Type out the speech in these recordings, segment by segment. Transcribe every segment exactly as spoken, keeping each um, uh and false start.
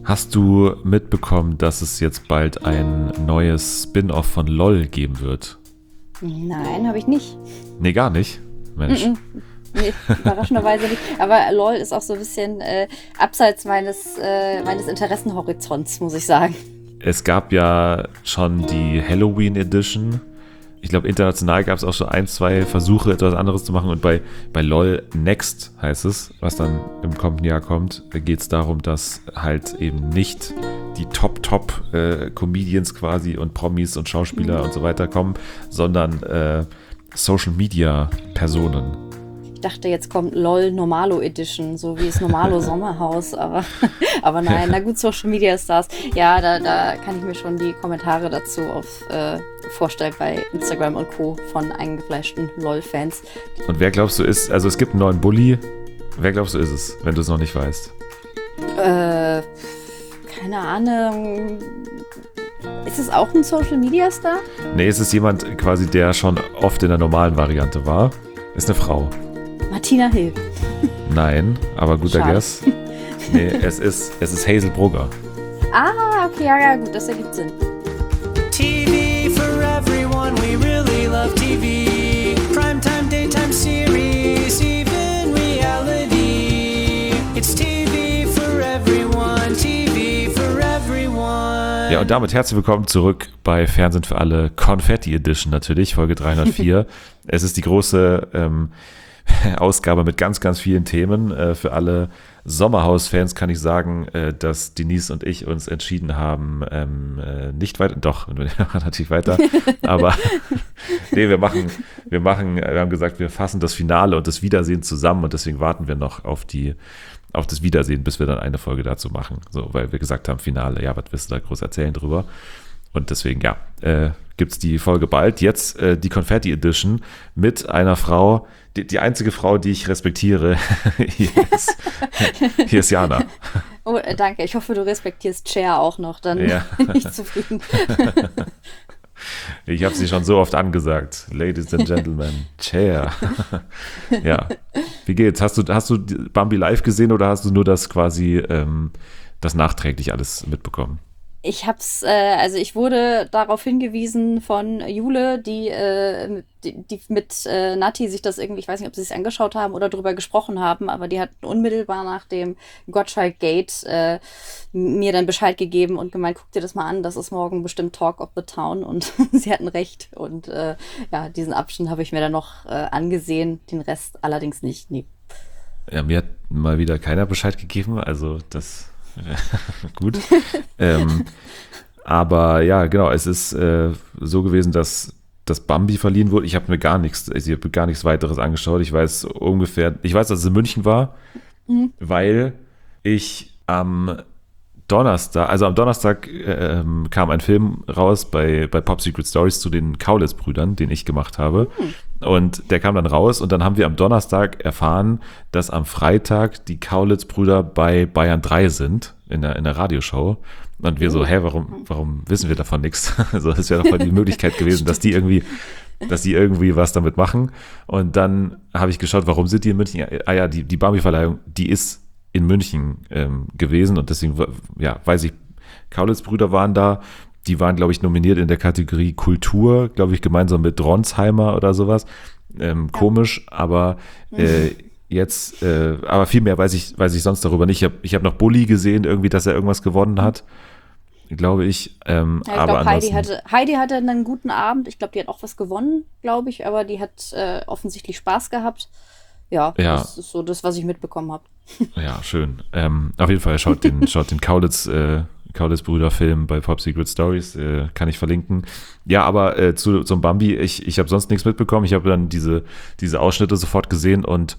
Hast du mitbekommen, dass es jetzt bald ein neues Spin-off von LOL geben wird? Nein, habe ich nicht. Nee, gar nicht? Mensch. Mm-mm. Nee, überraschenderweise nicht. Aber LOL ist auch so ein bisschen äh, abseits meines, äh, meines Interessenhorizonts, muss ich sagen. Es gab ja schon die Halloween Edition. Ich glaube, international gab es auch schon ein, zwei Versuche, etwas anderes zu machen. Und bei, bei LOL Next heißt es, was dann im kommenden Jahr kommt, geht es darum, dass halt eben nicht die Top-Top-Comedians äh, quasi und Promis und Schauspieler mhm. und so weiter kommen, sondern äh, Social-Media-Personen. Ich dachte, jetzt kommt LOL Normalo Edition, so wie das Normalo Sommerhaus, aber, aber nein, na gut, Social Media Stars. Ja, da, da kann ich mir schon die Kommentare dazu auf, äh, vorstellen bei Instagram und Co. von eingefleischten LOL-Fans. Und wer glaubst du ist, also es gibt einen neuen Bully, wer glaubst du ist es, wenn du es noch nicht weißt? Äh, keine Ahnung. Ist es auch ein Social Media Star? Nee, es ist jemand quasi, der schon oft in der normalen Variante war. Ist eine Frau. Martina Hill. Nein, aber guter Schade. Guess. Nee, es ist, es ist Hazel Brugger. Ah, okay, ja, ja, gut, das ergibt Sinn. T V for everyone, we really love T V. Primetime, daytime series, even reality. It's T V for everyone, T V for everyone. Ja, und damit herzlich willkommen zurück bei Fernsehen für alle, Confetti Edition natürlich, Folge dreihundertvier. Es ist die große ähm, Ausgabe mit ganz, ganz vielen Themen. Äh, für alle Sommerhaus-Fans kann ich sagen, äh, dass Denise und ich uns entschieden haben, ähm, äh, nicht weiter, doch, wir machen natürlich weiter, aber nee, wir machen, wir machen, wir haben gesagt, wir fassen das Finale und das Wiedersehen zusammen und deswegen warten wir noch auf die, auf das Wiedersehen, bis wir dann eine Folge dazu machen. So, weil wir gesagt haben, Finale, ja, was willst du da groß erzählen drüber? Und deswegen, ja, äh, gibt es die Folge bald. Jetzt äh, die Confetti Edition mit einer Frau, die, die einzige Frau, die ich respektiere. hier, ist, hier ist Jana. Oh, äh, danke. Ich hoffe, du respektierst Cher auch noch. Dann Ja. bin ich zufrieden. Ich habe sie schon so oft angesagt. Ladies and Gentlemen, Cher. Ja. Wie geht's? Hast du, hast du Bambi live gesehen oder hast du nur das quasi, ähm, das nachträglich alles mitbekommen? Ich hab's, äh, also ich wurde darauf hingewiesen von Jule, die, äh, die, die mit äh, Nati sich das irgendwie, ich weiß nicht, ob sie es angeschaut haben oder drüber gesprochen haben, aber die hat unmittelbar nach dem Gottschalk Gate äh, mir dann Bescheid gegeben und gemeint, guck dir das mal an, das ist morgen bestimmt Talk of the Town und sie hatten recht und äh, ja, diesen Abschnitt habe ich mir dann noch äh, angesehen, den Rest allerdings nicht, nee. Ja, mir hat mal wieder keiner Bescheid gegeben, also das gut. ähm, aber ja, genau, es ist äh, so gewesen, dass das Bambi verliehen wurde. Ich habe mir gar nichts, ich habe gar nichts weiteres angeschaut. Ich weiß ungefähr, ich weiß, dass es in München war, mhm. weil ich am Donnerstag, also am Donnerstag äh, kam ein Film raus bei, bei Pop Secret Stories zu den Kaulitz-Brüdern, den ich gemacht habe. Mhm. Und der kam dann raus und dann haben wir am Donnerstag erfahren, dass am Freitag die Kaulitz-Brüder bei Bayern drei sind, in der, in der Radioshow. Und wir so, hä, warum, warum wissen wir davon nichts? Also das wäre doch voll die Möglichkeit gewesen, dass die irgendwie, dass die irgendwie was damit machen. Und dann habe ich geschaut, warum sind die in München? Ah ja, die, die Bambi-Verleihung, die ist in München ähm, gewesen und deswegen, ja, weiß ich, Kaulitz-Brüder waren da, die waren, glaube ich, nominiert in der Kategorie Kultur, glaube ich, gemeinsam mit Ronsheimer oder sowas. Ähm, ja. Komisch, aber äh, jetzt, äh, aber viel mehr weiß ich, weiß ich sonst darüber nicht. Ich habe ich hab noch Bulli gesehen, irgendwie, dass er irgendwas gewonnen hat, glaube ich. Ähm, ja, ich aber glaube, Heidi hatte, Heidi hatte einen guten Abend. Ich glaube, die hat auch was gewonnen, glaube ich, aber die hat äh, offensichtlich Spaß gehabt. Ja, ja, das ist so das, was ich mitbekommen habe. Ja, schön. Ähm, auf jeden Fall schaut den, schaut den Kaulitz, äh, Kaulitz-Brüder-Film bei Pop Secret Stories, äh, kann ich verlinken. Ja, aber äh, zu, zum Bambi, ich, ich habe sonst nichts mitbekommen. Ich habe dann diese, diese Ausschnitte sofort gesehen und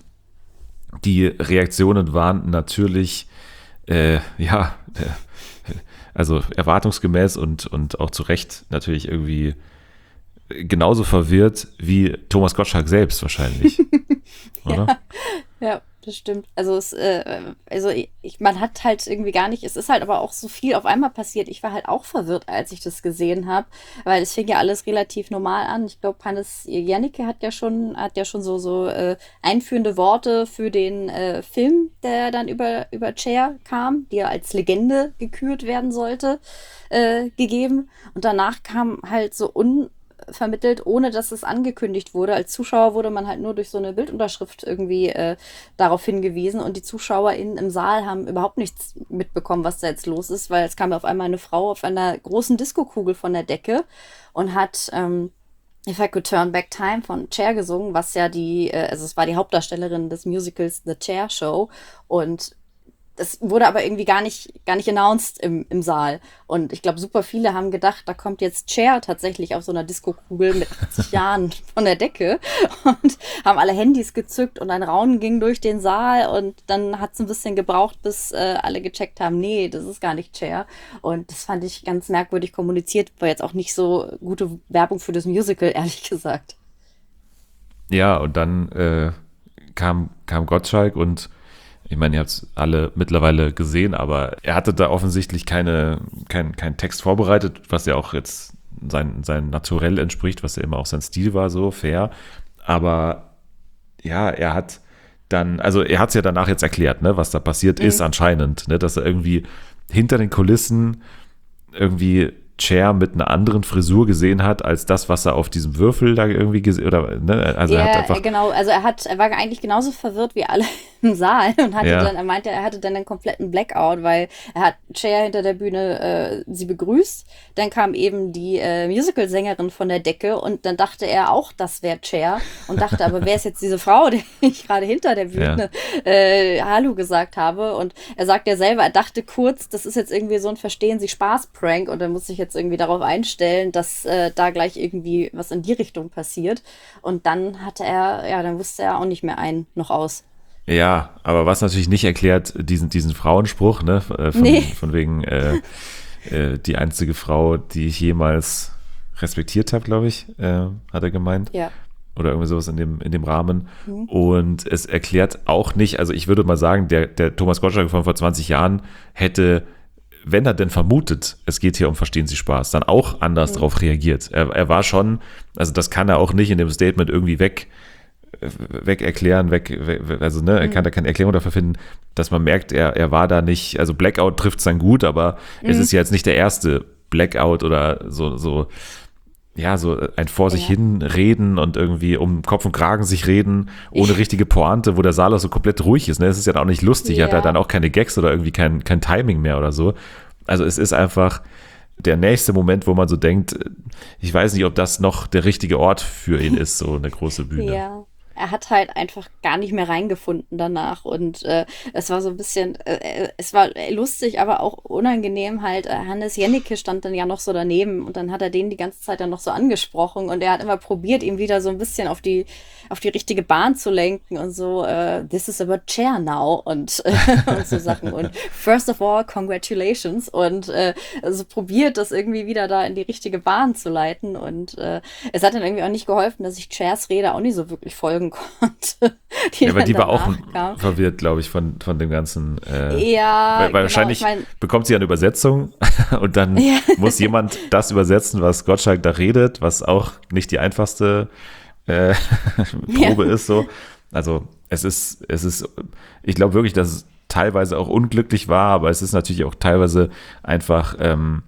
die Reaktionen waren natürlich, äh, ja, äh, also erwartungsgemäß und, und auch zu Recht natürlich irgendwie genauso verwirrt wie Thomas Gottschalk selbst wahrscheinlich. Oder? Ja, Ja, das stimmt. Also es, äh, also ich, ich- man hat halt irgendwie gar nicht, es ist halt aber auch so viel auf einmal passiert. Ich war halt auch verwirrt, als ich das gesehen habe, weil es fing ja alles relativ normal an. Ich glaube, Hannes Jennecke hat ja schon, hat ja schon so, so äh, einführende Worte für den äh, Film, der dann über, über Cher kam, die ja als Legende gekürt werden sollte, äh, gegeben. Und danach kam halt so unvermittelt, ohne dass es angekündigt wurde. Als Zuschauer wurde man halt nur durch so eine Bildunterschrift irgendwie äh, darauf hingewiesen und die ZuschauerInnen im Saal haben überhaupt nichts mitbekommen, was da jetzt los ist, weil es kam auf einmal eine Frau auf einer großen Diskokugel von der Decke und hat ähm, If I Could Turn Back Time von Cher gesungen, was ja die, äh, also es war die Hauptdarstellerin des Musicals The Cher Show und das wurde aber irgendwie gar nicht, gar nicht announced im, im Saal. Und ich glaube, super viele haben gedacht, da kommt jetzt Cher tatsächlich auf so einer Diskokugel mit achtzig Jahren von der Decke und haben alle Handys gezückt und ein Raunen ging durch den Saal und dann hat es ein bisschen gebraucht, bis äh, alle gecheckt haben, nee, das ist gar nicht Cher. Und das fand ich ganz merkwürdig kommuniziert, war jetzt auch nicht so gute Werbung für das Musical, ehrlich gesagt. Ja, und dann äh, kam, kam Gottschalk und ich meine, ihr habt es alle mittlerweile gesehen, aber er hatte da offensichtlich keine, kein, keinen Text vorbereitet, was ja auch jetzt sein, sein Naturell entspricht, was ja immer auch sein Stil war, so fair. Aber ja, er hat dann, also er hat es ja danach jetzt erklärt, ne, was da passiert ist anscheinend, ne, dass er irgendwie hinter den Kulissen irgendwie Cher mit einer anderen Frisur gesehen hat, als das, was er auf diesem Würfel da irgendwie gesehen, oder, ne, also er hat Ja, einfach, äh, genau. Also er hat, er war eigentlich genauso verwirrt wie alle im Saal und hatte Ja. dann, er meinte, er hatte dann einen kompletten Blackout, weil er hat Cher hinter der Bühne äh, sie begrüßt. Dann kam eben die äh, Musical-Sängerin von der Decke und dann dachte er auch, das wäre Cher und dachte, aber wer ist jetzt diese Frau, die ich gerade hinter der Bühne äh, Hallo gesagt habe? Und er sagt ja selber, er dachte kurz, das ist jetzt irgendwie so ein Verstehen Sie Spaß-Prank und dann muss ich jetzt irgendwie darauf einstellen, dass äh, da gleich irgendwie was in die Richtung passiert. Und dann hatte er, ja, dann wusste er auch nicht mehr ein noch aus. ja, aber was natürlich nicht erklärt, diesen, diesen Frauenspruch, ne, äh, von, Nee. von wegen äh, äh, die einzige Frau, die ich jemals respektiert habe, glaube ich, äh, hat er gemeint. Ja. Oder irgendwie sowas in dem, in dem Rahmen. Und es erklärt auch nicht, also ich würde mal sagen, der, der Thomas Gottschalk von vor zwanzig Jahren hätte, wenn er denn vermutet, es geht hier um Verstehen Sie Spaß, dann auch anders darauf reagiert. Er, er war schon, also das kann er auch nicht in dem Statement irgendwie weg, weg erklären, weg, weg also ne, er kann da keine Erklärung dafür finden, dass man merkt, er, er war da nicht, also Blackout trifft es dann gut, aber es ist ja jetzt nicht der erste Blackout oder so, so, ja, so ein vor sich Ja. hin reden und irgendwie um Kopf und Kragen sich reden, ohne richtige Pointe, wo der Saal auch so komplett ruhig ist. Ne? Es ist ja dann auch nicht lustig, er hat Ja. da dann auch keine Gags oder irgendwie kein, kein Timing mehr oder so. Also es ist einfach der nächste Moment, wo man so denkt, ich weiß nicht, ob das noch der richtige Ort für ihn ist, so eine große Bühne. Ja. Er hat halt einfach gar nicht mehr reingefunden danach und äh, es war so ein bisschen, äh, es war lustig, aber auch unangenehm halt. Äh, Hannes Jennecke stand dann ja noch so daneben und dann hat er den die ganze Zeit dann noch so angesprochen und er hat immer probiert, ihn wieder so ein bisschen auf die auf die richtige Bahn zu lenken und so, äh, this is about Cher now und, äh, und so Sachen und first of all, congratulations und äh, also probiert, das irgendwie wieder da in die richtige Bahn zu leiten und äh, es hat dann irgendwie auch nicht geholfen, dass ich Chers Rede auch nicht so wirklich folgen konnte. Ja, aber dann die war auch danach kam. verwirrt, glaube ich, von, von dem ganzen. Äh, Ja, weil, weil genau, wahrscheinlich ich mein, bekommt sie eine Übersetzung und dann Ja. muss jemand das übersetzen, was Gottschalk da redet, was auch nicht die einfachste äh, Probe ist. So. Also es ist, es ist, ich glaube wirklich, dass es teilweise auch unglücklich war, aber es ist natürlich auch teilweise einfach, ähm,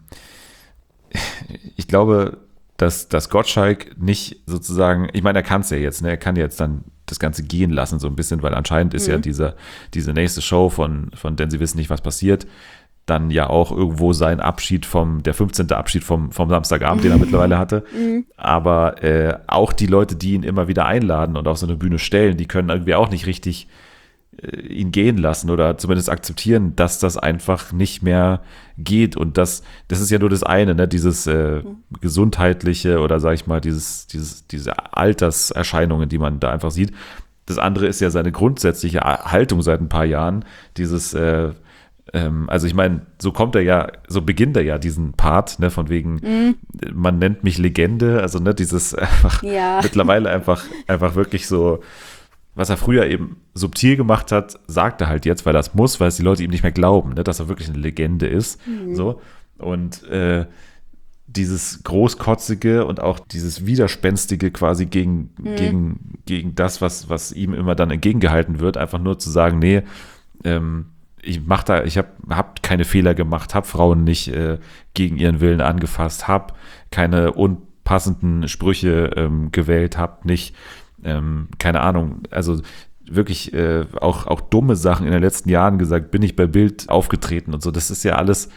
ich glaube, dass, dass Gottschalk nicht sozusagen, ich meine, er kann es ja jetzt, ne? Er kann jetzt dann das Ganze gehen lassen, so ein bisschen, weil anscheinend ist ja diese, diese nächste Show von, von Denn Sie wissen nicht, was passiert, dann ja auch irgendwo sein Abschied vom, der fünfzehnte Abschied vom, vom Samstagabend, den er mittlerweile hatte. Aber äh, auch die Leute, die ihn immer wieder einladen und auf so eine Bühne stellen, die können irgendwie auch nicht richtig äh, ihn gehen lassen oder zumindest akzeptieren, dass das einfach nicht mehr geht. Und das, das ist ja nur das eine, ne? Dieses äh, gesundheitliche oder sag ich mal, dieses, dieses, diese Alterserscheinungen, die man da einfach sieht. Das andere ist ja seine grundsätzliche Haltung seit ein paar Jahren, dieses äh, also ich meine, so kommt er ja, so beginnt er ja diesen Part, ne, von wegen, Mhm. man nennt mich Legende, also ne, dieses einfach Ja. mittlerweile einfach, einfach wirklich so, was er früher eben subtil gemacht hat, sagt er halt jetzt, weil er es muss, weil es die Leute ihm nicht mehr glauben, ne, dass er wirklich eine Legende ist. Mhm. So. Und äh, dieses Großkotzige und auch dieses Widerspenstige quasi gegen, mhm. gegen, gegen das, was, was ihm immer dann entgegengehalten wird, einfach nur zu sagen, nee, ähm, ich mach da, ich habe hab keine Fehler gemacht, habe Frauen nicht äh, gegen ihren Willen angefasst, habe keine unpassenden Sprüche ähm, gewählt, habe nicht, ähm, keine Ahnung, also wirklich äh, auch, auch dumme Sachen in den letzten Jahren gesagt, bin ich bei Bild aufgetreten und so. Das ist ja alles,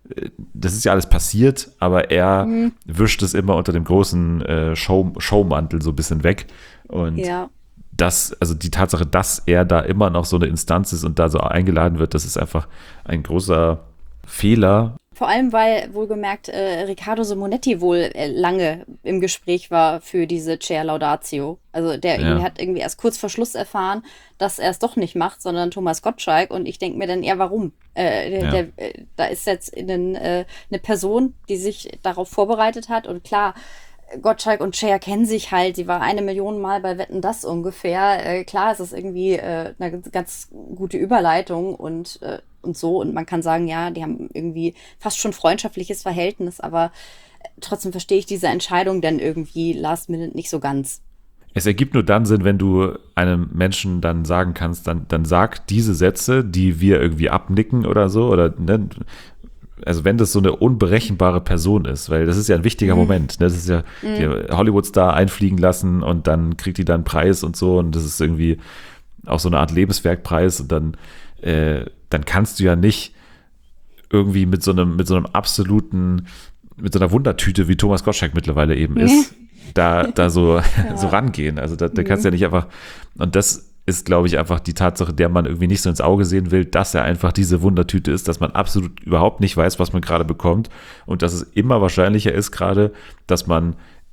das ist ja alles passiert, aber er mhm. wischt es immer unter dem großen äh, Show, Showmantel so ein bisschen weg. Und ja. das, also die Tatsache, dass er da immer noch so eine Instanz ist und da so eingeladen wird, das ist einfach ein großer Fehler. Vor allem, weil wohlgemerkt äh, Riccardo Simonetti wohl äh, lange im Gespräch war für diese Chair Laudatio. Also der ja. hat irgendwie erst kurz vor Schluss erfahren, dass er es doch nicht macht, sondern Thomas Gottschalk. Und ich denke mir dann eher, warum? Äh, der, ja. der, äh, da ist jetzt eine, äh, eine Person, die sich darauf vorbereitet hat. Und klar, Gottschalk und Cher kennen sich halt. Sie war eine Million Mal bei Wetten, das ungefähr. Äh, klar, es ist irgendwie äh, eine ganz gute Überleitung und äh, und so. Und man kann sagen, ja, die haben irgendwie fast schon freundschaftliches Verhältnis, aber trotzdem verstehe ich diese Entscheidung dann irgendwie last minute nicht so ganz. Es ergibt nur dann Sinn, wenn du einem Menschen dann sagen kannst, dann, dann sag diese Sätze, die wir irgendwie abnicken oder so, oder ne, also wenn das so eine unberechenbare Person ist, weil das ist ja ein wichtiger mhm. Moment, ne? Das ist ja mhm. die Hollywood-Star einfliegen lassen und dann kriegt die dann einen Preis und so und das ist irgendwie auch so eine Art Lebenswerkpreis und dann äh, dann kannst du ja nicht irgendwie mit so einem, mit so einem absoluten, mit so einer Wundertüte, wie Thomas Gottschalk mittlerweile eben ist, da, da so, ja. so rangehen. Also da, da kannst du ja nicht einfach, und das ist, glaube ich, einfach die Tatsache, der man irgendwie nicht so ins Auge sehen will, dass er einfach diese Wundertüte ist, dass man absolut überhaupt nicht weiß, was man gerade bekommt und dass es immer wahrscheinlicher ist gerade, dass man,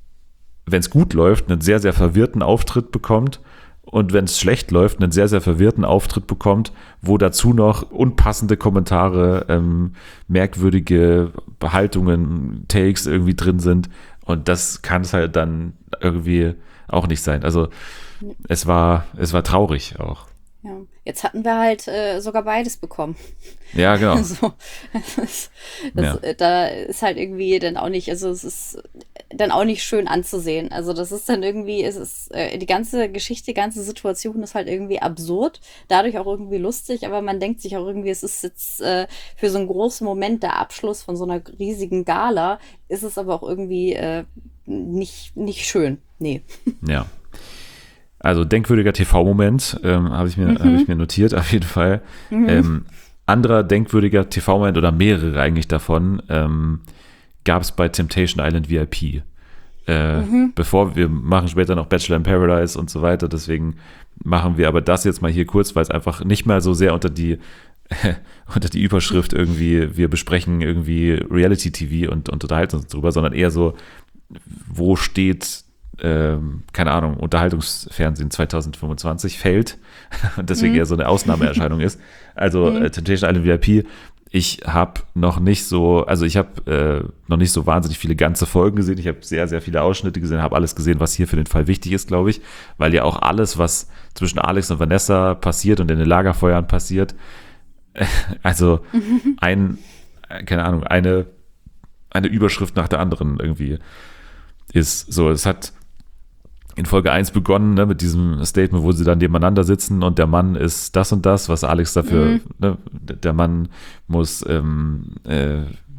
wenn es gut läuft, einen sehr, sehr verwirrten Auftritt bekommt. Und wenn es schlecht läuft, einen sehr, sehr verwirrten Auftritt bekommt, wo dazu noch unpassende Kommentare, ähm, merkwürdige Behaltungen, Takes irgendwie drin sind. Und das kann es halt dann irgendwie auch nicht sein. Also es war, es war traurig auch. Ja, jetzt hatten wir halt äh, sogar beides bekommen. Ja, genau. Also, das, das, ja. Da ist halt irgendwie dann auch nicht, also es ist dann auch nicht schön anzusehen. Also das ist dann irgendwie, es ist äh, die ganze Geschichte, die ganze Situation ist halt irgendwie absurd, dadurch auch irgendwie lustig, aber man denkt sich auch irgendwie, es ist jetzt äh, für so einen großen Moment der Abschluss von so einer riesigen Gala, ist es aber auch irgendwie äh, nicht, nicht schön. Nee. Ja. Also denkwürdiger T V-Moment, ähm, habe ich, mir, mhm. hab ich mir notiert, auf jeden Fall. Mhm. Ähm, anderer denkwürdiger T V-Moment oder mehrere eigentlich davon ähm, gab es bei Temptation Island V I P. Äh, mhm. Bevor wir machen später noch Bachelor in Paradise und so weiter, deswegen machen wir aber das jetzt mal hier kurz, weil es einfach nicht mehr so sehr unter die unter die Überschrift irgendwie, wir besprechen irgendwie Reality-T V und, und unterhalten uns drüber, sondern eher so, wo steht Ähm, keine Ahnung, Unterhaltungsfernsehen zwanzig fünfundzwanzig fällt und deswegen mhm. eher so eine Ausnahmeerscheinung ist. Also mhm. äh, Temptation Island V I P, ich habe noch nicht so, also ich habe äh, noch nicht so wahnsinnig viele ganze Folgen gesehen. Ich habe sehr, sehr viele Ausschnitte gesehen, habe alles gesehen, was hier für den Fall wichtig ist, glaube ich, weil ja auch alles, was zwischen Alex und Vanessa passiert und in den Lagerfeuern passiert, äh, also mhm. ein, keine Ahnung, eine, eine Überschrift nach der anderen irgendwie ist so. Es hat in Folge eins begonnen, ne, mit diesem Statement, wo sie dann nebeneinander sitzen und der Mann ist das und das, was Alex dafür, mhm. ne, der Mann muss, ähm, äh,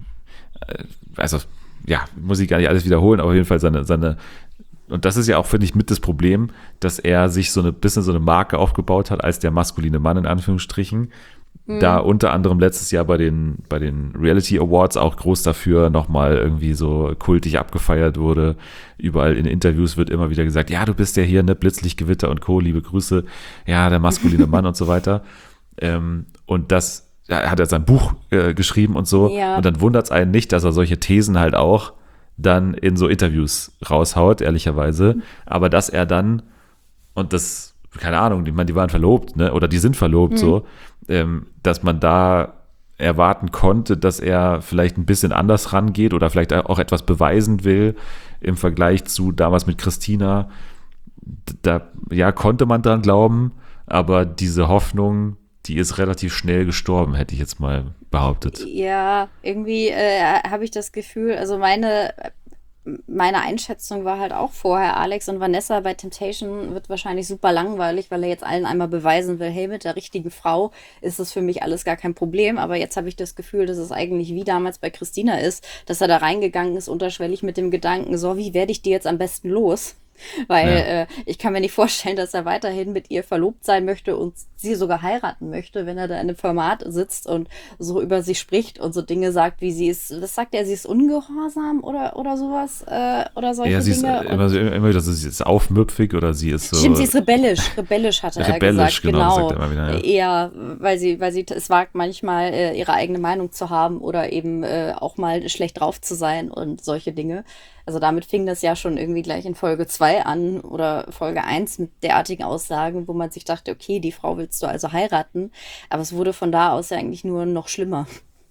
also, ja, muss ich gar nicht alles wiederholen, aber auf jeden Fall seine, seine, und das ist ja auch, finde ich, mit das Problem, dass er sich so ein bisschen so eine Marke aufgebaut hat als der maskuline Mann in Anführungsstrichen, mhm. da unter anderem letztes Jahr bei den, bei den Reality Awards auch groß dafür nochmal irgendwie so kultig abgefeiert wurde. Überall in Interviews wird immer wieder gesagt, ja, du bist ja hier, ne, Blitzlichtgewitter und Co., liebe Grüße, ja, der maskuline Mann und so weiter. Ähm, und das, er hat er sein Buch äh, geschrieben und so. Ja. Und dann wundert es einen nicht, dass er solche Thesen halt auch dann in so Interviews raushaut, ehrlicherweise. Aber dass er dann, und das, keine Ahnung, ich meine, die waren verlobt, ne, oder die sind verlobt, mhm. so, ähm, dass man da erwarten konnte, dass er vielleicht ein bisschen anders rangeht oder vielleicht auch etwas beweisen will im Vergleich zu damals mit Christina, da, ja, konnte man dran glauben, aber diese Hoffnung, die ist relativ schnell gestorben, hätte ich jetzt mal behauptet. Ja, irgendwie äh, habe ich das Gefühl, also meine, meine Einschätzung war halt auch vorher, Alex und Vanessa bei Temptation wird wahrscheinlich super langweilig, weil er jetzt allen einmal beweisen will, hey, mit der richtigen Frau ist das für mich alles gar kein Problem. Aber jetzt habe ich das Gefühl, dass es eigentlich wie damals bei Christina ist, dass er da reingegangen ist, unterschwellig mit dem Gedanken, so, wie werde ich die jetzt am besten los? Weil Ja. äh, ich kann mir nicht vorstellen, dass er weiterhin mit ihr verlobt sein möchte und sie sogar heiraten möchte, wenn er da in einem Format sitzt und so über sie spricht und so Dinge sagt, wie sie ist, was sagt er, sie ist ungehorsam oder, oder sowas, äh, oder solche Ja, sie ist Dinge. immer, so- immer wieder, so, sie ist aufmüpfig oder sie ist so. Stimmt, sie ist rebellisch. Rebellisch hatte er Rebellisch, gesagt. genau, das Genau. sagt er immer wieder, ja. Eher, weil sie, weil sie es wagt, manchmal äh, ihre eigene Meinung zu haben oder eben äh, auch mal schlecht drauf zu sein und solche Dinge. Also damit fing das ja schon irgendwie gleich in Folge zwei an oder Folge eins mit derartigen Aussagen, wo man sich dachte, okay, die Frau willst du also heiraten. Aber es wurde von da aus ja eigentlich nur noch schlimmer.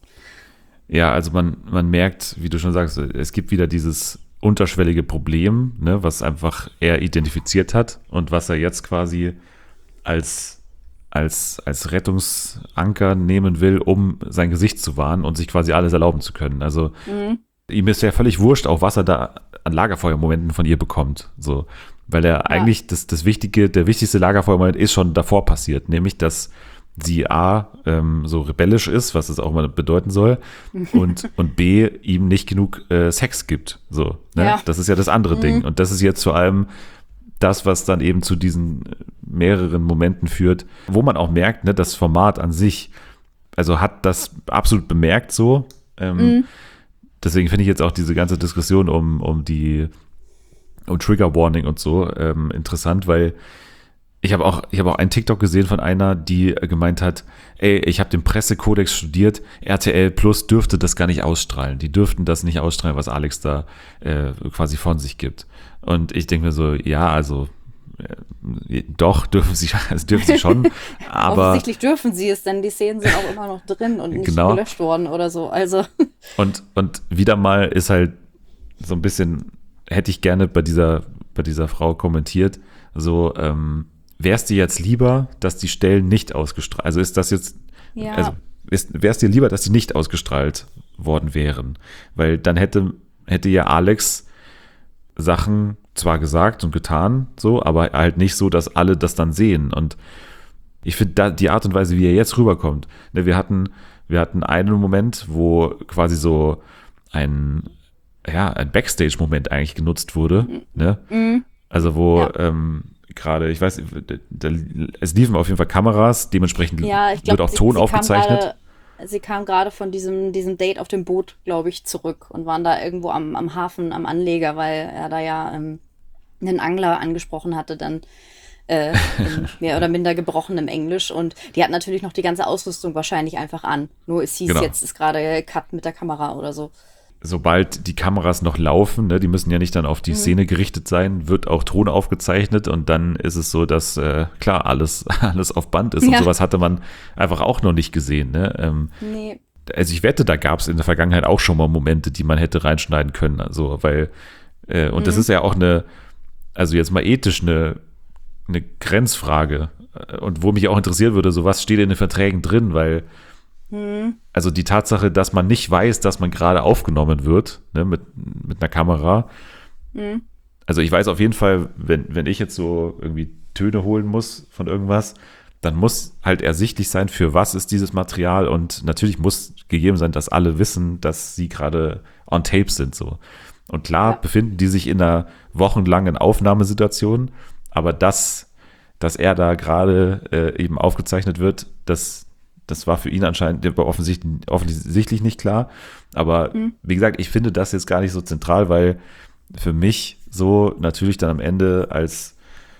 Ja, also man, man merkt, wie du schon sagst, es gibt wieder dieses unterschwellige Problem, ne, was einfach er identifiziert hat und was er jetzt quasi als, als, als Rettungsanker nehmen will, um sein Gesicht zu wahren und sich quasi alles erlauben zu können. Also ihm ist ja völlig wurscht, auch was er da an Lagerfeuermomenten von ihr bekommt. So, weil er eigentlich das, das Wichtige, der wichtigste Lagerfeuermoment ist schon davor passiert, nämlich dass sie A, ähm, so rebellisch ist, was das auch mal bedeuten soll, und, und B, ihm nicht genug äh, Sex gibt. So, ne? Ja. Das ist ja das andere Ding. Und das ist jetzt vor allem das, was dann eben zu diesen mehreren Momenten führt, wo man auch merkt, ne, das Format an sich, also hat das absolut bemerkt so. Ähm, Deswegen finde ich jetzt auch diese ganze Diskussion um, um die um Trigger Warning und so ähm, interessant, weil ich habe auch, ich habe auch einen TikTok gesehen von einer, die gemeint hat, ey, ich habe den Pressekodex studiert, R T L Plus dürfte das gar nicht ausstrahlen. Die dürften das nicht ausstrahlen, was Alex da äh, quasi von sich gibt. Und ich denke mir so, ja, also äh, doch, dürfen sie, also dürfen sie schon, aber Offensichtlich dürfen sie es, denn die Szenen sind auch immer noch drin und nicht Genau. gelöscht worden oder so. Also Und, und wieder mal ist halt so ein bisschen, hätte ich gerne bei dieser, bei dieser Frau kommentiert, so, ähm, wäre es dir jetzt lieber, dass die Stellen nicht ausgestrahlt, also ist das jetzt, ja. also wäre es dir lieber, dass die nicht ausgestrahlt worden wären? Weil dann hätte, hätte ja Alex Sachen zwar gesagt und getan, so, aber halt nicht so, dass alle das dann sehen. Und ich finde da die Art und Weise, wie er jetzt rüberkommt, ne, wir hatten, wir hatten einen Moment, wo quasi so ein, ja, ein Backstage-Moment eigentlich genutzt wurde, ne? Also wo Ja. ähm, gerade, ich weiß, da, es liefen auf jeden Fall Kameras, dementsprechend Ja, ich wird glaube, auch sie, Ton sie aufgezeichnet. Kam grade, sie kam gerade von diesem, diesem Date auf dem Boot, glaube ich, zurück und waren da irgendwo am, am Hafen, am Anleger, weil er da ja ähm, einen Angler angesprochen hatte, dann äh, in mehr oder minder gebrochenem Englisch. Und die hat natürlich noch die ganze Ausrüstung wahrscheinlich einfach an. Nur es hieß, Genau. jetzt ist gerade Cut mit der Kamera oder so. Sobald die Kameras noch laufen, ne, die müssen ja nicht dann auf die Mhm. Szene gerichtet sein, wird auch Ton aufgezeichnet und dann ist es so, dass äh, klar alles, alles auf Band ist und Ja. sowas hatte man einfach auch noch nicht gesehen. Ne? Ähm, Nee. also ich wette, da gab es in der Vergangenheit auch schon mal Momente, die man hätte reinschneiden können. Also, weil, äh, und das ist ja auch eine, also jetzt mal ethisch eine, eine Grenzfrage. Und wo mich auch interessieren würde, so was steht in den Verträgen drin, weil also die Tatsache, dass man nicht weiß, dass man gerade aufgenommen wird, ne, mit, mit einer Kamera. Also ich weiß auf jeden Fall, wenn, wenn ich jetzt so irgendwie Töne holen muss von irgendwas, dann muss halt ersichtlich sein, für was ist dieses Material und natürlich muss gegeben sein, dass alle wissen, dass sie gerade on tape sind so. Und klar Ja. befinden die sich in einer wochenlangen Aufnahmesituation, aber das, dass er da gerade äh, eben aufgezeichnet wird, das Das war für ihn anscheinend offensichtlich, offensichtlich nicht klar. Aber wie gesagt, ich finde das jetzt gar nicht so zentral, weil für mich so natürlich dann am Ende als,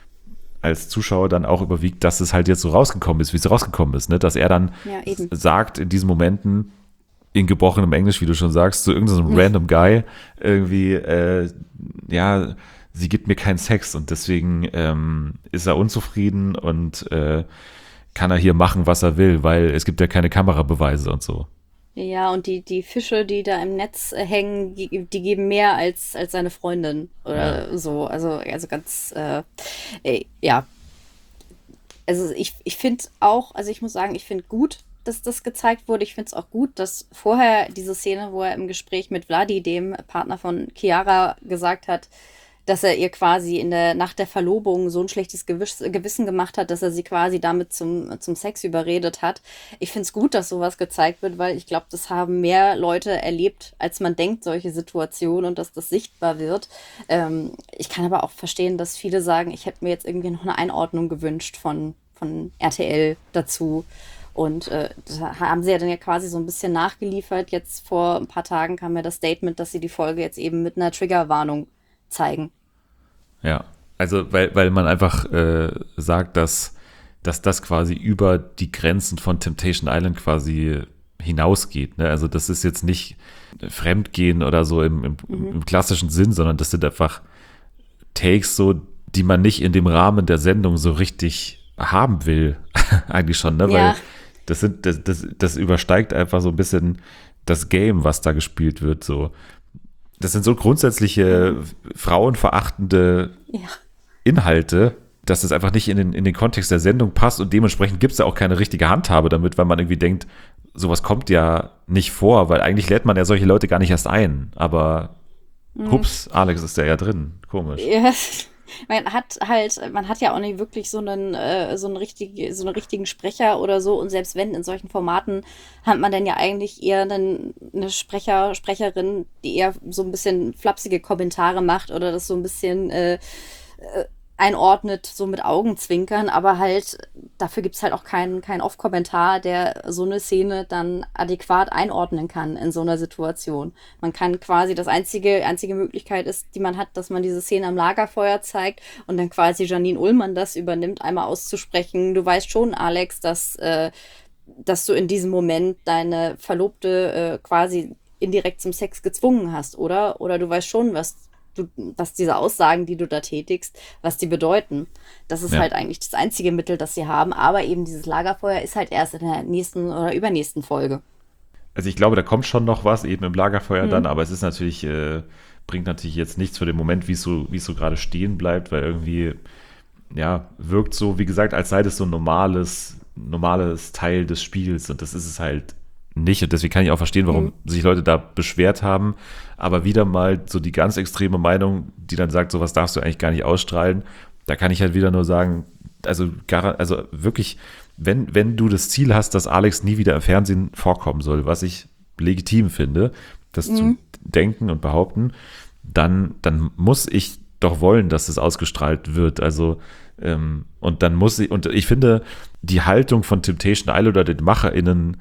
als Zuschauer dann auch überwiegt, dass es halt jetzt so rausgekommen ist, wie es rausgekommen ist. Ne? Dass er dann Ja, eben. sagt in diesen Momenten, in gebrochenem Englisch, wie du schon sagst, so irgendein random Guy irgendwie, äh, ja, sie gibt mir keinen Sex und deswegen ähm, ist er unzufrieden und äh, kann er hier machen, was er will, weil es gibt ja keine Kamerabeweise und so. Ja, und die, die Fische, die da im Netz äh, hängen, die, die geben mehr als, als seine Freundin oder Ja. so. Also, also ganz, äh, äh, ja. Also ich, ich finde auch, also ich muss sagen, ich finde gut, dass das gezeigt wurde. Ich finde es auch gut, dass vorher diese Szene, wo er im Gespräch mit Vladi, dem Partner von Chiara, gesagt hat, dass er ihr quasi in der Nacht der Verlobung so ein schlechtes Gewiss, Gewissen gemacht hat, dass er sie quasi damit zum, zum Sex überredet hat. Ich finde es gut, dass sowas gezeigt wird, weil ich glaube, das haben mehr Leute erlebt, als man denkt, solche Situationen und dass das sichtbar wird. Ähm, ich kann aber auch verstehen, dass viele sagen, ich hätte mir jetzt irgendwie noch eine Einordnung gewünscht von, von R T L dazu. Und äh, da haben sie ja dann ja quasi so ein bisschen nachgeliefert. Jetzt vor ein paar Tagen kam ja das Statement, dass sie die Folge jetzt eben mit einer Triggerwarnung zeigen. Ja, also weil, weil man einfach äh, sagt, dass, dass das quasi über die Grenzen von Temptation Island quasi hinausgeht. Ne? Also das ist jetzt nicht Fremdgehen oder so im, im, mhm. im klassischen Sinn, sondern das sind einfach Takes so, die man nicht in dem Rahmen der Sendung so richtig haben will, eigentlich schon, ne? Ja. Weil das sind, das, das, das übersteigt einfach so ein bisschen das Game, was da gespielt wird, so. Das sind so grundsätzliche frauenverachtende Ja. Inhalte, dass es einfach nicht in den, in den Kontext der Sendung passt und dementsprechend gibt es da auch keine richtige Handhabe damit, weil man irgendwie denkt, sowas kommt ja nicht vor, weil eigentlich lädt man ja solche Leute gar nicht erst ein. Aber hups, Alex ist da ja drin. Komisch. Ja. Man hat halt, man hat ja auch nicht wirklich so einen, äh, so einen richtigen, so einen richtigen Sprecher oder so. Und selbst wenn in solchen Formaten hat man dann ja eigentlich eher einen, eine Sprecher, Sprecherin, die eher so ein bisschen flapsige Kommentare macht oder das so ein bisschen äh, äh, einordnet, so mit Augenzwinkern. Aber halt, dafür gibt es halt auch keinen, keinen Off-Kommentar, der so eine Szene dann adäquat einordnen kann in so einer Situation. Man kann quasi, das einzige, einzige Möglichkeit ist, die man hat, dass man diese Szene am Lagerfeuer zeigt und dann quasi Janine Ullmann das übernimmt, einmal auszusprechen. Du weißt schon, Alex, dass, äh, dass du in diesem Moment deine Verlobte äh, quasi indirekt zum Sex gezwungen hast, oder? Oder du weißt schon, was du, was diese Aussagen, die du da tätigst, was die bedeuten. Das ist Ja. halt eigentlich das einzige Mittel, das sie haben. Aber eben dieses Lagerfeuer ist halt erst in der nächsten oder übernächsten Folge. Also ich glaube, da kommt schon noch was, eben im Lagerfeuer dann, aber es ist natürlich, äh, bringt natürlich jetzt nichts für den Moment, wie es so, wie es so gerade stehen bleibt, weil irgendwie, ja, wirkt so, wie gesagt, als sei das so ein normales, normales Teil des Spiels und das ist es halt nicht und deswegen kann ich auch verstehen, warum sich Leute da beschwert haben, aber wieder mal so die ganz extreme Meinung, die dann sagt, sowas darfst du eigentlich gar nicht ausstrahlen, da kann ich halt wieder nur sagen, also, gar, also wirklich, wenn, wenn du das Ziel hast, dass Alex nie wieder im Fernsehen vorkommen soll, was ich legitim finde, das Mhm. zu denken und behaupten, dann, dann muss ich doch wollen, dass es ausgestrahlt wird. Also, ähm, und dann muss ich, und ich finde, die Haltung von Temptation Island oder den MacherInnen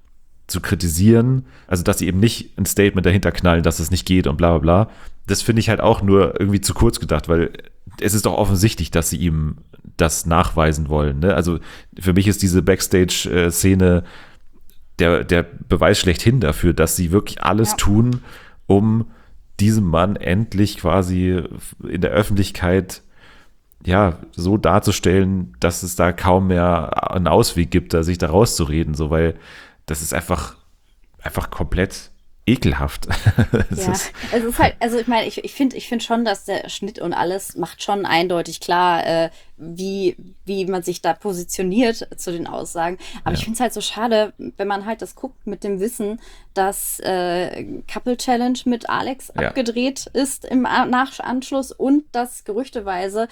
zu kritisieren, also dass sie eben nicht ein Statement dahinter knallen, dass es nicht geht und bla bla bla, das finde ich halt auch nur irgendwie zu kurz gedacht, weil es ist doch offensichtlich, dass sie ihm das nachweisen wollen. Ne? Also für mich ist diese Backstage-Szene der, der Beweis schlechthin dafür, dass sie wirklich alles Ja. tun, um diesem Mann endlich quasi in der Öffentlichkeit ja, so darzustellen, dass es da kaum mehr einen Ausweg gibt, da sich da rauszureden, so, weil das ist einfach, einfach komplett ekelhaft. Das Ja, ist, es ist halt, also ich meine, ich, ich finde ich find schon, dass der Schnitt und alles macht schon eindeutig klar, äh, wie, wie man sich da positioniert zu den Aussagen. Aber Ja. ich finde es halt so schade, wenn man halt das guckt mit dem Wissen, dass äh, Couple Challenge mit Alex Ja. abgedreht ist im A- Nachanschluss und dass gerüchteweise,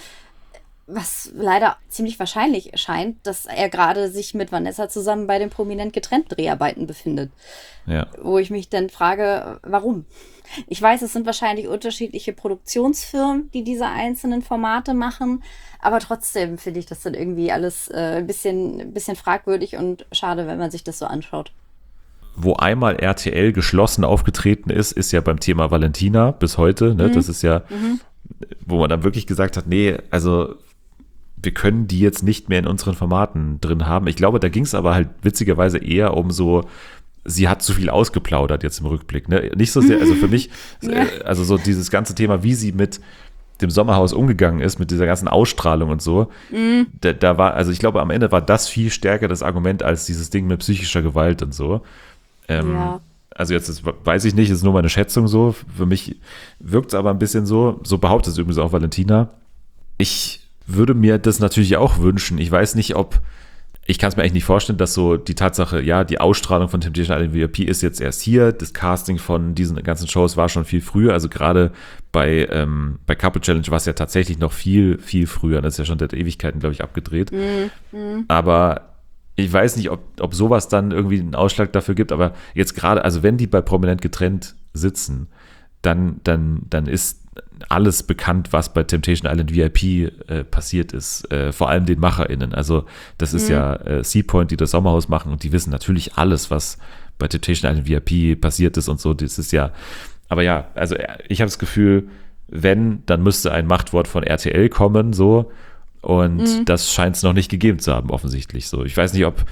was leider ziemlich wahrscheinlich scheint, dass er gerade sich mit Vanessa zusammen bei den prominent getrennt Dreharbeiten befindet. ja. Wo ich mich dann frage, warum? Ich weiß, es sind wahrscheinlich unterschiedliche Produktionsfirmen, die diese einzelnen Formate machen, aber trotzdem finde ich das dann irgendwie alles äh, ein bisschen, ein bisschen fragwürdig und schade, wenn man sich das so anschaut. Wo einmal R T L geschlossen aufgetreten ist, ist ja beim Thema Valentina bis heute. Ne? Das ist ja, wo man dann wirklich gesagt hat, nee, also wir können die jetzt nicht mehr in unseren Formaten drin haben. Ich glaube, da ging es aber halt witzigerweise eher um so, sie hat zu viel ausgeplaudert jetzt im Rückblick. Ne? Nicht so sehr, also für mich, Ja. äh, also so dieses ganze Thema, wie sie mit dem Sommerhaus umgegangen ist, mit dieser ganzen Ausstrahlung und so, da, da war, also ich glaube, am Ende war das viel stärker das Argument als dieses Ding mit psychischer Gewalt und so. Ähm, Ja. Also jetzt ist, weiß ich nicht, ist nur meine Schätzung so. Für mich wirkt es aber ein bisschen so, so behauptet es übrigens auch Valentina. Ich würde mir das natürlich auch wünschen. Ich weiß nicht, ob, ich kann es mir eigentlich nicht vorstellen, dass so die Tatsache, ja, die Ausstrahlung von Temptation Island V I P ist jetzt erst hier. Das Casting von diesen ganzen Shows war schon viel früher. Also gerade bei, ähm, bei Couple Challenge war es ja tatsächlich noch viel, viel früher. Das ist ja schon seit Ewigkeiten, glaube ich, abgedreht. Mhm. Aber ich weiß nicht, ob, ob sowas dann irgendwie einen Ausschlag dafür gibt, aber jetzt gerade, also wenn die bei Prominent getrennt sitzen, dann, dann, dann ist alles bekannt, was bei Temptation Island V I P äh, passiert ist, äh, vor allem den MacherInnen. Also das ist mhm. ja äh, Seapoint, die das Sommerhaus machen und die wissen natürlich alles, was bei Temptation Island V I P passiert ist und so. Das ist ja, aber ja, also ich habe das Gefühl, wenn, dann müsste ein Machtwort von R T L kommen, so. Und mhm. das scheint es noch nicht gegeben zu haben, offensichtlich so. Ich weiß nicht, ob,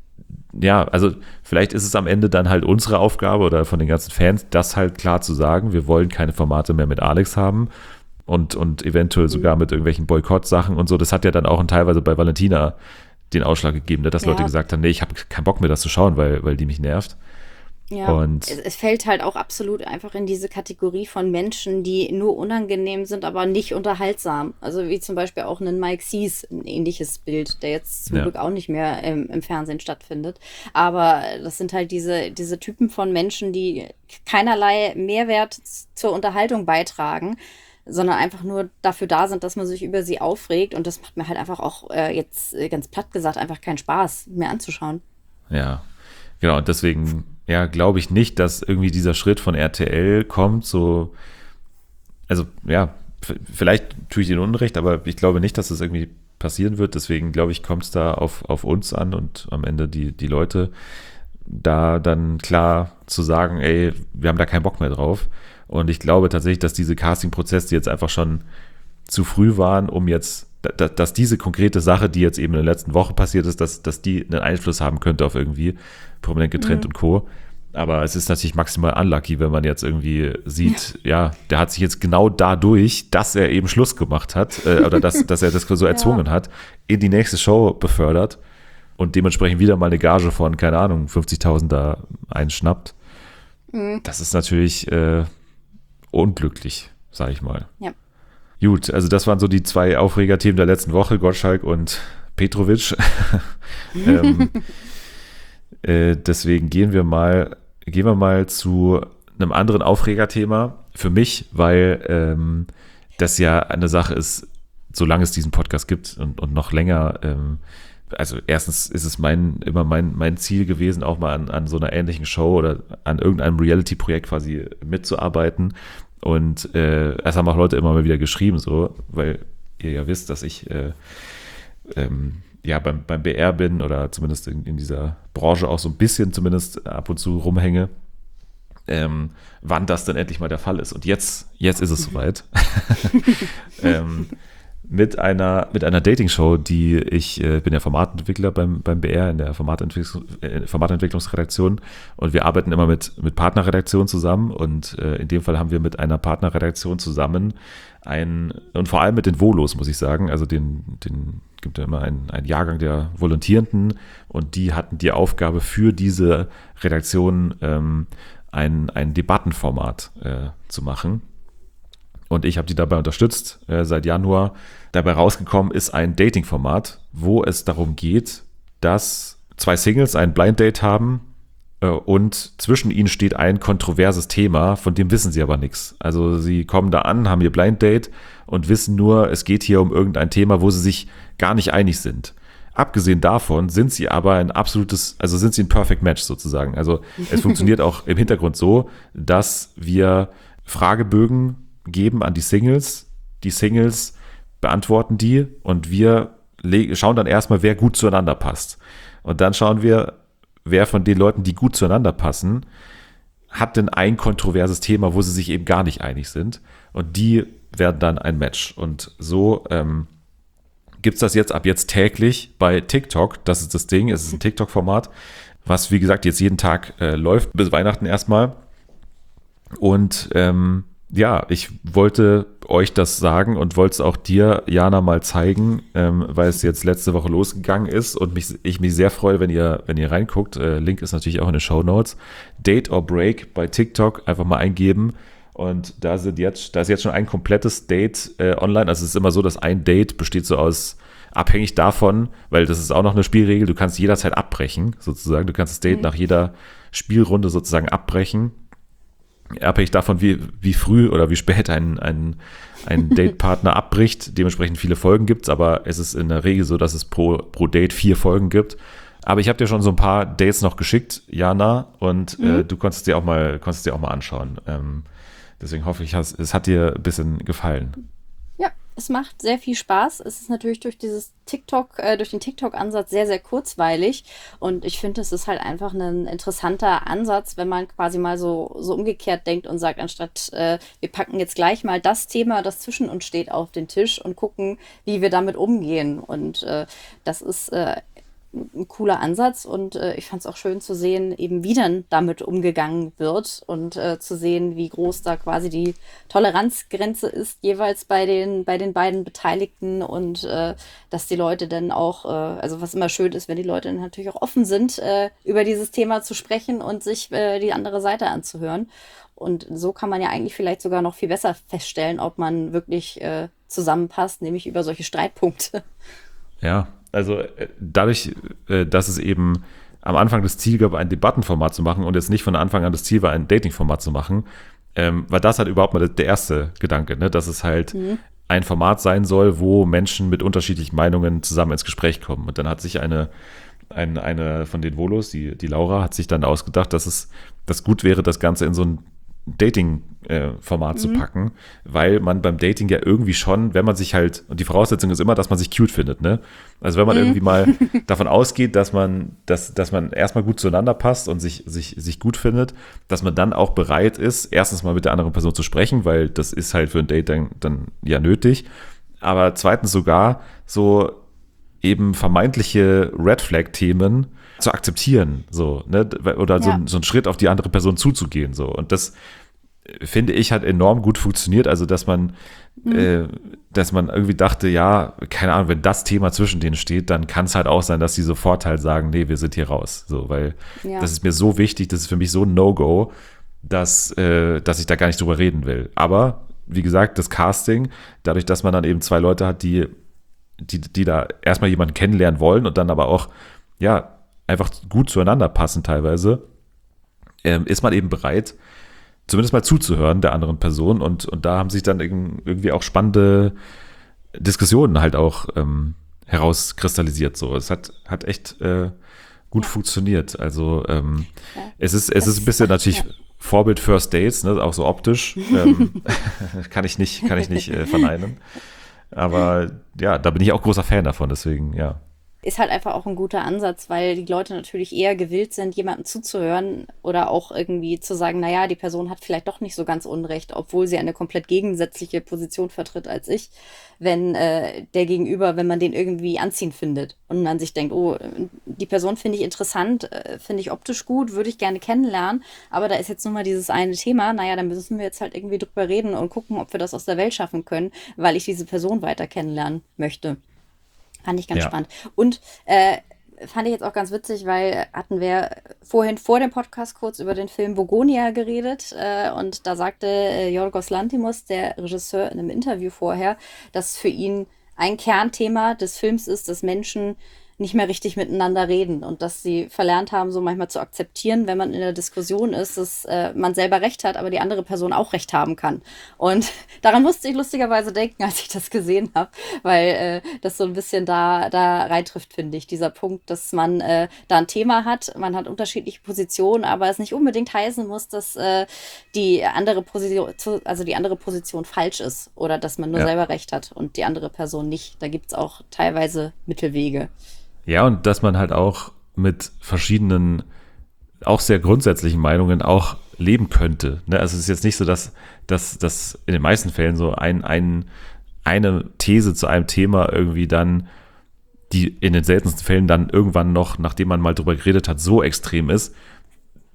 ja, also vielleicht ist es am Ende dann halt unsere Aufgabe oder von den ganzen Fans, das halt klar zu sagen, wir wollen keine Formate mehr mit Alex haben und, und eventuell sogar mit irgendwelchen Boykott-Sachen und so. Das hat ja dann auch teilweise bei Valentina den Ausschlag gegeben, dass ja. Leute gesagt haben, nee, ich habe keinen Bock mehr, das zu schauen, weil, weil die mich nervt. Ja, und es, es fällt halt auch absolut einfach in diese Kategorie von Menschen, die nur unangenehm sind, aber nicht unterhaltsam. Also wie zum Beispiel auch ein Mike Cease, ein ähnliches Bild, der jetzt zum ja. Glück auch nicht mehr im, im Fernsehen stattfindet. Aber das sind halt diese, diese Typen von Menschen, die keinerlei Mehrwert zur Unterhaltung beitragen, sondern einfach nur dafür da sind, dass man sich über sie aufregt. Und das macht mir halt einfach auch äh, jetzt ganz platt gesagt einfach keinen Spaß, mir anzuschauen. Ja, genau. Und deswegen ja, glaube ich nicht, dass irgendwie dieser Schritt von R T L kommt, so, also ja, f- vielleicht tue ich ihnen Unrecht, aber ich glaube nicht, dass das irgendwie passieren wird, deswegen glaube ich, kommt es da auf, auf uns an und am Ende die, die Leute, da dann klar zu sagen, ey, wir haben da keinen Bock mehr drauf und ich glaube tatsächlich, dass diese Casting-Prozesse jetzt einfach schon zu früh waren, um jetzt, da, dass diese konkrete Sache, die jetzt eben in der letzten Woche passiert ist, dass, dass die einen Einfluss haben könnte auf irgendwie Prominent getrennt mhm. und Co. Aber es ist natürlich maximal unlucky, wenn man jetzt irgendwie sieht, ja, der hat sich jetzt genau dadurch, dass er eben Schluss gemacht hat, äh, oder dass, dass er das so erzwungen ja. hat, in die nächste Show befördert und dementsprechend wieder mal eine Gage von, keine Ahnung, fünfzigtausend da einschnappt. Mhm. Das ist natürlich äh, unglücklich, sag ich mal. Ja. Gut, also das waren so die zwei Aufregerthemen der letzten Woche, Gottschalk und Petrovic. ähm, äh, deswegen gehen wir mal, gehen wir mal zu einem anderen Aufregerthema für mich, weil ähm, das ja eine Sache ist, solange es diesen Podcast gibt und, und noch länger. Ähm, also erstens ist es mein, immer mein, mein Ziel gewesen, auch mal an, an so einer ähnlichen Show oder an irgendeinem Reality-Projekt quasi mitzuarbeiten. Und äh, es haben auch Leute immer mal wieder geschrieben, so, weil ihr ja wisst, dass ich äh, ähm, ja beim, beim B R bin oder zumindest in, in dieser Branche auch so ein bisschen zumindest ab und zu rumhänge, ähm, wann das denn endlich mal der Fall ist. Und jetzt, jetzt ist es soweit. ähm, mit einer, mit einer Dating-Show, die ich, äh, bin ja Formatentwickler beim, beim B R in der Formatentwicklungs, äh, Formatentwicklungsredaktion und wir arbeiten immer mit, mit Partnerredaktionen zusammen und äh, in dem Fall haben wir mit einer Partnerredaktion zusammen ein, und vor allem mit den Volos, muss ich sagen, also den, den gibt ja immer einen, einen Jahrgang der Volontierenden und die hatten die Aufgabe für diese Redaktion ähm, ein, ein Debattenformat äh, zu machen. Und ich habe die dabei unterstützt, äh, seit Januar. Dabei rausgekommen ist ein Dating-Format, wo es darum geht, dass zwei Singles ein Blind Date haben äh, und zwischen ihnen steht ein kontroverses Thema, von dem wissen sie aber nichts. Also sie kommen da an, haben ihr Blind Date und wissen nur, es geht hier um irgendein Thema, wo sie sich gar nicht einig sind. Abgesehen davon sind sie aber ein absolutes, also sind sie ein Perfect Match sozusagen. Also es funktioniert auch im Hintergrund so, dass wir Fragebögen geben an die Singles, die Singles beantworten die und wir le- schauen dann erstmal, wer gut zueinander passt. Und dann schauen wir, wer von den Leuten, die gut zueinander passen, hat denn ein kontroverses Thema, wo sie sich eben gar nicht einig sind. Und die werden dann ein Match. Und so ähm, gibt es das jetzt ab jetzt täglich bei TikTok. Das ist das Ding, es ist ein TikTok-Format, was wie gesagt jetzt jeden Tag äh, läuft, bis Weihnachten erstmal. Und ähm, ja, ich wollte euch das sagen und wollte es auch dir, Jana, mal zeigen, ähm, weil es jetzt letzte Woche losgegangen ist und mich, ich mich sehr freue, wenn ihr, wenn ihr reinguckt. Äh, Link ist natürlich auch in den Shownotes. Date or Break bei TikTok, einfach mal eingeben. Und da sind jetzt, da ist jetzt schon ein komplettes Date äh, online. Also es ist immer so, dass ein Date besteht so aus, abhängig davon, weil das ist auch noch eine Spielregel, du kannst jederzeit abbrechen, sozusagen. Du kannst das Date mhm. nach jeder Spielrunde sozusagen abbrechen. Abhängig davon, wie, wie früh oder wie spät ein, ein, ein Datepartner abbricht. Dementsprechend viele Folgen gibt es, aber es ist in der Regel so, dass es pro, pro Date vier Folgen gibt. Aber ich habe dir schon so ein paar Dates noch geschickt, Jana, und mhm. äh, du konntest dir auch mal, konntest dir auch mal anschauen. Ähm, deswegen hoffe ich, es hat dir ein bisschen gefallen. Ja, es macht sehr viel Spaß. Es ist natürlich durch dieses TikTok, äh, durch den TikTok-Ansatz sehr, sehr kurzweilig. Und ich finde, es ist halt einfach ein interessanter Ansatz, wenn man quasi mal so, so umgekehrt denkt und sagt, anstatt äh, wir packen jetzt gleich mal das Thema, das zwischen uns steht, auf den Tisch und gucken, wie wir damit umgehen. Und äh, das ist äh, ein cooler Ansatz und äh, ich fand es auch schön zu sehen, eben wie dann damit umgegangen wird und äh, zu sehen, wie groß da quasi die Toleranzgrenze ist, jeweils bei den, bei den beiden Beteiligten und äh, dass die Leute dann auch, äh, also was immer schön ist, wenn die Leute dann natürlich auch offen sind, äh, über dieses Thema zu sprechen und sich äh, die andere Seite anzuhören. Und so kann man ja eigentlich vielleicht sogar noch viel besser feststellen, ob man wirklich äh, zusammenpasst, nämlich über solche Streitpunkte. Ja, also dadurch, dass es eben am Anfang das Ziel gab, ein Debattenformat zu machen und jetzt nicht von Anfang an das Ziel war, ein Datingformat zu machen, ähm, war das halt überhaupt mal der erste Gedanke, ne? Dass es halt mhm. ein Format sein soll, wo Menschen mit unterschiedlichen Meinungen zusammen ins Gespräch kommen. Und dann hat sich eine, eine, eine von den Volos, die, die Laura, hat sich dann ausgedacht, dass es das gut wäre, das Ganze in so ein Dating-Format äh, mhm. zu packen, weil man beim Dating ja irgendwie schon, wenn man sich halt, und die Voraussetzung ist immer, dass man sich cute findet, ne? Also wenn man mhm. irgendwie mal davon ausgeht, dass man, dass, dass man erstmal gut zueinander passt und sich, sich, sich gut findet, dass man dann auch bereit ist, erstens mal mit der anderen Person zu sprechen, weil das ist halt für ein Date dann, dann ja nötig, aber zweitens sogar so eben vermeintliche Red-Flag-Themen zu akzeptieren, so, ne, oder so, ja. so einen Schritt auf die andere Person zuzugehen, so. Und das, finde ich, hat enorm gut funktioniert, also, dass man, mhm. äh, dass man irgendwie dachte, ja, keine Ahnung, wenn das Thema zwischen denen steht, dann kann es halt auch sein, dass sie sofort halt sagen, nee, wir sind hier raus, so, weil ja. das ist mir so wichtig, das ist für mich so ein No-Go, dass, äh, dass ich da gar nicht drüber reden will. Aber, wie gesagt, das Casting, dadurch, dass man dann eben zwei Leute hat, die, die, die da erstmal jemanden kennenlernen wollen und dann aber auch, ja, einfach gut zueinander passen teilweise, ähm, ist man eben bereit, zumindest mal zuzuhören der anderen Person und, und da haben sich dann irgendwie auch spannende Diskussionen halt auch ähm, herauskristallisiert. So. Es hat, hat echt äh, gut ja. funktioniert. Also ähm, ja. es ist, es ist ein bisschen natürlich ja. Vorbild First Dates, ne, auch so optisch. ähm, kann ich nicht, kann ich nicht äh, verneinen. Aber ja, da bin ich auch großer Fan davon, deswegen, ja. Ist halt einfach auch ein guter Ansatz, weil die Leute natürlich eher gewillt sind, jemandem zuzuhören oder auch irgendwie zu sagen, naja, die Person hat vielleicht doch nicht so ganz Unrecht, obwohl sie eine komplett gegensätzliche Position vertritt als ich, wenn äh, der Gegenüber, wenn man den irgendwie anziehend findet und man sich denkt, oh, die Person finde ich interessant, äh, finde ich optisch gut, würde ich gerne kennenlernen, aber da ist jetzt nun mal dieses eine Thema, naja, dann müssen wir jetzt halt irgendwie drüber reden und gucken, ob wir das aus der Welt schaffen können, weil ich diese Person weiter kennenlernen möchte. Fand ich ganz ja. spannend. Und äh, fand ich jetzt auch ganz witzig, weil hatten wir vorhin vor dem Podcast kurz über den Film Vogonia geredet äh, und da sagte äh, Yorgos Lanthimos, der Regisseur, in einem Interview vorher, dass für ihn ein Kernthema des Films ist, dass Menschen nicht mehr richtig miteinander reden und dass sie verlernt haben, so manchmal zu akzeptieren, wenn man in der Diskussion ist, dass äh, man selber Recht hat, aber die andere Person auch Recht haben kann. Und daran musste ich lustigerweise denken, als ich das gesehen habe, weil äh, das so ein bisschen da, da reintrifft, finde ich, dieser Punkt, dass man äh, da ein Thema hat, man hat unterschiedliche Positionen, aber es nicht unbedingt heißen muss, dass äh, die andere Position, also die andere Position falsch ist oder dass man nur ja. selber Recht hat und die andere Person nicht. Da gibt es auch teilweise Mittelwege. Ja, und dass man halt auch mit verschiedenen, auch sehr grundsätzlichen Meinungen auch leben könnte. Ne? Also es ist jetzt nicht so, dass, dass, dass in den meisten Fällen so ein, ein, eine These zu einem Thema irgendwie dann, die in den seltensten Fällen dann irgendwann noch, nachdem man mal drüber geredet hat, so extrem ist,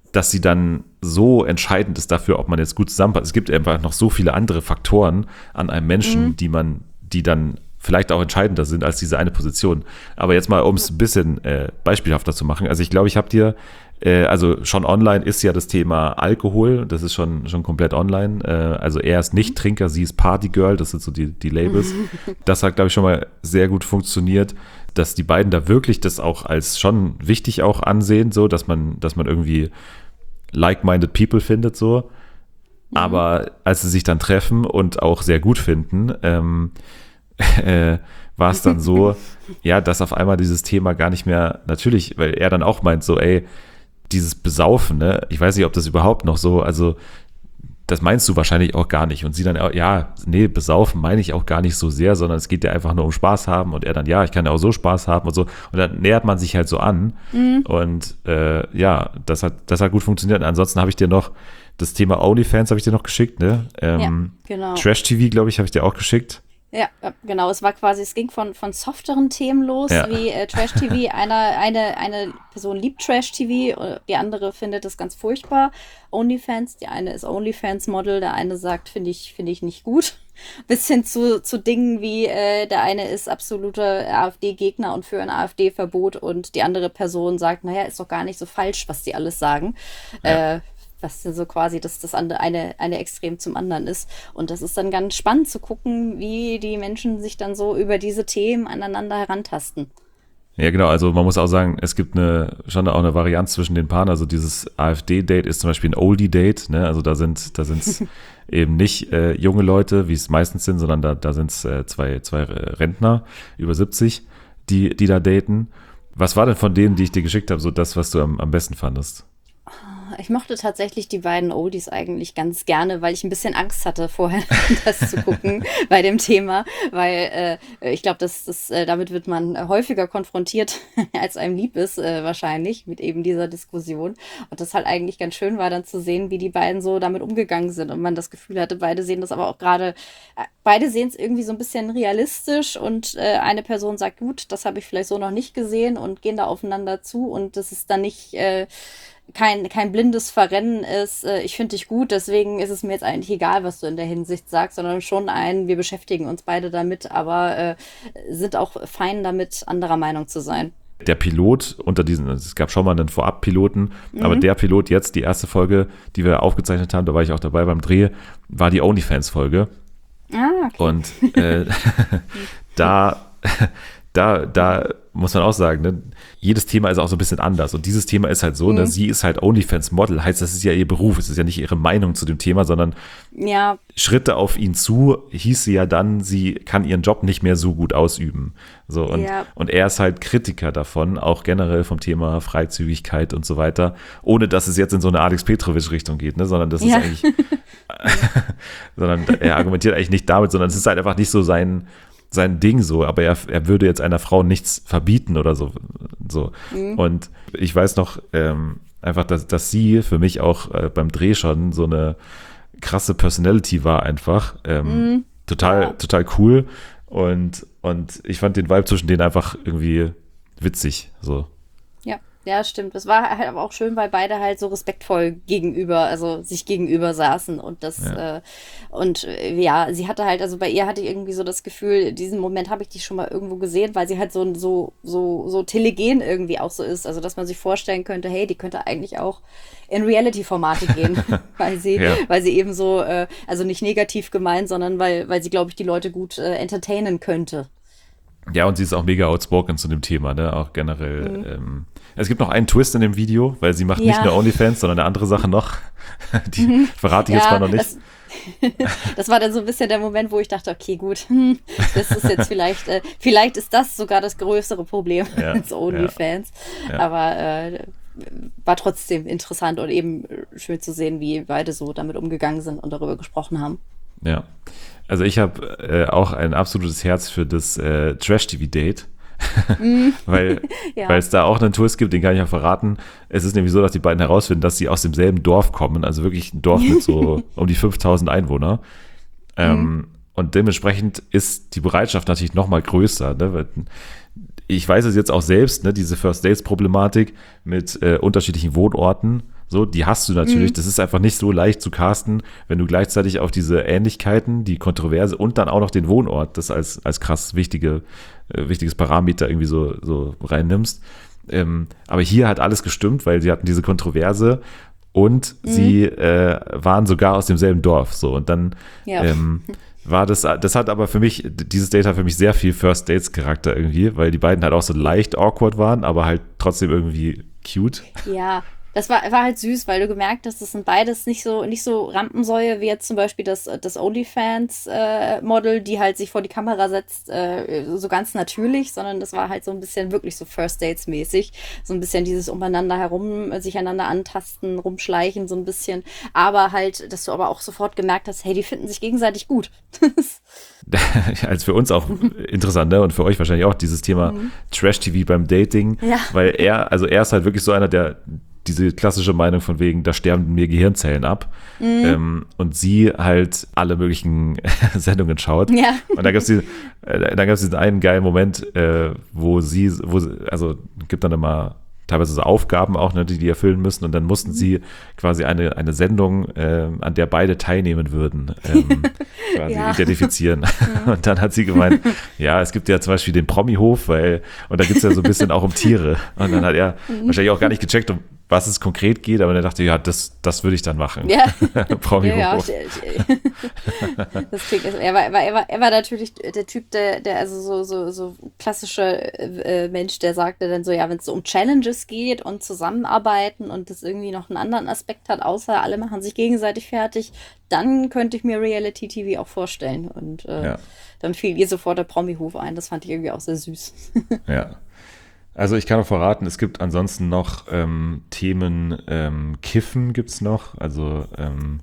dass sie dann so entscheidend ist dafür, ob man jetzt gut zusammenpasst. Es gibt einfach noch so viele andere Faktoren an einem Menschen, mhm. die man, die dann vielleicht auch entscheidender sind als diese eine Position. Aber jetzt mal, um es ein bisschen äh, beispielhafter zu machen. Also ich glaube, ich habe dir, äh, also schon online ist ja das Thema Alkohol, das ist schon, schon komplett online. Äh, also er ist nicht Trinker, sie ist Partygirl, das sind so die, die Labels. Das hat, glaube ich, schon mal sehr gut funktioniert, dass die beiden da wirklich das auch als schon wichtig auch ansehen, so, dass man, dass man irgendwie like-minded people findet, so. Mhm. Aber als sie sich dann treffen und auch sehr gut finden, ähm, äh, war es dann so, ja, dass auf einmal dieses Thema gar nicht mehr, natürlich, weil er dann auch meint so, ey, dieses Besaufen, ne, ich weiß nicht, ob das überhaupt noch so, also das meinst du wahrscheinlich auch gar nicht. Und sie dann, ja, nee, besaufen meine ich auch gar nicht so sehr, sondern es geht ja einfach nur um Spaß haben. Und er dann, ja, ich kann ja auch so Spaß haben und so. Und dann nähert man sich halt so an. Mhm. Und äh, ja, das hat, das hat gut funktioniert. Und ansonsten habe ich dir noch das Thema OnlyFans habe ich dir noch geschickt, ne? Ähm, ja, genau. Trash-T V, glaube ich, habe ich dir auch geschickt. Ja, genau. Es war quasi, es ging von, von softeren Themen los, ja. wie äh, Trash-T V. Einer, eine, eine Person liebt Trash-T V, die andere findet es ganz furchtbar. OnlyFans, die eine ist OnlyFans-Model, der eine sagt, finde ich, finde ich nicht gut. Bis hin zu, zu Dingen wie, äh, der eine ist absoluter AfD-Gegner und für ein AfD-Verbot und die andere Person sagt, naja, ist doch gar nicht so falsch, was die alles sagen. Ja. Äh, was so quasi das, das andere, eine, eine Extrem zum anderen ist. Und das ist dann ganz spannend zu gucken, wie die Menschen sich dann so über diese Themen aneinander herantasten. Ja, genau, also man muss auch sagen, es gibt eine, schon auch eine Varianz zwischen den Paaren. Also dieses AfD-Date ist zum Beispiel ein Oldie-Date, ne? Also da sind da sind es eben nicht äh, junge Leute, wie es meistens sind, sondern da, da sind es äh, zwei, zwei Rentner über siebzig, die, die da daten. Was war denn von denen, die ich dir geschickt habe, so das, was du am, am besten fandest? Ich mochte tatsächlich die beiden Oldies eigentlich ganz gerne, weil ich ein bisschen Angst hatte, vorher das zu gucken bei dem Thema, weil äh, ich glaube, das, das, äh, damit wird man häufiger konfrontiert, als einem lieb ist, äh, wahrscheinlich, mit eben dieser Diskussion. Und das halt eigentlich ganz schön war, dann zu sehen, wie die beiden so damit umgegangen sind und man das Gefühl hatte, beide sehen das aber auch gerade, äh, beide sehen es irgendwie so ein bisschen realistisch und äh, eine Person sagt, gut, das habe ich vielleicht so noch nicht gesehen und gehen da aufeinander zu und das ist dann nicht äh, kein, kein blindes Verrennen ist, äh, ich finde dich gut, deswegen ist es mir jetzt eigentlich egal, was du in der Hinsicht sagst, sondern schon ein, wir beschäftigen uns beide damit, aber äh, sind auch fein damit, anderer Meinung zu sein. Der Pilot unter diesen, es gab schon mal einen Vorab-Piloten, mhm. aber der Pilot jetzt, die erste Folge, die wir aufgezeichnet haben, da war ich auch dabei beim Dreh, war die OnlyFans-Folge. Ah, okay. Und äh, da, da, da muss man auch sagen, ne, jedes Thema ist auch so ein bisschen anders. Und dieses Thema ist halt so, mhm. ne, sie ist halt OnlyFans-Model, heißt, das ist ja ihr Beruf, es ist ja nicht ihre Meinung zu dem Thema, sondern ja. Schritte auf ihn zu, hieß sie ja dann, sie kann ihren Job nicht mehr so gut ausüben. So, und, ja. und er ist halt Kritiker davon, auch generell vom Thema Freizügigkeit und so weiter, ohne dass es jetzt in so eine Alex Petrovic-Richtung geht, ne, sondern das ist ja. eigentlich, sondern er argumentiert eigentlich nicht damit, sondern es ist halt einfach nicht so sein sein Ding so, aber er, er würde jetzt einer Frau nichts verbieten oder so. so. Mhm. Und ich weiß noch ähm, einfach, dass, dass sie für mich auch äh, beim Dreh schon so eine krasse Personality war einfach. Ähm, mhm. Total, ja. total cool. Und, und ich fand den Vibe zwischen denen einfach irgendwie witzig. So. Ja, stimmt. Das war halt aber auch schön, weil beide halt so respektvoll gegenüber, also sich gegenüber saßen und das, ja. äh, und äh, ja, sie hatte halt, also bei ihr hatte ich irgendwie so das Gefühl, diesen Moment habe ich die schon mal irgendwo gesehen, weil sie halt so, so, so, so telegen irgendwie auch so ist, also dass man sich vorstellen könnte, hey, die könnte eigentlich auch in Reality-Formate gehen, weil sie, ja. weil sie eben so, äh, also nicht negativ gemeint, sondern weil, weil sie, glaube ich, die Leute gut äh, entertainen könnte. Ja, und sie ist auch mega outspoken zu dem Thema, ne, auch generell. Mhm. Ähm, es gibt noch einen Twist in dem Video, weil sie macht ja. nicht nur OnlyFans, sondern eine andere Sache noch. Die mhm. verrate ich ja, jetzt mal noch nicht. Das, das war dann so ein bisschen der Moment, wo ich dachte, okay, gut, das ist jetzt vielleicht, äh, vielleicht ist das sogar das größere Problem ja, als OnlyFans. Ja, ja. Aber äh, war trotzdem interessant und eben schön zu sehen, wie beide so damit umgegangen sind und darüber gesprochen haben. Ja, also ich habe äh, auch ein absolutes Herz für das äh, Trash-T V-Date, mm. weil ja. weil es da auch einen Twist gibt, den kann ich ja verraten. Es ist nämlich so, dass die beiden herausfinden, dass sie aus demselben Dorf kommen, also wirklich ein Dorf mit so um die fünftausend Einwohner. Ähm, mm. Und dementsprechend ist die Bereitschaft natürlich noch mal größer. Ne? Ich weiß es jetzt auch selbst, ne, diese First-Dates-Problematik mit äh, unterschiedlichen Wohnorten. So, die hast du natürlich. Mhm. Das ist einfach nicht so leicht zu casten, wenn du gleichzeitig auch diese Ähnlichkeiten, die Kontroverse und dann auch noch den Wohnort, das als, als krass wichtige, äh, wichtiges Parameter irgendwie so, so reinnimmst. Ähm, aber hier hat alles gestimmt, weil sie hatten diese Kontroverse und mhm. sie äh, waren sogar aus demselben Dorf. So, und dann ja. ähm, war das, das hat aber für mich, dieses Date hat für mich sehr viel First Dates Charakter irgendwie, weil die beiden halt auch so leicht awkward waren, aber halt trotzdem irgendwie cute. Ja. Das war, war halt süß, weil du gemerkt hast, das sind beides nicht so, nicht so Rampensäue wie jetzt zum Beispiel das, das OnlyFans-Model, äh, die halt sich vor die Kamera setzt, äh, so ganz natürlich, sondern das war halt so ein bisschen wirklich so First Dates-mäßig. So ein bisschen dieses umeinander herum, sich einander antasten, rumschleichen, so ein bisschen. Aber halt, dass du aber auch sofort gemerkt hast, hey, die finden sich gegenseitig gut. Als für uns auch interessant, ne? Und für euch wahrscheinlich auch dieses Thema mhm. Trash-T V beim Dating, ja. weil er, also er ist halt wirklich so einer, der diese klassische Meinung von wegen, da sterben mir Gehirnzellen ab mhm. ähm, und sie halt alle möglichen Sendungen schaut. Ja. Und da gab es diesen, äh, da gab's diesen einen geilen Moment, äh, wo sie, wo sie, also gibt dann immer teilweise so Aufgaben auch, ne, die die erfüllen müssen und dann mussten mhm. sie quasi eine, eine Sendung, äh, an der beide teilnehmen würden, ähm, quasi ja. identifizieren. Mhm. Und dann hat sie gemeint, ja, es gibt ja zum Beispiel den Promi-Hof, weil, und da gibt es ja so ein bisschen auch um Tiere. Und dann hat er mhm. wahrscheinlich auch gar nicht gecheckt, um was es konkret geht, aber er dachte, ja, das, das würde ich dann machen. Ja. Promi-Hof. Ja, ja. Das klingt, er war, er war, er war, er war natürlich der Typ, der, der also so, so, so klassische äh, Mensch, der sagte dann so, ja, wenn es so um Challenges geht und Zusammenarbeiten und das irgendwie noch einen anderen Aspekt hat, außer alle machen sich gegenseitig fertig, dann könnte ich mir Reality-T V auch vorstellen. Und äh, ja. dann fiel ihr sofort der Promi-Hof ein. Das fand ich irgendwie auch sehr süß. Ja. Also ich kann noch verraten, es gibt ansonsten noch ähm, Themen, ähm, Kiffen gibt es noch, also ähm,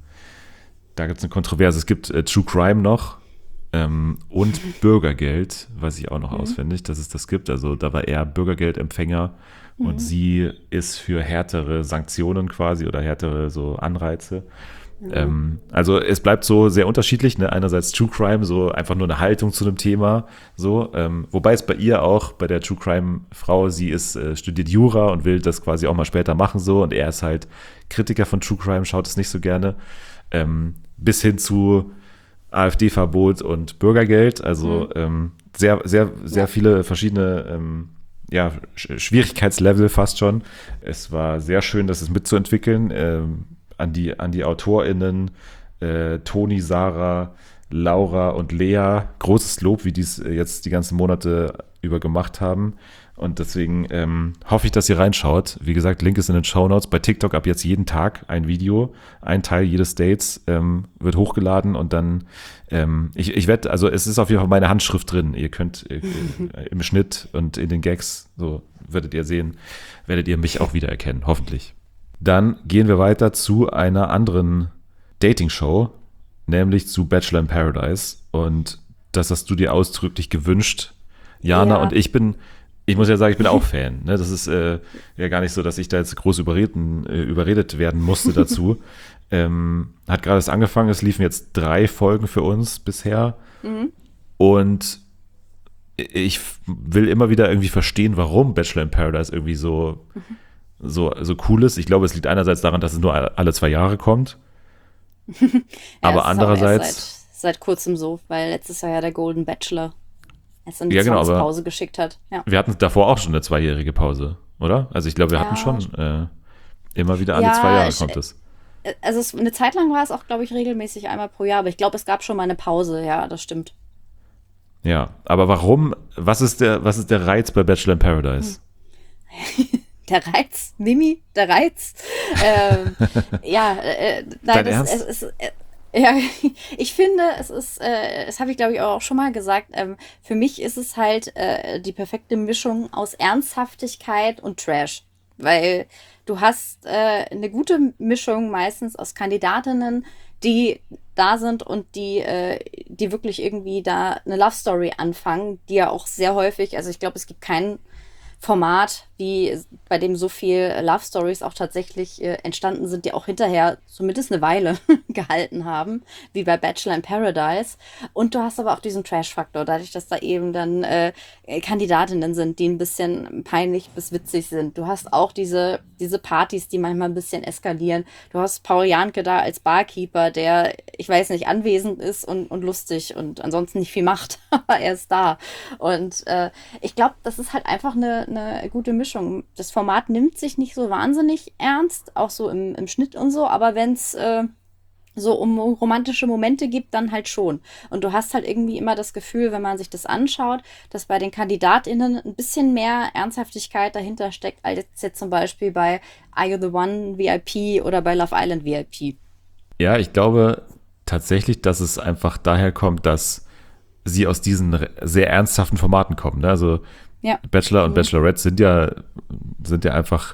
da gibt es eine Kontroverse, es gibt äh, True Crime noch ähm, und Bürgergeld, weiß ich auch noch mhm. auswendig, dass es das gibt, also da war er Bürgergeldempfänger mhm. und sie ist für härtere Sanktionen quasi oder härtere so Anreize. Mhm. Ähm, also es bleibt so sehr unterschiedlich, ne? Einerseits True Crime, so einfach nur eine Haltung zu einem Thema, so, ähm, wobei es bei ihr auch, bei der True Crime Frau, sie ist, äh, studiert Jura und will das quasi auch mal später machen, so, und er ist halt Kritiker von True Crime, schaut es nicht so gerne, ähm, bis hin zu AfD-Verbot und Bürgergeld, also mhm. ähm, sehr, sehr, sehr ja. viele verschiedene ähm, ja, Schwierigkeitslevel fast schon. Es war sehr schön, das es mitzuentwickeln, ähm, an die, an die AutorInnen, äh, Toni, Sarah, Laura und Lea. Großes Lob, wie die es jetzt die ganzen Monate über gemacht haben. Und deswegen ähm, hoffe ich, dass ihr reinschaut. Wie gesagt, Link ist in den Shownotes. Bei TikTok ab jetzt jeden Tag ein Video. Ein Teil jedes Dates ähm, wird hochgeladen und dann, ähm, ich, ich wette, also es ist auf jeden Fall meine Handschrift drin. Ihr könnt äh, im Schnitt und in den Gags, so werdet ihr sehen, werdet ihr mich auch wiedererkennen, hoffentlich. Dann gehen wir weiter zu einer anderen Dating-Show, nämlich zu Bachelor in Paradise. Und das hast du dir ausdrücklich gewünscht, Jana. Ja. Und ich bin, ich muss ja sagen, ich bin auch Fan. Ne? Das ist äh, ja gar nicht so, dass ich da jetzt groß überreden, äh, überredet werden musste dazu. ähm, hat gerade erst angefangen, es liefen jetzt drei Folgen für uns bisher. Mhm. Und ich will immer wieder irgendwie verstehen, warum Bachelor in Paradise irgendwie so... Mhm. So, so cool ist. Ich glaube, es liegt einerseits daran, dass es nur alle zwei Jahre kommt. ja, aber andererseits. Seit, seit kurzem so, weil letztes Jahr ja der Golden Bachelor es in die ja, genau, Pause geschickt hat. Ja. Wir hatten davor auch schon eine zweijährige Pause, oder? Also ich glaube, wir ja. hatten schon äh, immer wieder alle ja, zwei Jahre ich, kommt es. Also es, eine Zeit lang war es auch, glaube ich, regelmäßig einmal pro Jahr, aber ich glaube, es gab schon mal eine Pause, ja, das stimmt. Ja, aber warum, was ist der, was ist der Reiz bei Bachelor in Paradise? Hm. Der Reiz, Mimi, der Reiz. Ähm, ja, äh, nein, es, es ist, äh, ja, ich finde, es ist, äh, das habe ich glaube ich auch schon mal gesagt, ähm, für mich ist es halt äh, die perfekte Mischung aus Ernsthaftigkeit und Trash, weil du hast äh, eine gute Mischung meistens aus Kandidatinnen, die da sind und die, äh, die wirklich irgendwie da eine Love Story anfangen, die ja auch sehr häufig, also ich glaube, es gibt keinen Format, wie bei dem so viel Love Stories auch tatsächlich äh, entstanden sind, die auch hinterher zumindest eine Weile gehalten haben, wie bei Bachelor in Paradise. Und du hast aber auch diesen Trash-Faktor, dadurch, dass da eben dann äh, Kandidatinnen sind, die ein bisschen peinlich bis witzig sind. Du hast auch diese, diese Partys, die manchmal ein bisschen eskalieren. Du hast Paul Janke da als Barkeeper, der, ich weiß nicht, anwesend ist und, und lustig und ansonsten nicht viel macht, aber er ist da. Und äh, ich glaube, das ist halt einfach eine, eine gute Mischung. Das Format nimmt sich nicht so wahnsinnig ernst, auch so im, im Schnitt und so, aber wenn es äh, so um romantische Momente gibt, dann halt schon. Und du hast halt irgendwie immer das Gefühl, wenn man sich das anschaut, dass bei den KandidatInnen ein bisschen mehr Ernsthaftigkeit dahinter steckt, als jetzt zum Beispiel bei Are You the One V I P oder bei Love Island V I P. Ja, ich glaube tatsächlich, dass es einfach daher kommt, dass sie aus diesen sehr ernsthaften Formaten kommen. Ne? Also ja. Bachelor und mhm. Bachelorette sind ja, sind ja einfach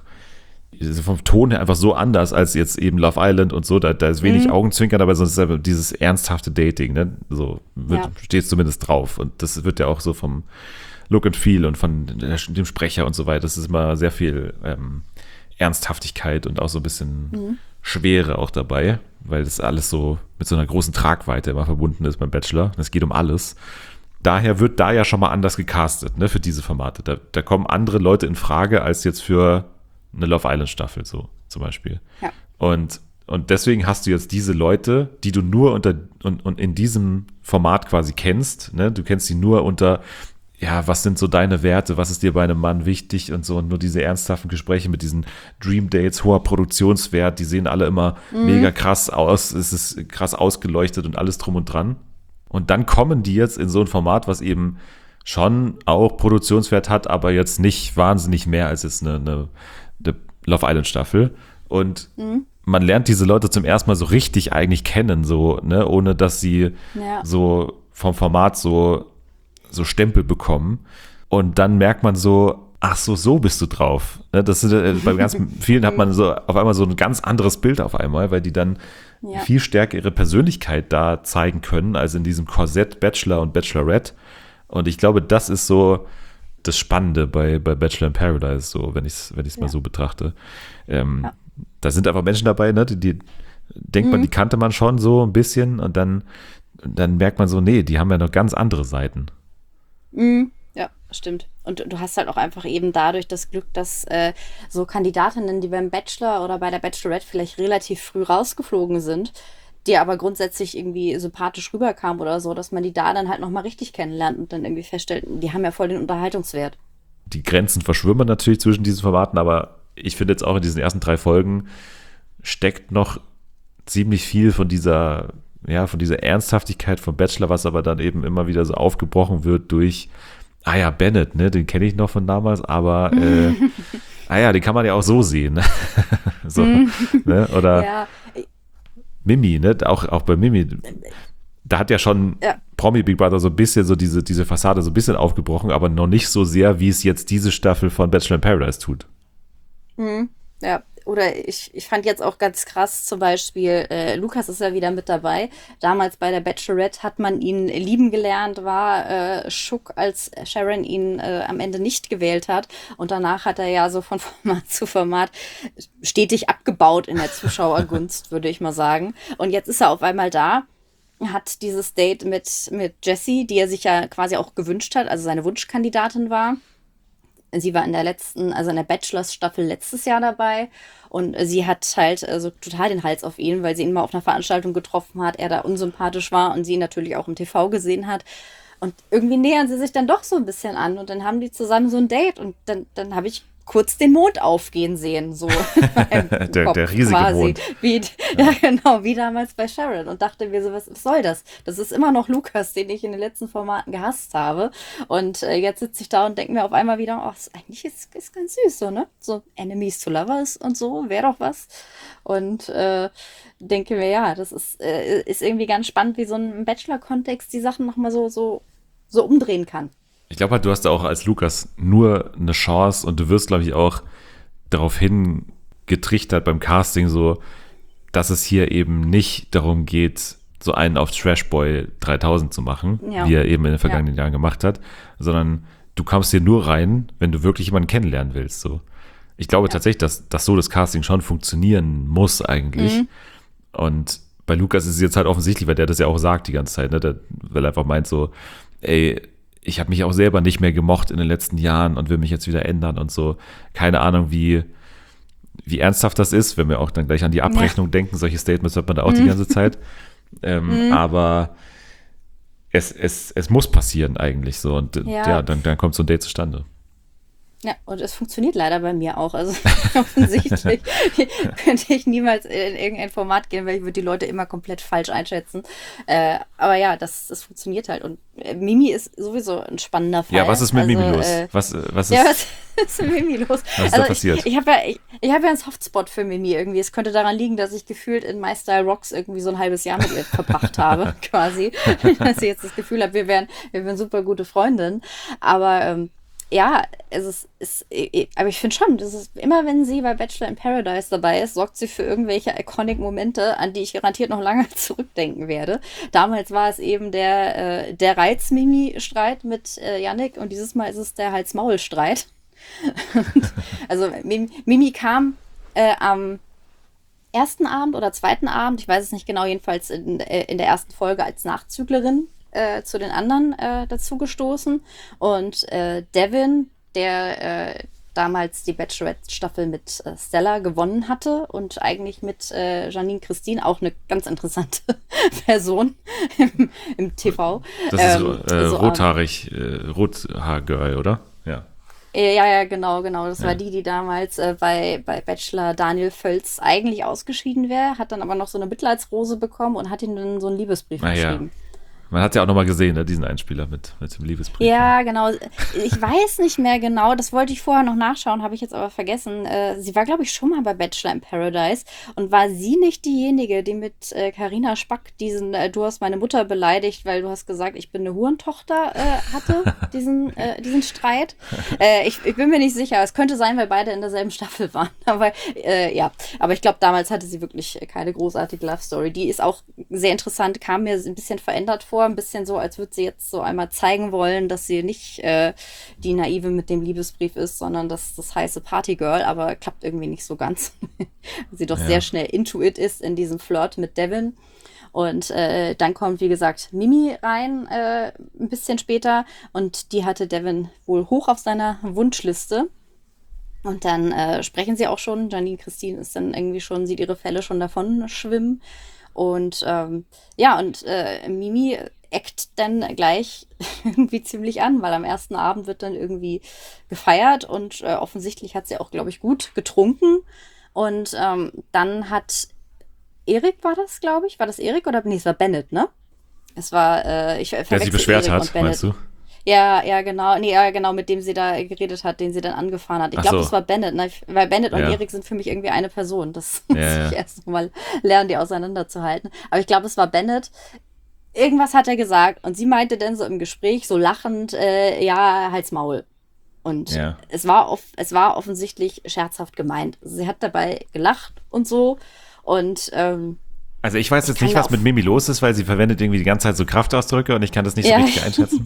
vom Ton her einfach so anders als jetzt eben Love Island und so. Da, da ist wenig mhm. Augenzwinkern, aber sonst ist es dieses ernsthafte Dating. Ne? So wird, ja. steht es zumindest drauf. Und das wird ja auch so vom Look and Feel und von dem Sprecher und so weiter. Das ist immer sehr viel ähm, Ernsthaftigkeit und auch so ein bisschen mhm. Schwere auch dabei, weil das alles so mit so einer großen Tragweite immer verbunden ist beim Bachelor. Es geht um alles. Daher wird da ja schon mal anders gecastet, ne, für diese Formate. Da, da kommen andere Leute in Frage als jetzt für eine Love Island Staffel, so zum Beispiel. Ja. Und, und deswegen hast du jetzt diese Leute, die du nur unter und, und in diesem Format quasi kennst, ne? Du kennst sie nur unter, ja, was sind so deine Werte, was ist dir bei einem Mann wichtig und so, und nur diese ernsthaften Gespräche mit diesen Dream Dates, hoher Produktionswert, die sehen alle immer mhm. mega krass aus, es ist krass ausgeleuchtet und alles drum und dran. Und dann kommen die jetzt in so ein Format, was eben schon auch Produktionswert hat, aber jetzt nicht wahnsinnig mehr als jetzt eine, eine, eine Love Island Staffel. Und mhm. man lernt diese Leute zum ersten Mal so richtig eigentlich kennen, so, ne, ohne dass sie ja. so vom Format so, so Stempel bekommen. Und dann merkt man so, ach so, so bist du drauf. Ne, das sind, äh, bei ganz vielen hat man so auf einmal so ein ganz anderes Bild auf einmal, weil die dann ja. viel stärker ihre Persönlichkeit da zeigen können, als in diesem Korsett Bachelor und Bachelorette. Und ich glaube, das ist so das Spannende bei, bei Bachelor in Paradise, so, wenn ich es wenn ich's ja. mal so betrachte. Ähm, ja. Da sind einfach Menschen dabei, ne, die, die denkt mhm. man, die kannte man schon so ein bisschen und dann, dann merkt man so, nee, die haben ja noch ganz andere Seiten. Mhm. Ja, stimmt. Und du hast halt auch einfach eben dadurch das Glück, dass äh, so Kandidatinnen, die beim Bachelor oder bei der Bachelorette vielleicht relativ früh rausgeflogen sind, die aber grundsätzlich irgendwie sympathisch rüberkam oder so, dass man die da dann halt nochmal richtig kennenlernt und dann irgendwie feststellt, die haben ja voll den Unterhaltungswert. Die Grenzen verschwimmen natürlich zwischen diesen Formaten, aber ich finde jetzt auch in diesen ersten drei Folgen steckt noch ziemlich viel von dieser, ja, von dieser Ernsthaftigkeit vom Bachelor, was aber dann eben immer wieder so aufgebrochen wird durch, ah ja, Bennett, ne, den kenne ich noch von damals, aber äh, ah ja, den kann man ja auch so sehen. so, ne? Oder ja. Mimi, ne? Auch, auch bei Mimi, da hat ja schon ja. Promi Big Brother so ein bisschen so diese, diese Fassade so ein bisschen aufgebrochen, aber noch nicht so sehr, wie es jetzt diese Staffel von Bachelor in Paradise tut. Mhm. Ja, oder ich, ich fand jetzt auch ganz krass zum Beispiel, äh, Lukas ist ja wieder mit dabei. Damals bei der Bachelorette hat man ihn lieben gelernt, war äh, schock, als Sharon ihn äh, am Ende nicht gewählt hat. Und danach hat er ja so von Format zu Format stetig abgebaut in der Zuschauergunst, würde ich mal sagen. Und jetzt ist er auf einmal da, hat dieses Date mit, mit Jessie, die er sich ja quasi auch gewünscht hat, also seine Wunschkandidatin war. Sie war in der letzten, also in der Bachelors-Staffel letztes Jahr dabei und sie hat halt also total den Hals auf ihn, weil sie ihn mal auf einer Veranstaltung getroffen hat, er da unsympathisch war und sie ihn natürlich auch im T V gesehen hat. Und irgendwie nähern sie sich dann doch so ein bisschen an und dann haben die zusammen so ein Date und dann, dann habe ich kurz den Mond aufgehen sehen, so. der, der riesige quasi. Mond. Wie, ja, genau, wie damals bei Sharon und dachte mir so, was soll das? Das ist immer noch Lukas, den ich in den letzten Formaten gehasst habe und äh, jetzt sitze ich da und denke mir auf einmal wieder, oh, ist, eigentlich ist, ist ganz süß, so, ne? So Enemies to Lovers und so, wäre doch was. Und äh, denke mir, ja, das ist, äh, ist irgendwie ganz spannend, wie so ein Bachelor-Kontext die Sachen nochmal so, so, so umdrehen kann. Ich glaube halt, du hast da auch als Lukas nur eine Chance und du wirst, glaube ich, auch darauf hin getrichtert beim Casting so, dass es hier eben nicht darum geht, so einen auf Trashboy dreitausend zu machen, ja. wie er eben in den vergangenen ja. Jahren gemacht hat, sondern du kommst hier nur rein, wenn du wirklich jemanden kennenlernen willst. So. Ich glaube ja. tatsächlich, dass, dass so das Casting schon funktionieren muss eigentlich. Mhm. Und bei Lukas ist es jetzt halt offensichtlich, weil der das ja auch sagt die ganze Zeit, ne? Der, weil er einfach meint so, ey, ich habe mich auch selber nicht mehr gemocht in den letzten Jahren und will mich jetzt wieder ändern und so. Keine Ahnung, wie, wie ernsthaft das ist, wenn wir auch dann gleich an die Abrechnung ja. denken. Solche Statements hört man da auch mhm. die ganze Zeit. Ähm, mhm. Aber es, es, es muss passieren eigentlich so. Und ja, ja dann, dann kommt so ein Date zustande. Ja, und es funktioniert leider bei mir auch. Also offensichtlich könnte ich niemals in irgendein Format gehen, weil ich würde die Leute immer komplett falsch einschätzen. Äh, aber ja, das, das funktioniert halt. Und äh, Mimi ist sowieso ein spannender Fall. Ja, was ist mit also, Mimi los? Äh, was, was ist, ja, was ist mit Mimi los? Was ist also da passiert? Ich, ich habe ja, ich, ich hab ja einen Softspot für Mimi irgendwie. Es könnte daran liegen, dass ich gefühlt in My Style Rocks irgendwie so ein halbes Jahr mit ihr verbracht habe, quasi. Dass ich jetzt das Gefühl habe, wir wären, wir wären super gute Freundinnen. Aber ähm, ja, es ist, ist, aber ich finde schon, das ist immer, wenn sie bei Bachelor in Paradise dabei ist, sorgt sie für irgendwelche iconic Momente, an die ich garantiert noch lange zurückdenken werde. Damals war es eben der, äh, der Reiz-Mimi-Streit mit äh, Yannick und dieses Mal ist es der Hals-Maul-Streit. Also Mimi, Mimi kam äh, am ersten Abend oder zweiten Abend, ich weiß es nicht genau, jedenfalls in, in der ersten Folge als Nachzüglerin Äh, zu den anderen äh, dazugestoßen. Und äh, Devin, der äh, damals die Bachelorette-Staffel mit äh, Stella gewonnen hatte und eigentlich mit äh, Janine Christine auch eine ganz interessante Person im, im T V. Das ähm, ist äh, so, rothaarig, äh, Rothaar-Girl, oder? Ja. Ja, ja, genau, genau. Das ja. war die, die damals äh, bei, bei Bachelor Daniel Völz eigentlich ausgeschieden wäre, hat dann aber noch so eine Mitleidsrose bekommen und hat ihm dann so einen Liebesbrief ah, geschrieben. Ja. Man hat ja auch nochmal gesehen, ne, diesen Einspieler mit, mit dem Liebesbrief. Ja, genau. Ich weiß nicht mehr genau, das wollte ich vorher noch nachschauen, habe ich jetzt aber vergessen. Äh, sie war, glaube ich, schon mal bei Bachelor in Paradise und war sie nicht diejenige, die mit Carina äh, Spack diesen äh, Du hast meine Mutter beleidigt, weil du hast gesagt, ich bin eine Hurentochter, äh, hatte, diesen, äh, diesen Streit. Äh, ich, ich bin mir nicht sicher. Es könnte sein, weil beide in derselben Staffel waren. Aber äh, ja, aber ich glaube, damals hatte sie wirklich keine großartige Love Story. Die ist auch sehr interessant, kam mir ein bisschen verändert vor. Ein bisschen so, als würde sie jetzt so einmal zeigen wollen, dass sie nicht äh, die Naive mit dem Liebesbrief ist, sondern dass das heiße Partygirl, aber klappt irgendwie nicht so ganz. sie doch ja. sehr schnell into it ist in diesem Flirt mit Devin. Und äh, dann kommt, wie gesagt, Mimi rein, äh, ein bisschen später. Und die hatte Devin wohl hoch auf seiner Wunschliste. Und dann äh, sprechen sie auch schon. Janine Christine ist dann irgendwie schon, sieht ihre Fälle schon davon schwimmen. Und ähm, ja, und äh, Mimi eckt dann gleich irgendwie ziemlich an, weil am ersten Abend wird dann irgendwie gefeiert und äh, offensichtlich hat sie auch, glaube ich, gut getrunken. Und ähm, dann hat Erik, war das, glaube ich? War das Erik oder? Nee, es war Bennett, ne? Es war, äh, ich Der sich beschwert Erik hat, meinst du? Ja, ja, genau. Nee, ja, genau, mit dem sie da geredet hat, den sie dann angefahren hat. Ich glaube, so. Das war Bennett, ne? Weil Bennett und ja. Erik sind für mich irgendwie eine Person. Das ja, muss ja. ich erst mal lernen, die auseinanderzuhalten. Aber ich glaube, es war Bennett. Irgendwas hat er gesagt und sie meinte dann so im Gespräch, so lachend, äh, ja, Hals Maul. Und ja. es war off- es war offensichtlich scherzhaft gemeint. Sie hat dabei gelacht und so. Und ähm, also ich weiß jetzt nicht, was mit Mimi los ist, weil sie verwendet irgendwie die ganze Zeit so Kraftausdrücke und ich kann das nicht so ja. richtig einschätzen.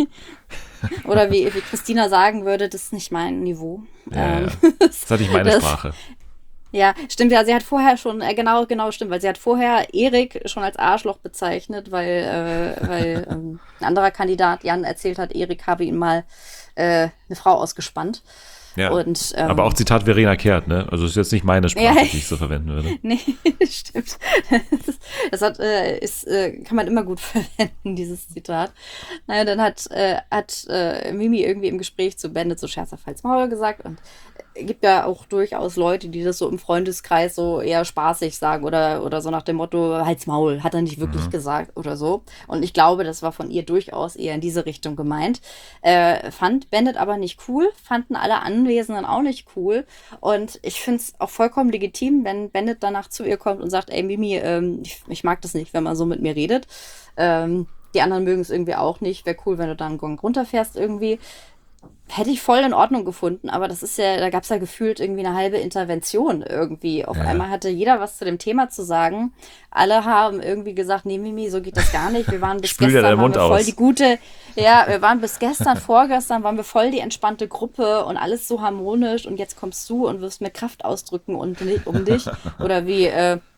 Oder wie, wie Christina sagen würde, das ist nicht mein Niveau. Ja, ähm, ja. Das ist halt nicht meine das, Sprache. Ja, stimmt, ja, sie hat vorher schon, äh, genau, genau, stimmt, weil sie hat vorher Erik schon als Arschloch bezeichnet, weil, äh, weil ähm, ein anderer Kandidat, Jan, erzählt hat, Erik habe ihm mal äh, eine Frau ausgespannt. Ja, und, ähm, aber auch Zitat Verena Kehrt, ne? Also das ist jetzt nicht meine Sprache, ja, die ich so verwenden würde. Nee, stimmt. Das, das hat, äh, ist, äh, kann man immer gut verwenden, dieses Zitat. Naja, dann hat, äh, hat äh, Mimi irgendwie im Gespräch zu Bennett so scherzhaft Hals Maul gesagt und gibt ja auch durchaus Leute, die das so im Freundeskreis so eher spaßig sagen oder, oder so nach dem Motto, Hals Maul, hat er nicht wirklich mhm. gesagt oder so. Und ich glaube, das war von ihr durchaus eher in diese Richtung gemeint. Äh, fand Bennett aber nicht cool, fanden alle Anwesenden auch nicht cool. Und ich finde es auch vollkommen legitim, wenn Bennett danach zu ihr kommt und sagt, ey Mimi, ähm, ich, ich mag das nicht, wenn man so mit mir redet. Ähm, die anderen mögen es irgendwie auch nicht. Wäre cool, wenn du da einen Gong runterfährst irgendwie. Hätte ich voll in Ordnung gefunden, aber das ist ja, da gab es ja gefühlt irgendwie eine halbe Intervention irgendwie. Auf ja. einmal hatte jeder was zu dem Thema zu sagen. Alle haben irgendwie gesagt, nee, Mimi, so geht das gar nicht. Wir waren bis Spül dir gestern deinen Mund waren wir voll aus. die gute, ja, wir waren bis gestern, vorgestern waren wir voll die entspannte Gruppe und alles so harmonisch und jetzt kommst du und wirst mir Kraft ausdrücken und um dich. Oder wie, äh,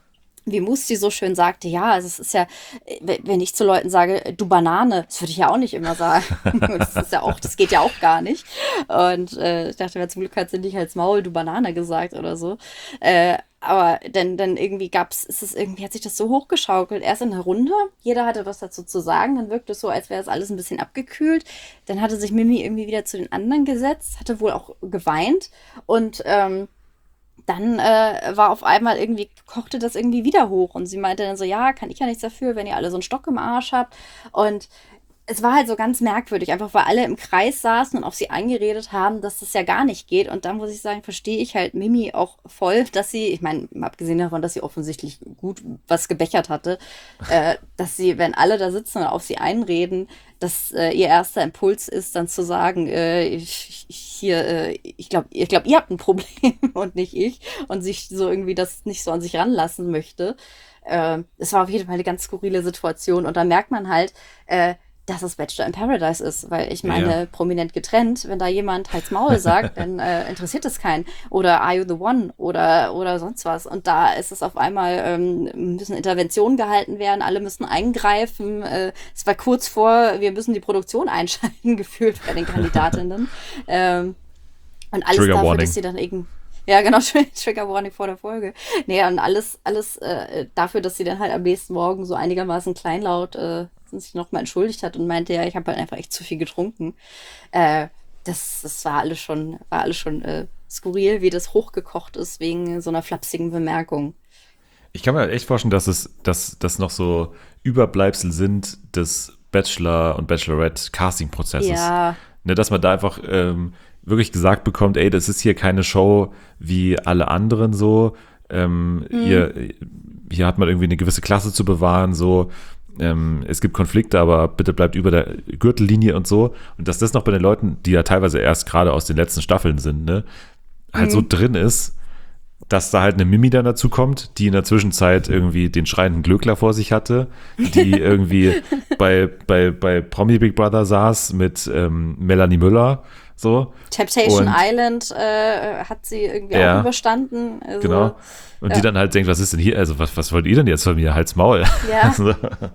wie Musti so schön sagte, ja, also es ist ja, wenn ich zu Leuten sage, du Banane, das würde ich ja auch nicht immer sagen. Das ist ja auch, das geht ja auch gar nicht. Und äh, ich dachte, zum Glück hat sie nicht als Maul, du Banane gesagt oder so. Äh, aber dann, dann irgendwie gab's, ist es irgendwie, hat sich das so hochgeschaukelt. Erst in der Runde, jeder hatte was dazu zu sagen, dann wirkte es so, als wäre es alles ein bisschen abgekühlt. Dann hatte sich Mimi irgendwie wieder zu den anderen gesetzt, hatte wohl auch geweint und ähm, dann äh, war auf einmal irgendwie, kochte das irgendwie wieder hoch und sie meinte dann so, ja, kann ich ja nichts dafür, wenn ihr alle so einen Stock im Arsch habt. Und es war halt so ganz merkwürdig, einfach weil alle im Kreis saßen und auf sie eingeredet haben, dass das ja gar nicht geht. Und dann muss ich sagen, verstehe ich halt Mimi auch voll, dass sie, ich meine, abgesehen davon, dass sie offensichtlich gut was gebechert hatte, äh, dass sie, wenn alle da sitzen und auf sie einreden, dass äh, ihr erster Impuls ist, dann zu sagen, äh, ich, ich hier, äh, ich glaube, ich glaub, ihr habt ein Problem und nicht ich. Und sich so irgendwie das nicht so an sich ranlassen möchte. Äh, es war auf jeden Fall eine ganz skurrile Situation. Und da merkt man halt, äh, dass es Bachelor in Paradise ist, weil ich meine, ja. prominent getrennt, wenn da jemand Hals Maul sagt, dann äh, interessiert es keinen. Oder Are You the One? Oder, oder sonst was. Und da ist es auf einmal, ähm, müssen Interventionen gehalten werden, alle müssen eingreifen. Äh, es war kurz vor, wir müssen die Produktion einschalten, gefühlt bei den Kandidatinnen. ähm, und alles Trigger dafür, Warning. dass sie dann irgendwie Ja, genau, Trigger Warning vor der Folge. Nee, und alles, alles äh, dafür, dass sie dann halt am nächsten Morgen so einigermaßen kleinlaut äh, sich nochmal entschuldigt hat und meinte, ja, ich habe halt einfach echt zu viel getrunken. Äh, das, das war alles schon, war alles schon äh, skurril, wie das hochgekocht ist wegen so einer flapsigen Bemerkung. Ich kann mir halt echt vorstellen, dass es, dass das noch so Überbleibsel sind des Bachelor- und Bachelorette-Casting-Prozesses. Ja. Ne, dass man da einfach ähm, wirklich gesagt bekommt, ey, das ist hier keine Show wie alle anderen so. Ähm, mhm. hier, hier hat man irgendwie eine gewisse Klasse zu bewahren, so. Ähm, es gibt Konflikte, aber bitte bleibt über der Gürtellinie und so. Und dass das noch bei den Leuten, die ja teilweise erst gerade aus den letzten Staffeln sind, ne, halt mhm. so drin ist, dass da halt eine Mimi dann dazu kommt, die in der Zwischenzeit irgendwie den schreienden Glöckler vor sich hatte, die irgendwie bei, bei, bei Promi Big Brother saß mit ähm, Melanie Müller, so. Temptation und, Island äh, hat sie irgendwie ja, auch überstanden. Also, genau. Und ja. die dann halt denkt, was ist denn hier, also was, was wollt ihr denn jetzt von mir? Halt's Maul. Ja. so.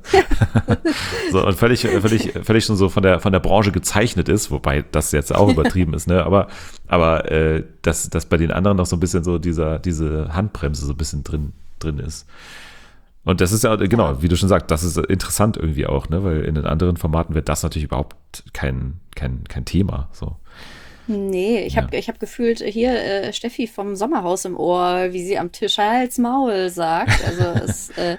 so, und völlig, völlig, völlig schon so von der, von der Branche gezeichnet ist, wobei das jetzt auch übertrieben ist, ne? Aber, aber äh, dass, dass bei den anderen noch so ein bisschen so dieser, diese Handbremse so ein bisschen drin, drin ist. Und das ist ja, genau, ja. wie du schon sagst, das ist interessant irgendwie auch, ne? Weil in den anderen Formaten wird das natürlich überhaupt kein, kein, kein Thema, so. Nee, ich habe ja. ich hab gefühlt hier äh, Steffi vom Sommerhaus im Ohr, wie sie am Tisch Hals Maul sagt. Also es, äh,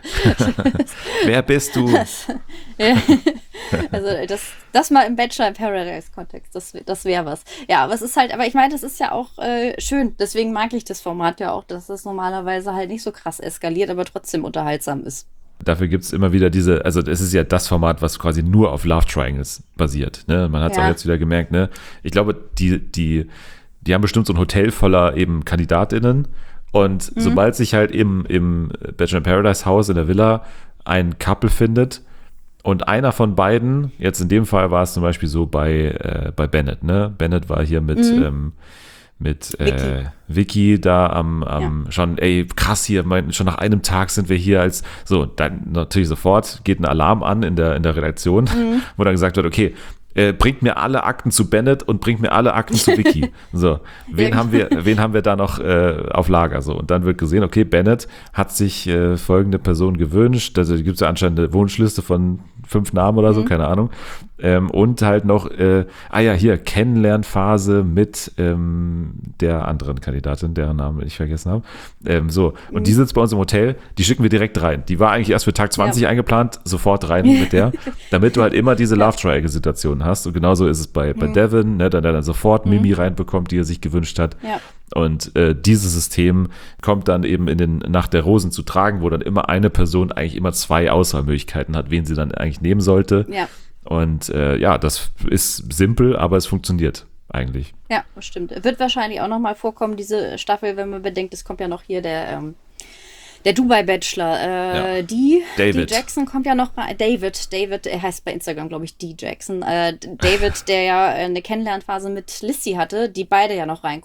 Wer bist du? Das, ja, also das, das mal im Bachelor in Paradise-Kontext, das, das wäre was. Ja, aber es ist halt, aber ich meine, das ist ja auch äh, schön. Deswegen mag ich das Format ja auch, dass das normalerweise halt nicht so krass eskaliert, aber trotzdem unterhaltsam ist. Dafür gibt es immer wieder diese, also es ist ja das Format, was quasi nur auf Love Triangles basiert. Ne? Man hat es Ja. auch jetzt wieder gemerkt, ne? Ich glaube, die, die, die haben bestimmt so ein Hotel voller eben KandidatInnen und Mhm. sobald sich halt im, im Bachelor in Paradise Haus in der Villa ein Couple findet und einer von beiden, jetzt in dem Fall war es zum Beispiel so bei, äh, bei Bennett, ne? Bennett war hier mit, Mhm. ähm, mit äh, Vicky da am, am schon, ey, krass hier, mein, schon nach einem Tag sind wir hier als, so, dann natürlich sofort geht ein Alarm an in der, in der Redaktion, Mhm. wo dann gesagt wird, okay, äh, bringt mir alle Akten zu Bennett und bringt mir alle Akten zu Vicky. So, wen Ja. haben wir, wen haben wir da noch äh, auf Lager? So, und dann wird gesehen, okay, Bennett hat sich äh, folgende Person gewünscht, also gibt es ja anscheinend eine Wunschliste von fünf Namen oder so, Mhm. keine Ahnung. Ähm, und halt noch, äh, ah ja, hier, Kennenlernphase mit ähm, der anderen Kandidatin, deren Namen ich vergessen habe. Ähm, so, und Mhm. die sitzt bei uns im Hotel, die schicken wir direkt rein. Die war eigentlich erst für Tag zwanzig Ja. eingeplant, sofort rein mit der, damit du halt immer diese Love Triangle-Situation hast. Und genauso ist es bei, bei Mhm. Devin, ne, dann, dann sofort Mhm. Mimi reinbekommt, die er sich gewünscht hat. Ja. Und äh, dieses System kommt dann eben in den Nacht der Rosen zu tragen, wo dann immer eine Person eigentlich immer zwei Auswahlmöglichkeiten hat, wen sie dann eigentlich nehmen sollte. Ja. Und äh, ja, das ist simpel, aber es funktioniert eigentlich. Ja, das stimmt. Wird wahrscheinlich auch nochmal vorkommen, diese Staffel, wenn man bedenkt, es kommt ja noch hier der, ähm, der Dubai-Bachelor. Äh, Ja. Die, David. die Jackson kommt ja noch rein. David, David, er heißt bei Instagram, glaube ich, D Jackson. Äh, David, der ja eine Kennenlernphase mit Lissy hatte, die beide ja noch reinkommen.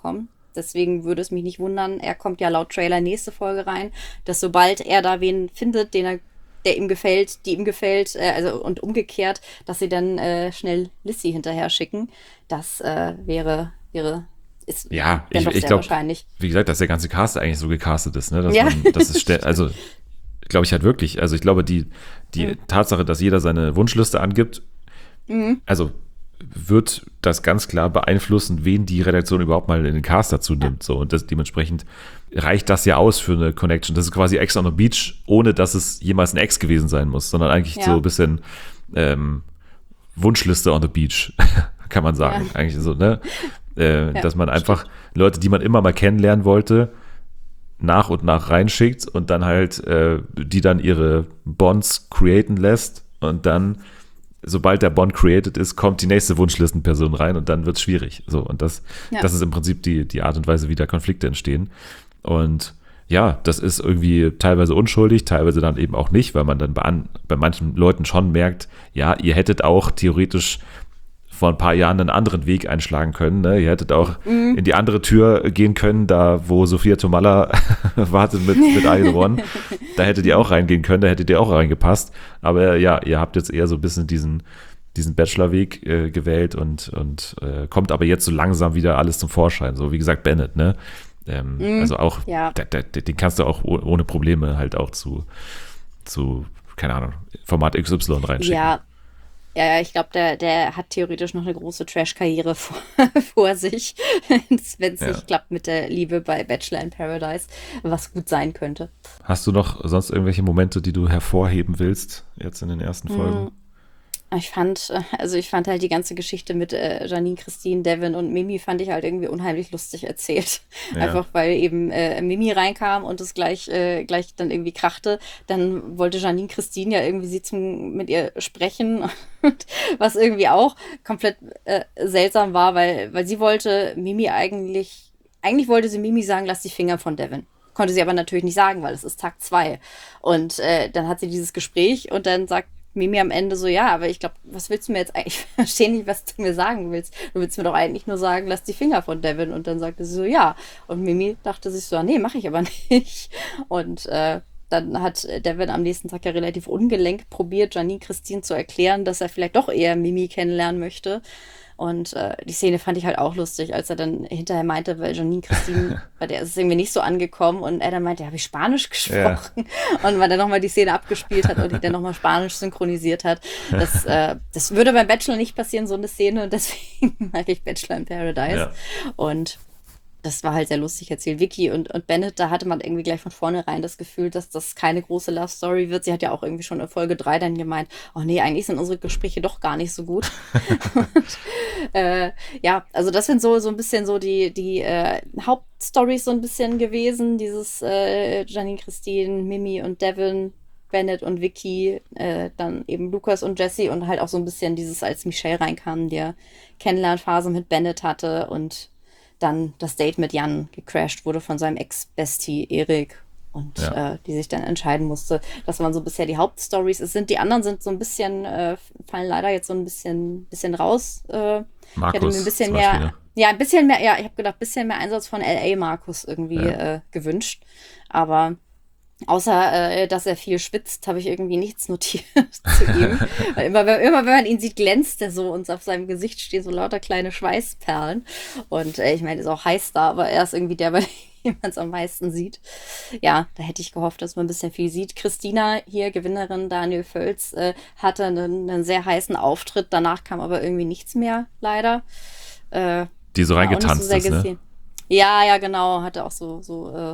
deswegen würde es mich nicht wundern, er kommt ja laut Trailer nächste Folge rein, dass sobald er da wen findet, den er, der ihm gefällt, die ihm gefällt, äh, also und umgekehrt, dass sie dann äh, schnell Lissy hinterher schicken. Das äh, wäre, wäre, ist Ja, dann ich, doch ich sehr glaube, wahrscheinlich. wie gesagt, dass der ganze Cast eigentlich so gecastet ist, ne? Dass Ja. man, das ist, ste- also glaube ich halt wirklich. Also ich glaube, die, die Mhm. Tatsache, dass jeder seine Wunschliste angibt, Mhm. also wird das ganz klar beeinflussen, wen die Redaktion überhaupt mal in den Cast dazu nimmt. So, und das, dementsprechend reicht das ja aus für eine Connection. Das ist quasi Ex on the Beach, ohne dass es jemals ein Ex gewesen sein muss, sondern eigentlich Ja. so ein bisschen ähm, Wunschliste on the Beach, kann man sagen. Ja. Eigentlich so, ne? Äh, Ja, dass man einfach Leute, die man immer mal kennenlernen wollte, nach und nach reinschickt und dann halt, äh, die dann ihre Bonds createn lässt und dann, sobald der Bond created ist, kommt die nächste Wunschlistenperson rein und dann wird es schwierig. So, und das, Ja. das ist im Prinzip die, die Art und Weise, wie da Konflikte entstehen. Und ja, das ist irgendwie teilweise unschuldig, teilweise dann eben auch nicht, weil man dann bei, an, bei manchen Leuten schon merkt, ja, ihr hättet auch theoretisch vor ein paar Jahren einen anderen Weg einschlagen können. Ne? Ihr hättet auch Mhm. in die andere Tür gehen können, da wo Sophia Tomalla wartet mit, mit I The One. Da hättet ihr auch reingehen können, da hättet ihr auch reingepasst. Aber ja, ihr habt jetzt eher so ein bisschen diesen, diesen Bachelor-Weg äh, gewählt und, und äh, kommt aber jetzt so langsam wieder alles zum Vorschein. So wie gesagt, Bennett, ne? Ähm, Mhm. Also auch, Ja. da, da, den kannst du auch oh- ohne Probleme halt auch zu, zu keine Ahnung, Format X Y reinschicken. Ja, ja, ja, ich glaube, der, der hat theoretisch noch eine große Trash-Karriere vor, vor sich, wenn es Ja. nicht klappt mit der Liebe bei Bachelor in Paradise, was gut sein könnte. Hast du noch sonst irgendwelche Momente, die du hervorheben willst, jetzt in den ersten Folgen? Ich fand, äh, also ich fand halt die ganze Geschichte mit äh, Janine, Christine, Devin und Mimi fand ich halt irgendwie unheimlich lustig erzählt. Ja. Einfach weil eben äh, Mimi reinkam und es gleich, äh, gleich dann irgendwie krachte. Dann wollte Janine, Christine ja irgendwie sie zum, mit ihr sprechen, und was irgendwie auch komplett äh, seltsam war, weil, weil sie wollte Mimi eigentlich, eigentlich wollte sie Mimi sagen, lass die Finger von Devin. Konnte sie aber natürlich nicht sagen, weil es ist Tag zwei. Und äh, dann hat sie dieses Gespräch und dann sagt Mimi am Ende so, ja, aber ich glaube, was willst du mir jetzt eigentlich, ich verstehe nicht, was du mir sagen willst. Du willst mir doch eigentlich nur sagen, lass die Finger von Devin. Und dann sagte sie so, ja. Und Mimi dachte sich so, ah, nee, mache ich aber nicht. Und äh, dann hat Devin am nächsten Tag ja relativ ungelenk probiert, Janine Christine zu erklären, dass er vielleicht doch eher Mimi kennenlernen möchte. Und äh, die Szene fand ich halt auch lustig, als er dann hinterher meinte, weil Janine Christine, bei der ist es irgendwie nicht so angekommen und er dann meinte, habe ich Spanisch gesprochen? Ja. Und weil er nochmal die Szene abgespielt hat und die dann nochmal Spanisch synchronisiert hat. Das, äh, das würde beim Bachelor nicht passieren, so eine Szene, und deswegen mag ich Bachelor in Paradise. Ja. Und das war halt sehr lustig erzählt. Vicky und, und Bennett, da hatte man irgendwie gleich von vornherein das Gefühl, dass das keine große Love Story wird. Sie hat ja auch irgendwie schon in Folge drei dann gemeint, oh nee, eigentlich sind unsere Gespräche doch gar nicht so gut. und, äh, ja, also das sind so, so ein bisschen so die, die äh, Hauptstories so ein bisschen gewesen. Dieses äh, Janine, Christine, Mimi und Devin, Bennett und Vicky, äh, dann eben Lukas und Jesse und halt auch so ein bisschen dieses, als Michelle reinkam, der Kennenlernphase mit Bennett hatte und dann das Date mit Jan gecrashed wurde von seinem Ex-Bestie Erik und Ja. äh, die sich dann entscheiden musste. Das waren so bisher die Hauptstories. Es sind, die anderen sind so ein bisschen, äh, fallen leider jetzt so ein bisschen, bisschen raus. Äh, ich hätte mir ein bisschen zum mehr, Beispiel, ne? ja, ein bisschen mehr, ja, ich habe gedacht, ein bisschen mehr Einsatz von L A Markus irgendwie Ja. äh, gewünscht. Aber außer, äh, dass er viel schwitzt, habe ich irgendwie nichts notiert zu ihm. Weil immer, wenn, immer wenn man ihn sieht, glänzt er so und auf seinem Gesicht stehen so lauter kleine Schweißperlen. Und äh, ich meine, ist auch heiß da, aber er ist irgendwie der, bei dem man es am meisten sieht. Ja, da hätte ich gehofft, dass man ein bisschen viel sieht. Christina, hier Gewinnerin Daniel Völz, äh, hatte einen, einen sehr heißen Auftritt. Danach kam aber irgendwie nichts mehr, leider. Äh, Die so war auch nicht reingetanzt so sehr ist, ne? gesehen. Ja, ja, genau. Hatte auch so, so äh,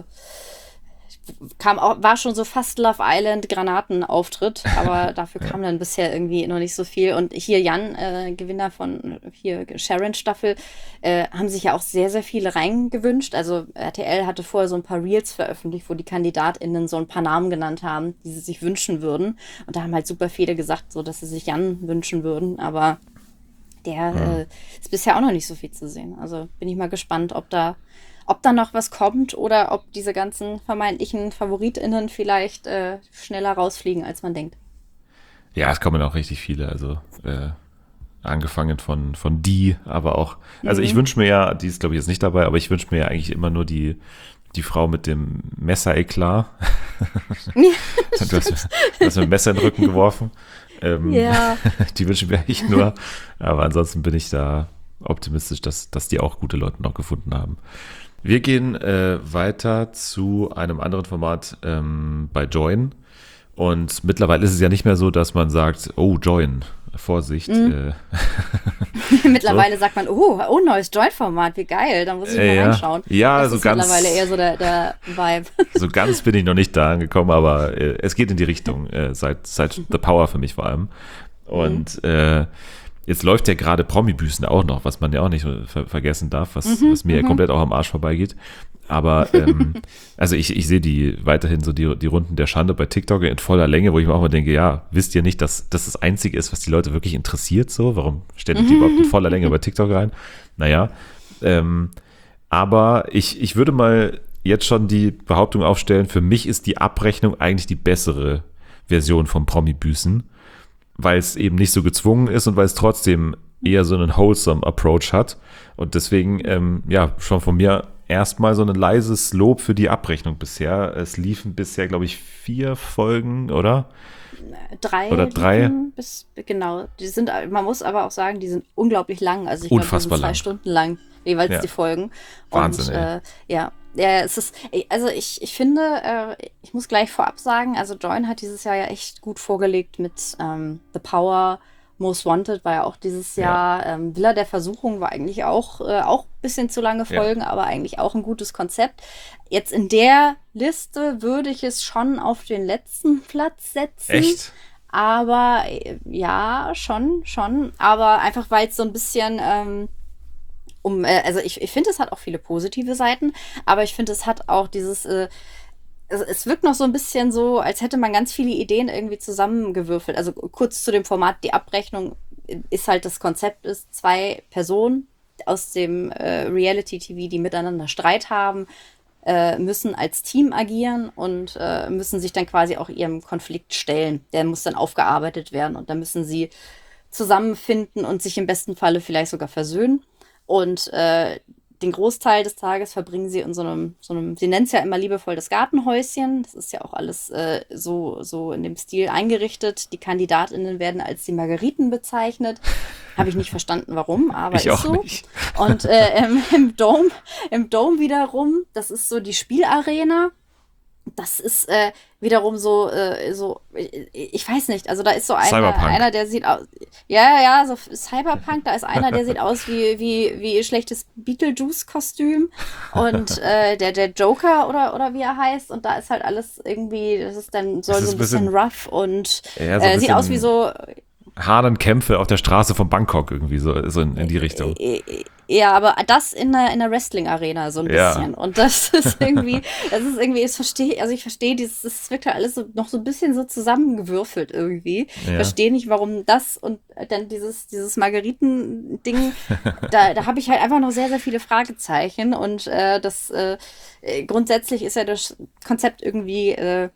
kam auch, war schon so fast Love Island Granatenauftritt, aber dafür kam dann bisher irgendwie noch nicht so viel. Und hier Jan, äh, Gewinner von hier Sharon Staffel, äh, haben sich ja auch sehr, sehr viele reingewünscht. Also R T L hatte vorher so ein paar Reels veröffentlicht, wo die KandidatInnen so ein paar Namen genannt haben, die sie sich wünschen würden. Und da haben halt super viele gesagt, so dass sie sich Jan wünschen würden, aber der Mhm. äh, ist bisher auch noch nicht so viel zu sehen. Also bin ich mal gespannt, ob da ob da noch was kommt oder ob diese ganzen vermeintlichen FavoritInnen vielleicht äh, schneller rausfliegen, als man denkt. Ja, es kommen auch richtig viele. Also äh, angefangen von, von die, aber auch, also Mhm. ich wünsche mir ja, die ist glaube ich jetzt nicht dabei, aber ich wünsche mir ja eigentlich immer nur die, die Frau mit dem Messer-Eklat. du, hast, mir- du hast mir ein Messer in den Rücken geworfen. Ähm, Ja. Die wünsche ich mir eigentlich nur, aber ansonsten bin ich da optimistisch, dass, dass die auch gute Leute noch gefunden haben. Wir gehen äh, weiter zu einem anderen Format ähm, bei Join. Und mittlerweile ist es ja nicht mehr so, dass man sagt, oh, Join, Vorsicht. Mhm. Äh, Mittlerweile sagt man, oh, oh, neues Joint-Format, wie geil, da muss ich mal Äh, ja. reinschauen. Ja, das so ist ganz- mittlerweile eher so der, der Vibe. so ganz bin ich noch nicht da angekommen, aber äh, es geht in die Richtung, äh, seit, seit The Power für mich vor allem. Und äh, jetzt läuft ja gerade Promi-Büßen auch noch, was man ja auch nicht ver vergessen darf, was, was mir ja komplett auch am Arsch vorbeigeht. Aber ähm, also ich, ich sehe die weiterhin so die, die Runden der Schande bei TikTok in voller Länge, wo ich mir auch mal denke, ja, wisst ihr nicht, dass das das Einzige ist, was die Leute wirklich interessiert so? Warum stellt ihr die überhaupt in voller Länge bei TikTok rein? Naja, ähm, aber ich, ich würde mal jetzt schon die Behauptung aufstellen, für mich ist die Abrechnung eigentlich die bessere Version vom Promi-Büßen, weil es eben nicht so gezwungen ist und weil es trotzdem eher so einen wholesome Approach hat. Und deswegen, ähm, ja, schon von mir erstmal so ein leises Lob für die Abrechnung bisher. Es liefen bisher, glaube ich, vier Folgen, oder? Drei. Oder drei. liefen Bis, genau. Die sind, man muss aber auch sagen, die sind unglaublich lang. Also ich glaube, die Unfassbar sind zwei lang. Stunden lang, jeweils Ja. die Folgen. Wahnsinn, Und ey. äh, ja, ja, es ist, also ich, ich finde, äh, ich muss gleich vorab sagen, also Join hat dieses Jahr ja echt gut vorgelegt mit ähm, The Power, Most Wanted war ja auch dieses Ja. Jahr, ähm, Villa der Versuchung war eigentlich auch, äh, auch ein bisschen zu lange Ja. Folgen, aber eigentlich auch ein gutes Konzept. Jetzt in der Liste würde ich es schon auf den letzten Platz setzen. Echt? Aber äh, ja, schon, schon. Aber einfach, weil es so ein bisschen ähm, um, äh, also ich, ich finde, es hat auch viele positive Seiten, aber ich finde, es hat auch dieses, äh, es, es wirkt noch so ein bisschen so, als hätte man ganz viele Ideen irgendwie zusammengewürfelt. Also kurz zu dem Format, die Abrechnung ist halt das Konzept, ist zwei Personen aus dem äh, Reality-T V, die miteinander Streit haben, äh, müssen als Team agieren und äh, müssen sich dann quasi auch ihrem Konflikt stellen. Der muss dann aufgearbeitet werden und dann müssen sie zusammenfinden und sich im besten Falle vielleicht sogar versöhnen. Und äh, den Großteil des Tages verbringen sie in so einem, so einem, sie nennt es ja immer liebevoll das Gartenhäuschen. Das ist ja auch alles äh, so, so in dem Stil eingerichtet. Die KandidatInnen werden als die Margeriten bezeichnet. Habe ich nicht verstanden, warum, aber Ich ist auch so. nicht. Und äh, im, im Dome, im Dome wiederum, das ist so die Spielarena. Das ist äh, wiederum so, äh, so, ich, ich weiß nicht, also da ist so einer, Cyberpunk. einer, der sieht aus, ja, ja, ja, so Cyberpunk, da ist einer, der sieht aus wie, wie, wie schlechtes Beetlejuice-Kostüm und äh, der, der Joker oder, oder wie er heißt und da ist halt alles irgendwie, das ist dann, soll Das ist so ein ein bisschen, bisschen- rough und Ja, so ein äh, sieht bisschen- aus wie so, Harden Kämpfe auf der Straße von Bangkok irgendwie, so, so in, in die Richtung. Äh, ja, aber das in der, in der Wrestling-Arena so ein Ja. bisschen. Und das ist irgendwie, das ist irgendwie, ich verstehe, also ich verstehe dieses, das wirkt halt alles so, noch so ein bisschen so zusammengewürfelt irgendwie. Ich Ja. verstehe nicht, warum das und dann dieses, dieses Margeriten-Ding, da, da habe ich halt einfach noch sehr, sehr viele Fragezeichen. Und äh, das äh, äh, grundsätzlich ist ja das Konzept irgendwie äh,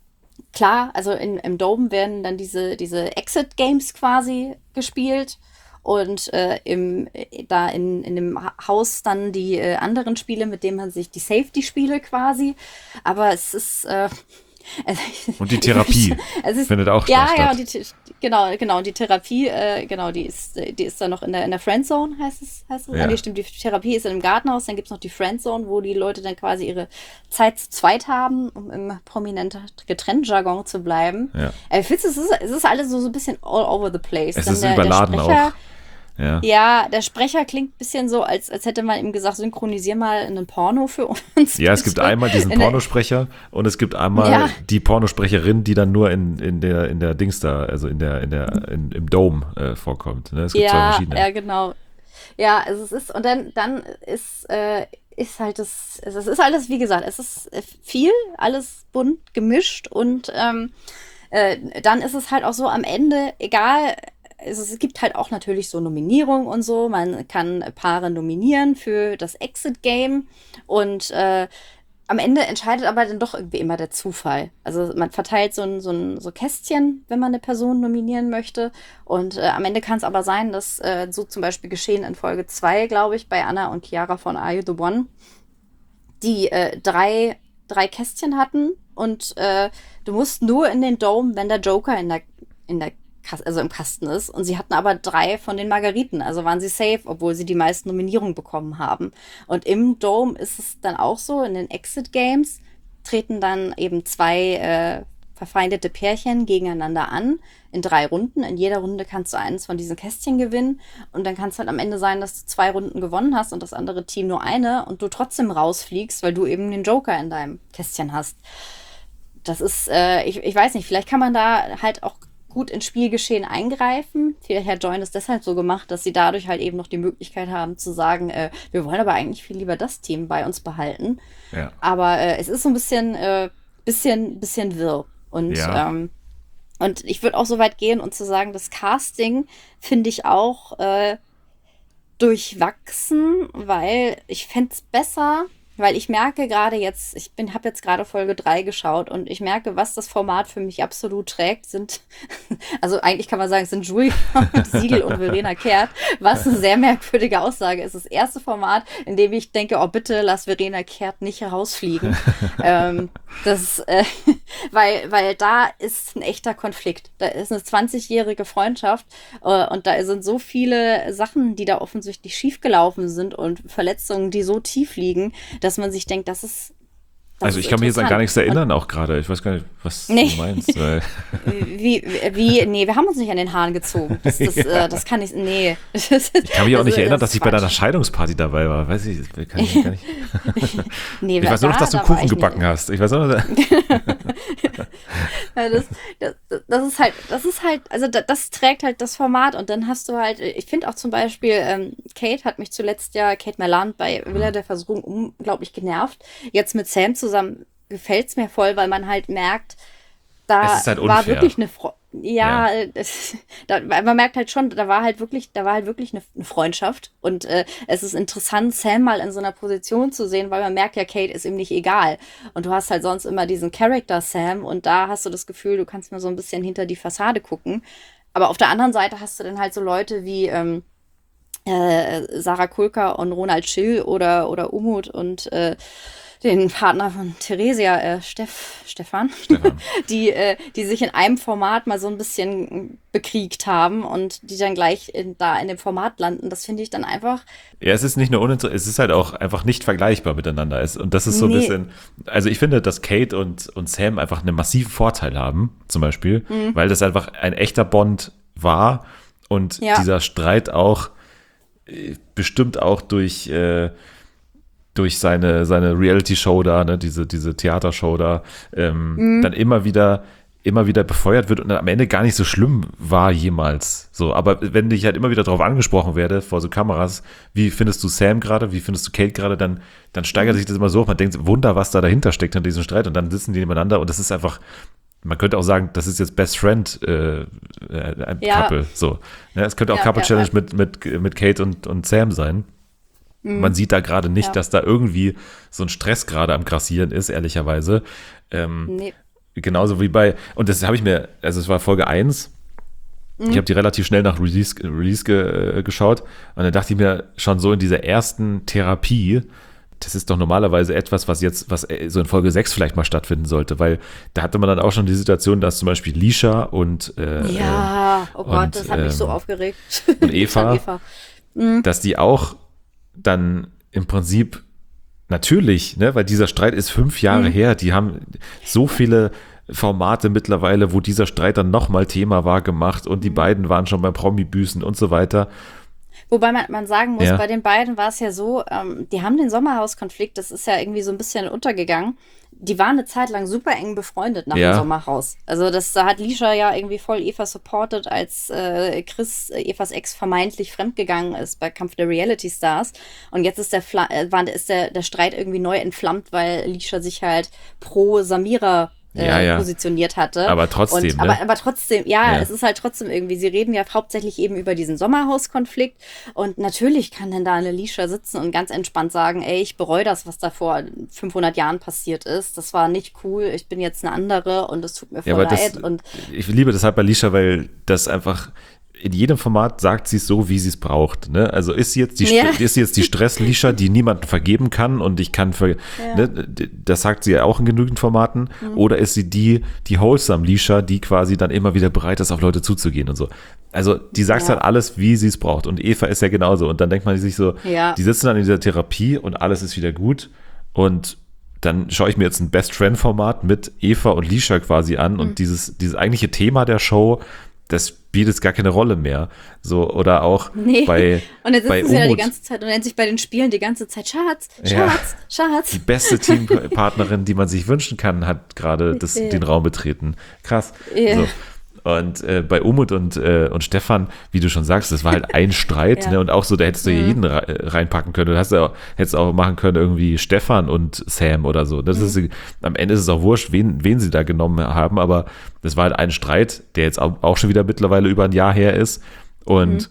klar, also in, im Dome werden dann diese, diese Exit-Games quasi gespielt und äh, im, äh, da in, in dem Ha- Haus dann die äh, anderen Spiele, mit denen man sich die Safety-Spiele quasi. Aber es ist äh, also, Und die Therapie es ist, findet auch ja, statt. ja, und die, The- genau, genau, die Therapie, äh, genau, die ist, die ist dann noch in der, in der Friendzone, heißt es, heißt es? Ja. Ah, nee, stimmt, die Therapie ist in einem Gartenhaus, dann gibt es noch die Friendzone, wo die Leute dann quasi ihre Zeit zu zweit haben, um im prominenten Getrennt-Jargon zu bleiben. Ja. Äh, Ich finde, es ist, es ist alles so, so ein bisschen all over the place. Es Dann ist der, überladen der Sprecher, auch. Ja. Ja, der Sprecher klingt ein bisschen so, als, als hätte man ihm gesagt, synchronisier mal einen Porno für uns. Ja, es gibt bitte. einmal diesen In der- Pornosprecher und es gibt einmal Ja. die Pornosprecherin, die dann nur in, in der in der Dings da, also in der in der in, im Dome äh, vorkommt. Ne? Es gibt zwei Ja, verschiedene. ja, genau. Ja, also es ist, und dann, dann ist, äh, ist halt das, es ist alles, wie gesagt, es ist äh, viel, alles bunt gemischt und ähm, äh, dann ist es halt auch so am Ende, egal, also es gibt halt auch natürlich so Nominierungen und so, man kann Paare nominieren für das Exit-Game und äh, am Ende entscheidet aber dann doch irgendwie immer der Zufall. Also man verteilt so ein, so ein so Kästchen, wenn man eine Person nominieren möchte. Und äh, am Ende kann es aber sein, dass äh, so zum Beispiel geschehen in Folge zwei, glaube ich, bei Anna und Chiara von Are You the One, die äh, drei, drei Kästchen hatten. Und äh, du musst nur in den Dome, wenn der Joker in der, in der also im Kasten ist. Und sie hatten aber drei von den Margariten. Also waren sie safe, obwohl sie die meisten Nominierungen bekommen haben. Und im Dome ist es dann auch so, in den Exit Games treten dann eben zwei äh, verfeindete Pärchen gegeneinander an in drei Runden. In jeder Runde kannst du eines von diesen Kästchen gewinnen. Und dann kann es halt am Ende sein, dass du zwei Runden gewonnen hast und das andere Team nur eine und du trotzdem rausfliegst, weil du eben den Joker in deinem Kästchen hast. Das ist, äh, ich, ich weiß nicht, vielleicht kann man da halt auch gut ins Spielgeschehen eingreifen. Vielleicht hat Join es deshalb so gemacht, dass sie dadurch halt eben noch die Möglichkeit haben zu sagen, äh, wir wollen aber eigentlich viel lieber das Team bei uns behalten. Ja. Aber äh, es ist so ein bisschen, äh, bisschen, bisschen wirr. Und, ja. ähm, und ich würde auch so weit gehen und zu sagen, das Casting finde ich auch äh, durchwachsen, weil ich fände es besser, weil ich merke gerade jetzt, ich bin, habe jetzt gerade Folge drei geschaut und ich merke, was das Format für mich absolut trägt, sind, also eigentlich kann man sagen, es sind Julia Siegel und Verena Kehrt, was eine sehr merkwürdige Aussage ist. Das erste Format, in dem ich denke, oh bitte, lass Verena Kehrt nicht rausfliegen. ähm, das, äh, weil, weil da ist ein echter Konflikt. Da ist eine zwanzigjährige Freundschaft äh, und da sind so viele Sachen, die da offensichtlich schiefgelaufen sind und Verletzungen, die so tief liegen, dass man sich denkt, das ist. Das also ich ist kann mich jetzt an gar nichts erinnern, und, auch gerade. Ich weiß gar nicht, was nee. du meinst. Weil wie, wie, nee, wir haben uns nicht an den Haaren gezogen. Das, das, ja. äh, das kann ich, nee. Ich kann mich auch also, nicht erinnern, dass ich Quatsch. bei deiner Scheidungsparty dabei war. Weiß ich, kann ich gar nicht. nee, ich weiß nur noch, dass du da Kuchen gebacken nicht. hast. Ich weiß nur noch, das, das, das ist halt, das ist halt, also das, das trägt halt das Format und dann hast du halt, ich finde auch zum Beispiel, ähm, Kate hat mich zuletzt ja, Kate Merland bei Villa der Versuchung unglaublich genervt. Jetzt mit Sam zusammen gefällt es mir voll, weil man halt merkt, da es ist halt war unfair. wirklich eine Fre- ja, ja. Das, da, man merkt halt schon, da war halt wirklich, da war halt wirklich eine, eine Freundschaft und äh, es ist interessant, Sam mal in so einer Position zu sehen, weil man merkt ja, Kate ist ihm nicht egal und du hast halt sonst immer diesen Charakter Sam und da hast du das Gefühl, du kannst mal so ein bisschen hinter die Fassade gucken, aber auf der anderen Seite hast du dann halt so Leute wie ähm, äh, Sarah Kulka und Ronald Schill oder, oder Umut und äh, den Partner von Theresia, äh, Steff, Stefan, Stefan. die, äh, die sich in einem Format mal so ein bisschen bekriegt haben und die dann gleich in, da in dem Format landen. Das finde ich dann einfach. Ja, es ist nicht nur uninteressant, es ist halt auch einfach nicht vergleichbar miteinander. Es, und das ist so ein Nee. bisschen, also ich finde, dass Kate und, und Sam einfach einen massiven Vorteil haben, zum Beispiel, Mhm. weil das einfach ein echter Bond war und Ja. dieser Streit auch äh, bestimmt auch durch äh, durch seine, seine Reality-Show da, ne, diese, diese Theatershow da, ähm, Mhm. dann immer wieder, immer wieder befeuert wird und dann am Ende gar nicht so schlimm war jemals. So, aber wenn ich halt immer wieder darauf angesprochen werde, vor so Kameras, wie findest du Sam gerade, wie findest du Kate gerade, dann, dann steigert Mhm. sich das immer so hoch, man denkt, Wunder, was da dahinter steckt in diesem Streit und dann sitzen die nebeneinander und das ist einfach, man könnte auch sagen, das ist jetzt Best Friend äh, ein Ja. Couple, so. Ja, es könnte auch Ja, Couple ja, Challenge ja. mit, mit, mit Kate und, und Sam sein. Man sieht da gerade nicht, Ja. dass da irgendwie so ein Stress gerade am Grassieren ist, ehrlicherweise. Ähm, Nee. genauso wie bei, und das habe ich mir, also es war Folge eins, ich habe die relativ schnell nach Release, Release ge, äh, geschaut und dann dachte ich mir schon so in dieser ersten Therapie, das ist doch normalerweise etwas, was jetzt, was so in Folge sechs vielleicht mal stattfinden sollte, weil da hatte man dann auch schon die Situation, dass zum Beispiel Lisha und äh, Ja, oh Gott, und, das hat mich so ähm, aufgeregt. und Eva, Eva. dass die auch dann im Prinzip natürlich, ne, weil dieser Streit ist fünf Jahre Mhm. her, die haben so viele Formate mittlerweile, wo dieser Streit dann nochmal Thema war gemacht und die beiden waren schon beim Promi-Büßen und so weiter. Wobei man, man sagen muss, Ja. bei den beiden war es ja so, ähm, die haben den Sommerhaus-Konflikt, das ist ja irgendwie so ein bisschen untergegangen. Die waren eine Zeit lang super eng befreundet nach Ja. dem Sommerhaus. Also das da hat Lisha ja irgendwie voll Eva supported, als äh, Chris, äh, Evas Ex, vermeintlich fremdgegangen ist bei Kampf der Reality Stars. Und jetzt ist der, Fla äh, war, ist der, der Streit irgendwie neu entflammt, weil Lisha sich halt pro Samira äh, Ja, ja. positioniert hatte. Aber trotzdem, Und, ne? aber, aber trotzdem, ja, Ja. es ist halt trotzdem irgendwie, sie reden ja hauptsächlich eben über diesen Sommerhauskonflikt und natürlich kann dann da eine Alicia sitzen und ganz entspannt sagen, ey, ich bereue das, was da vor fünfhundert Jahren passiert ist. Das war nicht cool, ich bin jetzt eine andere und es tut mir voll Ja, aber leid. das, Und ich liebe das halt bei Alicia, weil das einfach in jedem Format sagt sie es so, wie sie es braucht. Ne? Also ist sie jetzt die, Ja. ist sie jetzt die Stress-Alicia, die niemanden vergeben kann und ich kann, ver, ne? Das sagt sie ja auch in genügend Formaten. Mhm. Oder ist sie die, die wholesome Alicia, die quasi dann immer wieder bereit ist, auf Leute zuzugehen und so. Also die sagt Ja. halt alles, wie sie es braucht. Und Eva ist ja genauso. Und dann denkt man sich so, Ja. die sitzen dann in dieser Therapie und alles ist wieder gut. Und dann schaue ich mir jetzt ein Best-Friend-Format mit Eva und Lisha quasi an und dieses, dieses eigentliche Thema der Show, das spielt jetzt gar keine Rolle mehr. So, oder auch nee. bei, und jetzt bei sitzen sie da die Umut, ganze Zeit und nennen sich bei den Spielen die ganze Zeit Schatz, Schatz, Ja. Schatz. die beste Teampartnerin, die man sich wünschen kann, hat gerade das, Ja. den Raum betreten. Krass. Ja. So. Und äh, bei Umut und, äh, und Stefan, wie du schon sagst, das war halt ein Streit, Ja. ne? Und auch so, da hättest du jeden re- reinpacken können. Du hast ja auch, hättest auch machen können, irgendwie Stefan und Sam oder so. Das ist, am Ende ist es auch wurscht, wen, wen sie da genommen haben, aber das war halt ein Streit, der jetzt auch, auch schon wieder mittlerweile über ein Jahr her ist. Und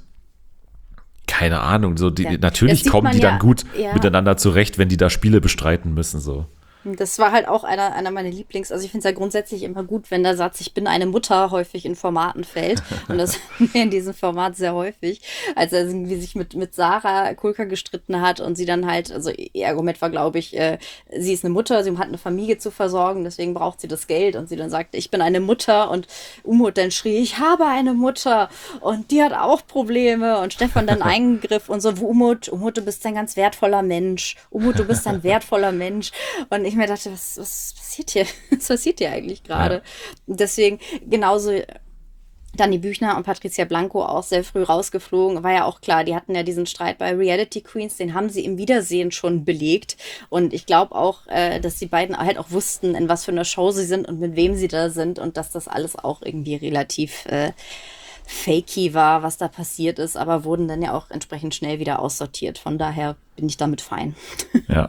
keine Ahnung, so die, Ja. Das natürlich sieht kommen man die dann ja, gut ja. miteinander zurecht, wenn die da Spiele bestreiten müssen, so. Das war halt auch einer, einer meiner Lieblings. Also ich finde es ja grundsätzlich immer gut, wenn der Satz, ich bin eine Mutter, häufig in Formaten fällt. Und das haben wir in diesem Format sehr häufig. Als er irgendwie sich mit, mit Sarah Kulka gestritten hat und sie dann halt, also ihr Argument war, glaube ich, äh, sie ist eine Mutter, sie hat eine Familie zu versorgen, deswegen braucht sie das Geld. Und sie dann sagte, ich bin eine Mutter. Und Umut dann schrie, ich habe eine Mutter. Und die hat auch Probleme. Und Stefan dann eingriff und so, Umut, Umut, du bist ein ganz wertvoller Mensch. Umut, du bist ein wertvoller Mensch. Und ich mir dachte, was, was passiert hier? Was passiert hier eigentlich gerade? Ja. Deswegen genauso Dani Büchner und Patricia Blanco auch sehr früh rausgeflogen. War ja auch klar, die hatten ja diesen Streit bei Reality Queens, den haben sie im Wiedersehen schon belegt. Und ich glaube auch, äh, dass die beiden halt auch wussten, in was für einer Show sie sind und mit wem sie da sind und dass das alles auch irgendwie relativ äh, fakey war, was da passiert ist, aber wurden dann ja auch entsprechend schnell wieder aussortiert. Von daher bin ich damit fein. Ja.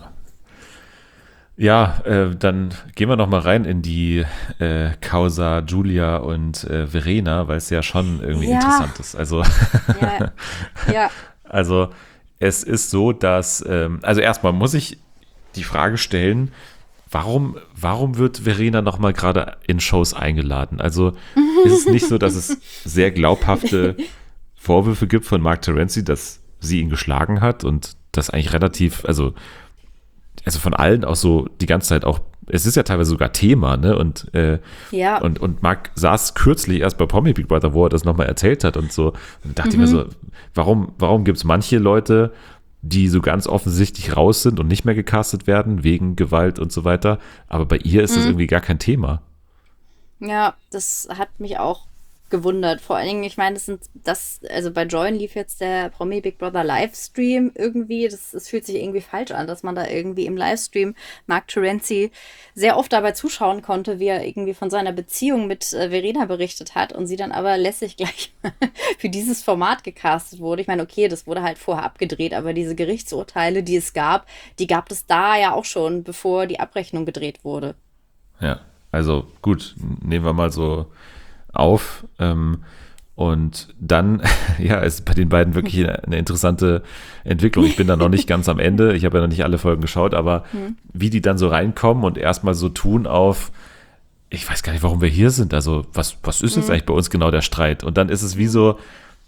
Ja, äh, dann gehen wir noch mal rein in die äh, Causa Julia und äh, Verena, weil es ja schon irgendwie Ja. interessant ist. Also, Ja, ja. also es ist so, dass, ähm, also erstmal muss ich die Frage stellen, warum, warum wird Verena noch mal gerade in Shows eingeladen? Also ist es nicht so, dass es sehr glaubhafte Vorwürfe gibt von Mark Terenzi, dass sie ihn geschlagen hat und das eigentlich relativ, also also von allen auch so die ganze Zeit auch, es ist ja teilweise sogar Thema, ne? Und, äh, Ja. und, und Marc saß kürzlich erst bei Promi Big Brother, wo er das nochmal erzählt hat und so. Und dachte ich mir so, warum, warum gibt es manche Leute, die so ganz offensichtlich raus sind und nicht mehr gecastet werden, wegen Gewalt und so weiter. Aber bei ihr ist das irgendwie gar kein Thema. Ja, das hat mich auch gewundert. Vor allen Dingen, ich meine, das sind das, also bei Join lief jetzt der Promi Big Brother Livestream irgendwie. Das, das fühlt sich irgendwie falsch an, dass man da irgendwie im Livestream Mark Terenzi sehr oft dabei zuschauen konnte, wie er irgendwie von seiner Beziehung mit äh, Verena berichtet hat und sie dann aber lässig gleich für dieses Format gecastet wurde. Ich meine, okay, das wurde halt vorher abgedreht, aber diese Gerichtsurteile, die es gab, die gab es da ja auch schon, bevor die Abrechnung gedreht wurde. Ja, also gut, nehmen wir mal so auf. Ähm, und dann, ja, ist bei den beiden wirklich eine, eine interessante Entwicklung. Ich bin da noch nicht ganz am Ende. Ich habe ja noch nicht alle Folgen geschaut, aber mhm. wie die dann so reinkommen und erstmal so tun auf, ich weiß gar nicht, warum wir hier sind. Also, was, was ist jetzt mhm. eigentlich bei uns genau der Streit? Und dann ist es wie so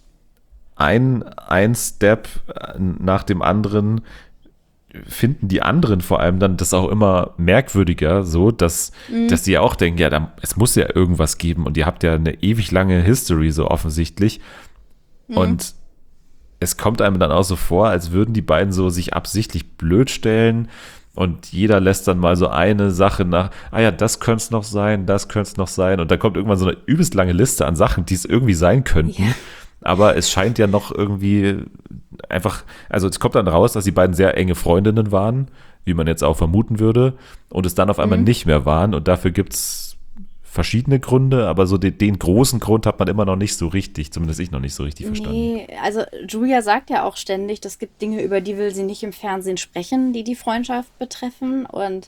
ein, ein Step nach dem anderen, finden die anderen vor allem dann das auch immer merkwürdiger, so, dass, mhm. dass die ja auch denken, ja, da, es muss ja irgendwas geben und ihr habt ja eine ewig lange History so offensichtlich mhm. und es kommt einem dann auch so vor, als würden die beiden so sich absichtlich blöd stellen und jeder lässt dann mal so eine Sache nach, ah ja, das könnte es noch sein, das könnte es noch sein und dann kommt irgendwann so eine übelst lange Liste an Sachen, die es irgendwie sein könnten. Ja. Aber es scheint ja noch irgendwie einfach, also es kommt dann raus, dass die beiden sehr enge Freundinnen waren, wie man jetzt auch vermuten würde, und es dann auf einmal mhm. nicht mehr waren. Und dafür gibt es verschiedene Gründe, aber so den, den großen Grund hat man immer noch nicht so richtig, zumindest ich noch nicht so richtig verstanden. Nee, also Julia sagt ja auch ständig, es gibt Dinge, über die will sie nicht im Fernsehen sprechen, die die Freundschaft betreffen. Und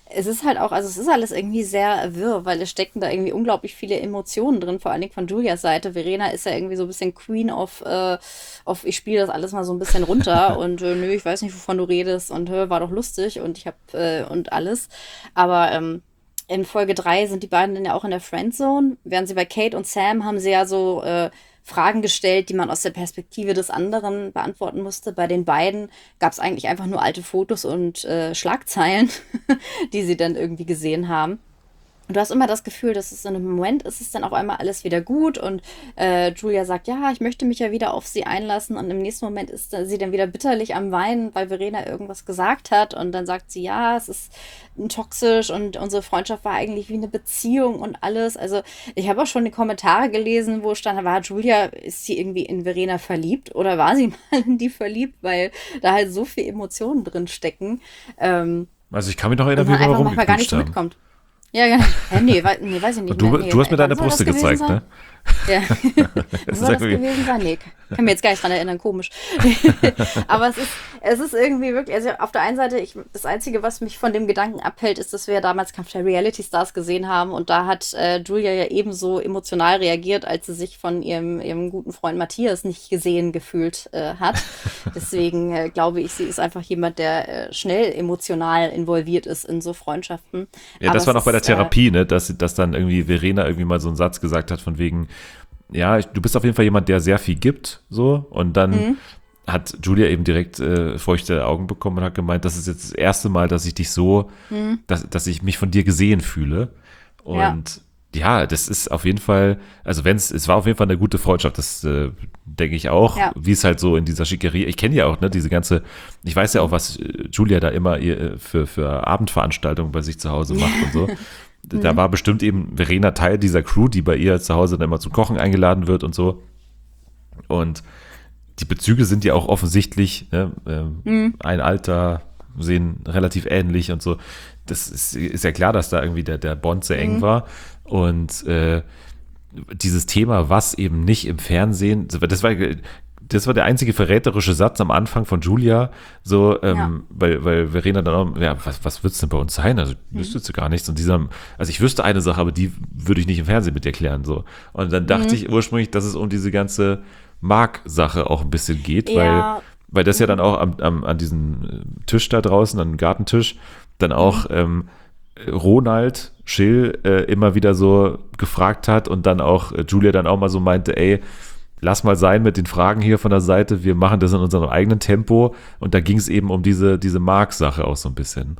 Es ist halt auch, also es ist alles irgendwie sehr wirr, weil es stecken da irgendwie unglaublich viele Emotionen drin, vor allen Dingen von Julias Seite. Verena ist ja irgendwie so ein bisschen Queen of, äh, of ich spiele das alles mal so ein bisschen runter und äh, nö, ich weiß nicht, wovon du redest und äh, war doch lustig und ich hab äh, und alles. Aber ähm, in Folge drei sind die beiden dann ja auch in der Friendzone. Während sie bei Kate und Sam haben sie ja so äh, Fragen gestellt, die man aus der Perspektive des anderen beantworten musste. Bei den beiden gab es eigentlich einfach nur alte Fotos und äh, Schlagzeilen, die sie dann irgendwie gesehen haben. Und du hast immer das Gefühl, dass es in einem Moment ist es dann auf einmal alles wieder gut und äh, Julia sagt, ja, ich möchte mich ja wieder auf sie einlassen und im nächsten Moment ist sie dann wieder bitterlich am Weinen, weil Verena irgendwas gesagt hat und dann sagt sie, ja, es ist toxisch und unsere Freundschaft war eigentlich wie eine Beziehung und alles. Also ich habe auch schon die Kommentare gelesen, wo stand, war Julia, ist sie irgendwie in Verena verliebt oder war sie mal in die verliebt, weil da halt so viel Emotionen drin stecken. Ähm, Also ich kann mich noch erinnern, und wie man wir einfach manchmal gar nicht rumgeknutscht so haben. mitkommt. Ja, genau. Ja, nee, wei- nee, weiß ich nicht Und du, mehr. Nee, du hast mir deine wann soll Brüste das gewesen gezeigt, sein? ne? Ja. Das Soll ist das irgendwie- gewesen sein? Nee, kann mir jetzt gar nicht dran erinnern, komisch. Aber es ist, es ist irgendwie wirklich, also auf der einen Seite, ich, das Einzige, was mich von dem Gedanken abhält, ist, dass wir ja damals Kampf der Reality Stars gesehen haben und da hat äh, Julia ja ebenso emotional reagiert, als sie sich von ihrem, ihrem guten Freund Matthias nicht gesehen gefühlt äh, hat. Deswegen äh, glaube ich, sie ist einfach jemand, der äh, schnell emotional involviert ist in so Freundschaften. Ja, Aber das war es noch bei der ist, äh, Therapie, ne, dass, dass dann irgendwie Verena irgendwie mal so einen Satz gesagt hat von wegen, ja, ich- du bist auf jeden Fall jemand, der sehr viel gibt, so, und dann Mhm. hat Julia eben direkt äh, feuchte Augen bekommen und hat gemeint, das ist jetzt das erste Mal, dass ich dich so, dass, dass ich mich von dir gesehen fühle. Und ja, das ist auf jeden Fall, also wenn es, es war auf jeden Fall eine gute Freundschaft, das äh, denke ich auch, Ja. wie es halt so in dieser Schickerie, ich kenne ja auch, ne, diese ganze, ich weiß ja auch, was äh, Julia da immer ihr, äh, für, für Abendveranstaltungen bei sich zu Hause macht und so. Da war bestimmt eben Verena Teil dieser Crew, die bei ihr zu Hause dann immer zum Kochen eingeladen wird und so. Und die Bezüge sind ja auch offensichtlich, ne, ähm, ein Alter, sehen relativ ähnlich und so. Das ist, ist ja klar, dass da irgendwie der, der Bond sehr eng war. Und äh, dieses Thema, was eben nicht im Fernsehen, das war, das war der einzige verräterische Satz am Anfang von Julia, so, ähm, Ja. weil, weil Verena dann auch, ja, was, was wird's denn bei uns sein? Also, wüsstest du gar nichts. Und dieser, also ich wüsste eine Sache, aber die würde ich nicht im Fernsehen mit dir klären, so. Und dann dachte ich ursprünglich, dass es um diese ganze Mark-Sache auch ein bisschen geht, weil, Ja. weil das ja dann auch am, am, an diesem Tisch da draußen, an dem Gartentisch, dann auch ähm, Ronald Schill äh, immer wieder so gefragt hat und dann auch äh, Julia dann auch mal so meinte, ey, lass mal sein mit den Fragen hier von der Seite, wir machen das in unserem eigenen Tempo, und da ging es eben um diese, diese Mark-Sache auch so ein bisschen.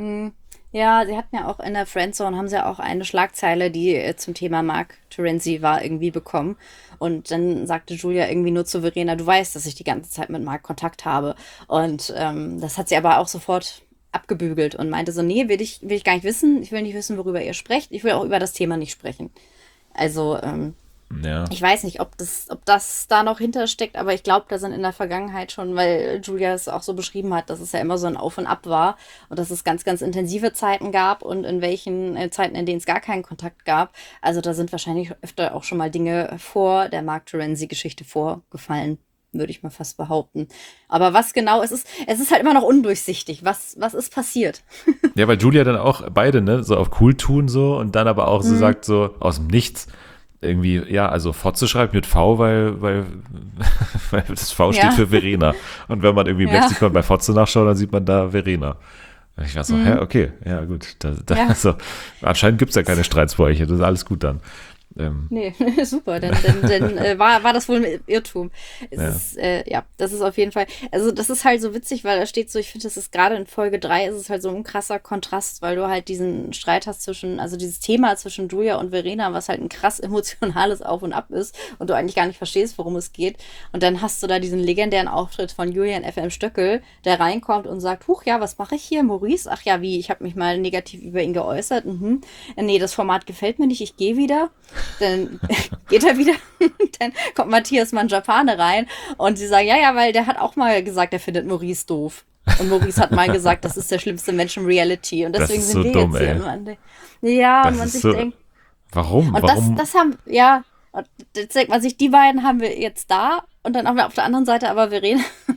Ja, sie hatten ja auch in der Friendzone, haben sie ja auch eine Schlagzeile, die äh, zum Thema Mark Terenzi war, irgendwie bekommen. Und dann sagte Julia irgendwie nur zu Verena, du weißt, dass ich die ganze Zeit mit Mark Kontakt habe. Und ähm, das hat sie aber auch sofort abgebügelt und meinte so, nee, will ich, will ich gar nicht wissen. Ich will nicht wissen, worüber ihr sprecht. Ich will auch über das Thema nicht sprechen. Also, ähm, Ja. ich weiß nicht, ob das, ob das da noch hintersteckt, aber ich glaube, da sind in der Vergangenheit schon, weil Julia es auch so beschrieben hat, dass es ja immer so ein Auf und Ab war und dass es ganz, ganz intensive Zeiten gab und in welchen äh, Zeiten, in denen es gar keinen Kontakt gab. Also da sind wahrscheinlich öfter auch schon mal Dinge vor der Mark Terenzi-Geschichte vorgefallen, würde ich mal fast behaupten. Aber was genau, es ist, es ist halt immer noch undurchsichtig. Was, was ist passiert? Ja, weil Julia dann auch beide, ne, so auf cool tun so und dann aber auch so sagt so aus dem Nichts irgendwie, ja, also Fotze schreibt mit V, weil, weil, weil das V steht Ja. für Verena. Und wenn man irgendwie im Ja. Lexikon bei Fotze nachschaut, dann sieht man da Verena. Und ich war so, hä, okay, ja gut. Da, da, Ja. Also, anscheinend gibt es ja keine Streits bei euch, das ist alles gut dann. Ähm, Nee, super, dann, dann, dann äh, war, war das wohl ein Irrtum. Es Ja. ist, äh, ja, das ist auf jeden Fall, also das ist halt so witzig, weil da steht so, ich finde, das ist gerade in Folge drei ist es halt so ein krasser Kontrast, weil du halt diesen Streit hast zwischen, also dieses Thema zwischen Julia und Verena, was halt ein krass emotionales Auf und Ab ist und du eigentlich gar nicht verstehst, worum es geht. Und dann hast du da diesen legendären Auftritt von Julian F M Stöckel, der reinkommt und sagt, huch, ja, was mache ich hier, Maurice? Ach ja, wie, ich habe mich mal negativ über ihn geäußert. Mhm. Nee, das Format gefällt mir nicht, ich gehe wieder. Dann geht er wieder, dann kommt Matthias Mangiapane rein und sie sagen, ja, ja, weil der hat auch mal gesagt, er findet Maurice doof. Und Maurice hat mal gesagt, das ist der schlimmste Mensch in Reality. Und Das deswegen ist sind so wir dumm, jetzt hier. ey. Und man, ja, Das und man ist sich so- denkt, warum? und warum? das, das haben, ja, und jetzt denkt man sich, die beiden haben wir jetzt da und dann haben wir auf der anderen Seite aber Verena,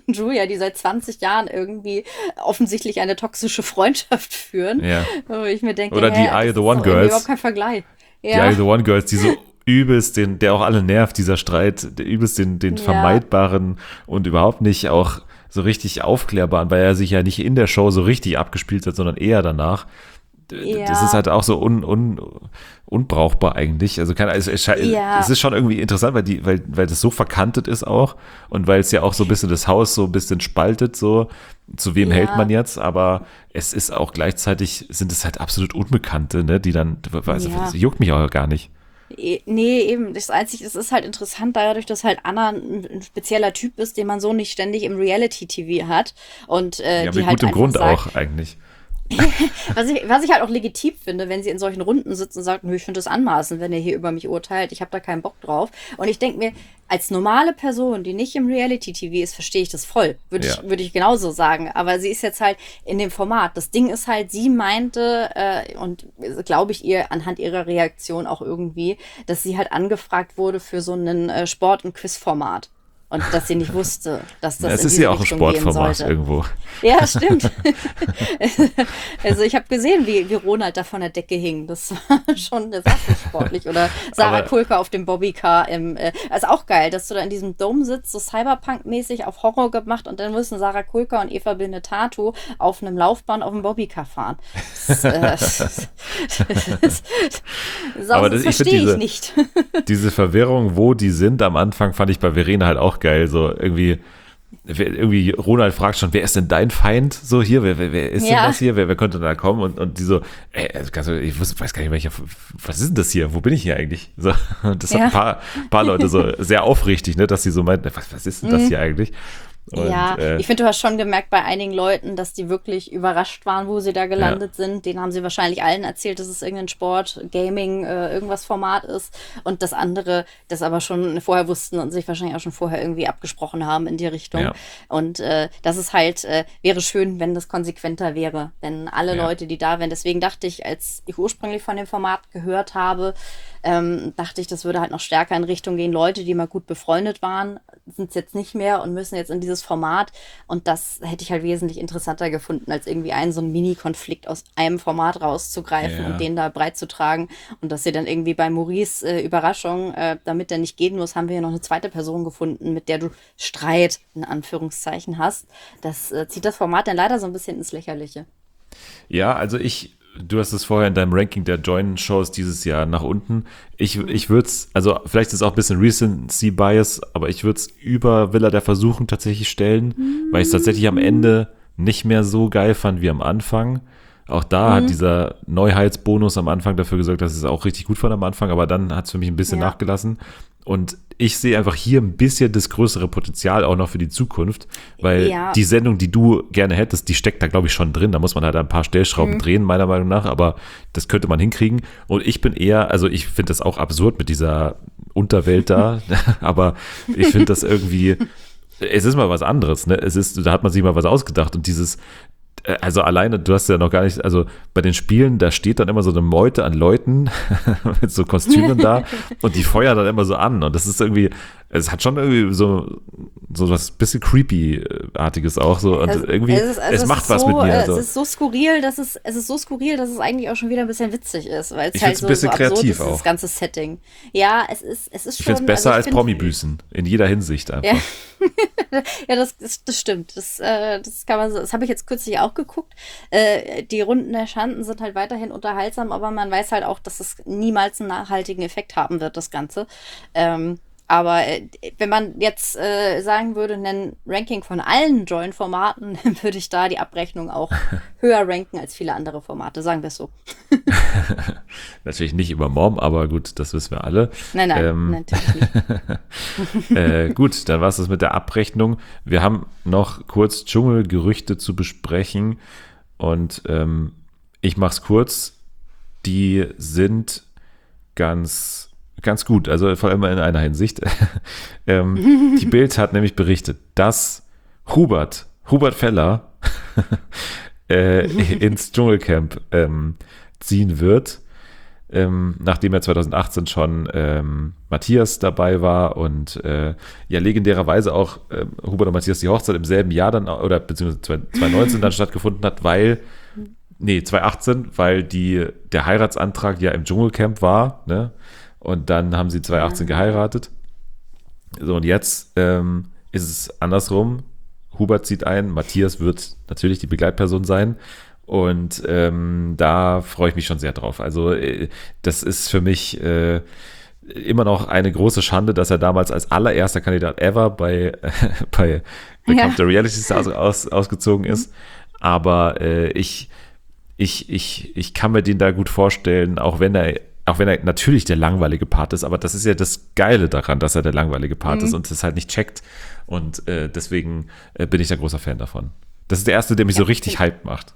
Julia, die seit zwanzig Jahren irgendwie offensichtlich eine toxische Freundschaft führen. Ja. Wo ich mir denke, Oder die hä, Eye das of the ist One doch irgendwie Girls. überhaupt kein Vergleich. Die Ja. Eye of the One Girls, die so übelst den, der auch alle nervt, dieser Streit, der übelst den, den Ja. vermeidbaren und überhaupt nicht auch so richtig aufklärbaren, weil er sich ja nicht in der Show so richtig abgespielt hat, sondern eher danach. D- Ja. Das ist halt auch so un, un, unbrauchbar eigentlich. Also keine, es, es, sche- Ja. es ist schon irgendwie interessant, weil die, weil, weil das so verkantet ist auch und weil es ja auch so ein bisschen das Haus so ein bisschen spaltet, so zu wem Ja. hält man jetzt, aber es ist auch gleichzeitig, sind es halt absolut Unbekannte, ne, die dann, also, Ja. das juckt mich auch gar nicht. E- Nee, eben, das Einzige, es ist halt interessant, dadurch, dass halt Anna ein, ein spezieller Typ ist, den man so nicht ständig im Reality-T V hat. Und äh, Ja, die mit halt gutem einfach Grund sagt, auch eigentlich. Was ich, was ich halt auch legitim finde, wenn sie in solchen Runden sitzen und sagt, nö, ich finde das anmaßend, wenn ihr hier über mich urteilt, ich habe da keinen Bock drauf. Und ich denke mir, als normale Person, die nicht im Reality-T V ist, verstehe ich das voll. Würde Ja. ich, würde ich genauso sagen. Aber sie ist jetzt halt in dem Format. Das Ding ist halt, sie meinte, äh, und glaube ich ihr anhand ihrer Reaktion auch irgendwie, dass sie halt angefragt wurde für so einen äh, Sport- und Quiz-Format. Und dass sie nicht wusste, dass das Es in ist diese ja auch ein Richtung gehen Sportformat sollte. irgendwo. Ja, stimmt. Also ich habe gesehen, wie, wie Ronald da von der Decke hing. Das war schon, das war schon sportlich. Oder Sarah Aber- Kulka auf dem Bobbycar. Im, äh, ist auch geil, dass du da in diesem Dome sitzt, so Cyberpunk-mäßig auf Horror gemacht und dann müssen Sarah Kulka und Eva Benetatu auf einem Laufbahn auf dem Bobbycar fahren. Das, äh, das, das, das, das, Aber das das- ich find verstehe ich diese- nicht. Diese Verwirrung, wo die sind am Anfang, fand ich bei Verena halt auch geil. So irgendwie, wer- irgendwie Ronald fragt schon, wer ist denn dein Feind? So hier, wer, wer, wer ist Ja. denn das hier? Wer, wer könnte da kommen? Und, und die so, ey, also ganz ehrlich, ich wus- weiß gar nicht, welcher, was ist denn das hier? Wo bin ich hier eigentlich? So, und das Ja. hat ein paar, paar Leute so sehr aufrichtig, ne, dass sie so meinten, was, was ist denn das Mhm. hier eigentlich? Und, Ja, äh, ich finde, du hast schon gemerkt bei einigen Leuten, dass die wirklich überrascht waren, wo sie da gelandet sind. Denen haben sie wahrscheinlich allen erzählt, dass es irgendein Sport, Gaming, äh, irgendwas Format ist. Und das andere, das aber schon vorher wussten und sich wahrscheinlich auch schon vorher irgendwie abgesprochen haben in die Richtung. Ja. Und äh, das ist halt, äh, wäre schön, wenn das konsequenter wäre. Wenn alle Ja. Leute, die da wären, deswegen dachte ich, als ich ursprünglich von dem Format gehört habe, ähm, dachte ich, das würde halt noch stärker in Richtung gehen. Leute, die mal gut befreundet waren, sind es jetzt nicht mehr und müssen jetzt in dieses Format. Und das hätte ich halt wesentlich interessanter gefunden, als irgendwie einen so einen Mini-Konflikt aus einem Format rauszugreifen Ja. und den da breit zu tragen. Und dass sie dann irgendwie bei Maurice äh, Überraschung, äh, damit der nicht gehen muss, haben wir ja noch eine zweite Person gefunden, mit der du Streit in Anführungszeichen hast. Das äh, zieht das Format dann leider so ein bisschen ins Lächerliche. Ja, also ich, du hast es vorher in deinem Ranking der Join-Shows dieses Jahr nach unten. Ich, ich würde es, also vielleicht ist es auch ein bisschen Recency-Bias, aber ich würde es über Villa der Versuchung tatsächlich stellen, weil ich es tatsächlich am Ende nicht mehr so geil fand wie am Anfang. Auch da hat dieser Neuheitsbonus am Anfang dafür gesorgt, dass ich es auch richtig gut fand am Anfang, aber dann hat es für mich ein bisschen Ja. nachgelassen. Und ich sehe einfach hier ein bisschen das größere Potenzial auch noch für die Zukunft, weil Ja. die Sendung, die du gerne hättest, die steckt da, glaube ich, schon drin. Da muss man halt ein paar Stellschrauben Mhm. drehen, meiner Meinung nach, aber das könnte man hinkriegen. Und ich bin eher, also ich finde das auch absurd mit dieser Unterwelt da, aber ich finde das irgendwie, es ist mal was anderes, ne? Es ist, da hat man sich mal was ausgedacht und dieses, also alleine, du hast ja noch gar nicht, also bei den Spielen, da steht dann immer so eine Meute an Leuten mit so Kostümen da und die feuern dann immer so an und das ist irgendwie, es hat schon irgendwie so, so was bisschen Creepy-artiges auch so und Es- irgendwie, es, ist- also macht ist was so, mit mir. äh, Also. Es ist so skurril, dass es, es ist so skurril, dass es eigentlich auch schon wieder ein bisschen witzig ist, weil es Ich halt find's so, ein bisschen so absurd kreativ ist, auch. das ganze Setting. Ja, es ist, es ist Ich schon. finde es besser also als ich find- Promi-Büßen, in jeder Hinsicht einfach. Ja. Ja, das, das, das stimmt. Das, äh, das kann man so, das habe ich jetzt kürzlich auch geguckt. Äh, die Runden der Schanden sind halt weiterhin unterhaltsam, aber man weiß halt auch, dass es niemals einen nachhaltigen Effekt haben wird, das Ganze. Ähm, aber äh, wenn man jetzt äh, sagen würde, ein Ranking von allen Join-Formaten, dann würde ich da die Abrechnung auch höher ranken als viele andere Formate, sagen wir es so. Natürlich nicht über Mom, aber gut, das wissen wir alle. Nein, nein, Ähm, natürlich nicht. äh, gut, dann war es das mit der Abrechnung. Wir haben noch kurz Dschungelgerüchte zu besprechen und ähm, ich mach's kurz. Die sind ganz, ganz gut, also vor allem in einer Hinsicht. ähm, die Bild hat nämlich berichtet, dass Hubert, Hubert Feller äh, ins Dschungelcamp ähm, ziehen wird. ähm, nachdem ja zwanzig achtzehn schon ähm, Matthias dabei war und äh, ja legendärerweise auch äh, Hubert und Matthias die Hochzeit im selben Jahr dann, oder beziehungsweise zwanzig neunzehn dann stattgefunden hat, weil, nee, zwanzig achtzehn, weil die, der Heiratsantrag ja im Dschungelcamp war, ne? Und dann haben sie zwanzig achtzehn geheiratet. So, und jetzt ähm, ist es andersrum. Hubert zieht ein, Matthias wird natürlich die Begleitperson sein. Und ähm, da freue ich mich schon sehr drauf. Also äh, das ist für mich äh, immer noch eine große Schande, dass er damals als allererster Kandidat ever bei, äh, bei Become the Reality Stars aus, ausgezogen ist. Aber äh, ich, ich, ich, ich kann mir den da gut vorstellen, auch wenn er Auch wenn er natürlich der langweilige Part ist, aber das ist ja das Geile daran, dass er der langweilige Part Mhm. ist und es halt nicht checkt. Und äh, deswegen äh, bin ich da großer Fan davon. Das ist der erste, der mich Ja, so richtig find- hyped macht.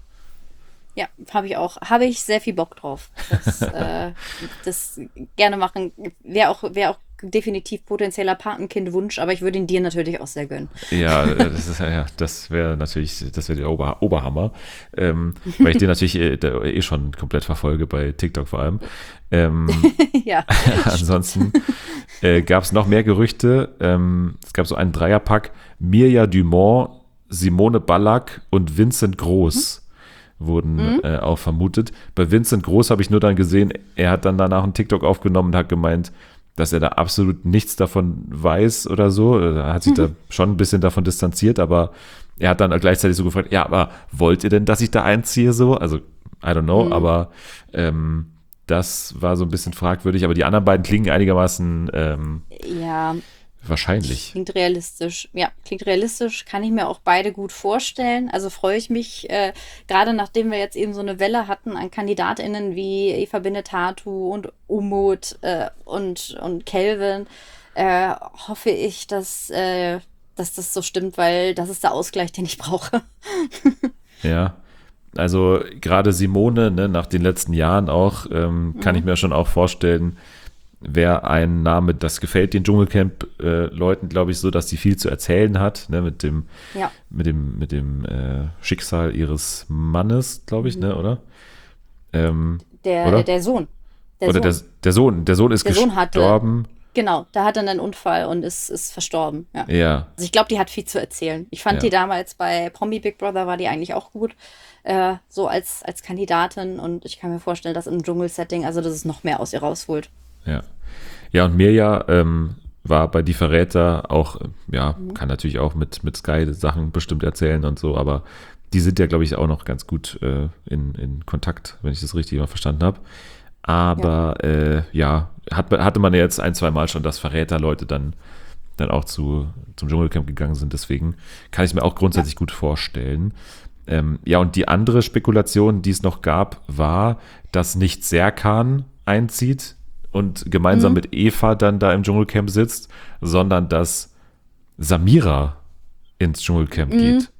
Ja, habe ich auch. Habe ich sehr viel Bock drauf. Das, äh, das gerne machen. Wäre auch, wär auch definitiv potenzieller Patenkindwunsch, aber ich würde ihn dir natürlich auch sehr gönnen. Ja, äh, das ist ja, das wäre natürlich, das wäre der Ober, Oberhammer. Ähm, weil ich den natürlich eh, da eh schon komplett verfolge, bei TikTok vor allem. Ähm, Ja. ansonsten äh, gab es noch mehr Gerüchte. Ähm, es gab so einen Dreierpack. Mirja Dumont, Simone Ballack und Vincent Groß wurden äh, auch vermutet. Bei Vincent Groß habe ich nur dann gesehen, er hat dann danach einen TikTok aufgenommen und hat gemeint, dass er da absolut nichts davon weiß oder so. Er hat sich da schon ein bisschen davon distanziert, aber er hat dann gleichzeitig so gefragt, ja, aber wollt ihr denn, dass ich da einziehe so? Also, I don't know, aber ähm, das war so ein bisschen fragwürdig, aber die anderen beiden klingen einigermaßen ähm, Ja, wahrscheinlich. klingt realistisch. Ja, klingt realistisch. Kann ich mir auch beide gut vorstellen. Also freue ich mich, äh, gerade nachdem wir jetzt eben so eine Welle hatten an KandidatInnen wie Eva Benetatu und Umut äh, und, und Kelvin, äh, hoffe ich, dass, äh, dass das so stimmt, weil das ist der Ausgleich, den ich brauche. Ja, also gerade Simone, ne, nach den letzten Jahren auch, ähm, kann ich mir schon auch vorstellen, wäre ein Name, das gefällt den Dschungelcamp-Leuten, glaube ich, so, dass sie viel zu erzählen hat, ne, mit dem, Ja. mit dem, mit dem äh, Schicksal ihres Mannes, glaube ich, ne, oder? Ähm, Der, Oder? der Sohn. Der oder Sohn. der, der Sohn, der Sohn ist Der Sohn hatte- gestorben. Genau, da hat er einen Unfall und ist, ist verstorben. Ja. Ja, Also ich glaube, die hat viel zu erzählen. Ich fand Ja. die damals bei Promi Big Brother war die eigentlich auch gut, äh, so als, als Kandidatin. Und ich kann mir vorstellen, dass im Dschungelsetting, also dass es noch mehr aus ihr rausholt. ja. Ja, und Mirja ähm, war bei Die Verräter auch, äh, ja, kann natürlich auch mit, mit Sky Sachen bestimmt erzählen und so, aber die sind ja, glaube ich, auch noch ganz gut äh, in, in Kontakt, wenn ich das richtig mal verstanden habe. Aber ja, äh, ja hat, hatte man ja jetzt ein, zwei Mal schon, dass Verräter-Leute dann, dann auch zu, zum Dschungelcamp gegangen sind. Deswegen kann ich es mir auch grundsätzlich gut vorstellen. Ähm, ja, und die andere Spekulation, die es noch gab, war, dass nicht Serkan einzieht und gemeinsam mit Eva dann da im Dschungelcamp sitzt, sondern dass Samira ins Dschungelcamp geht.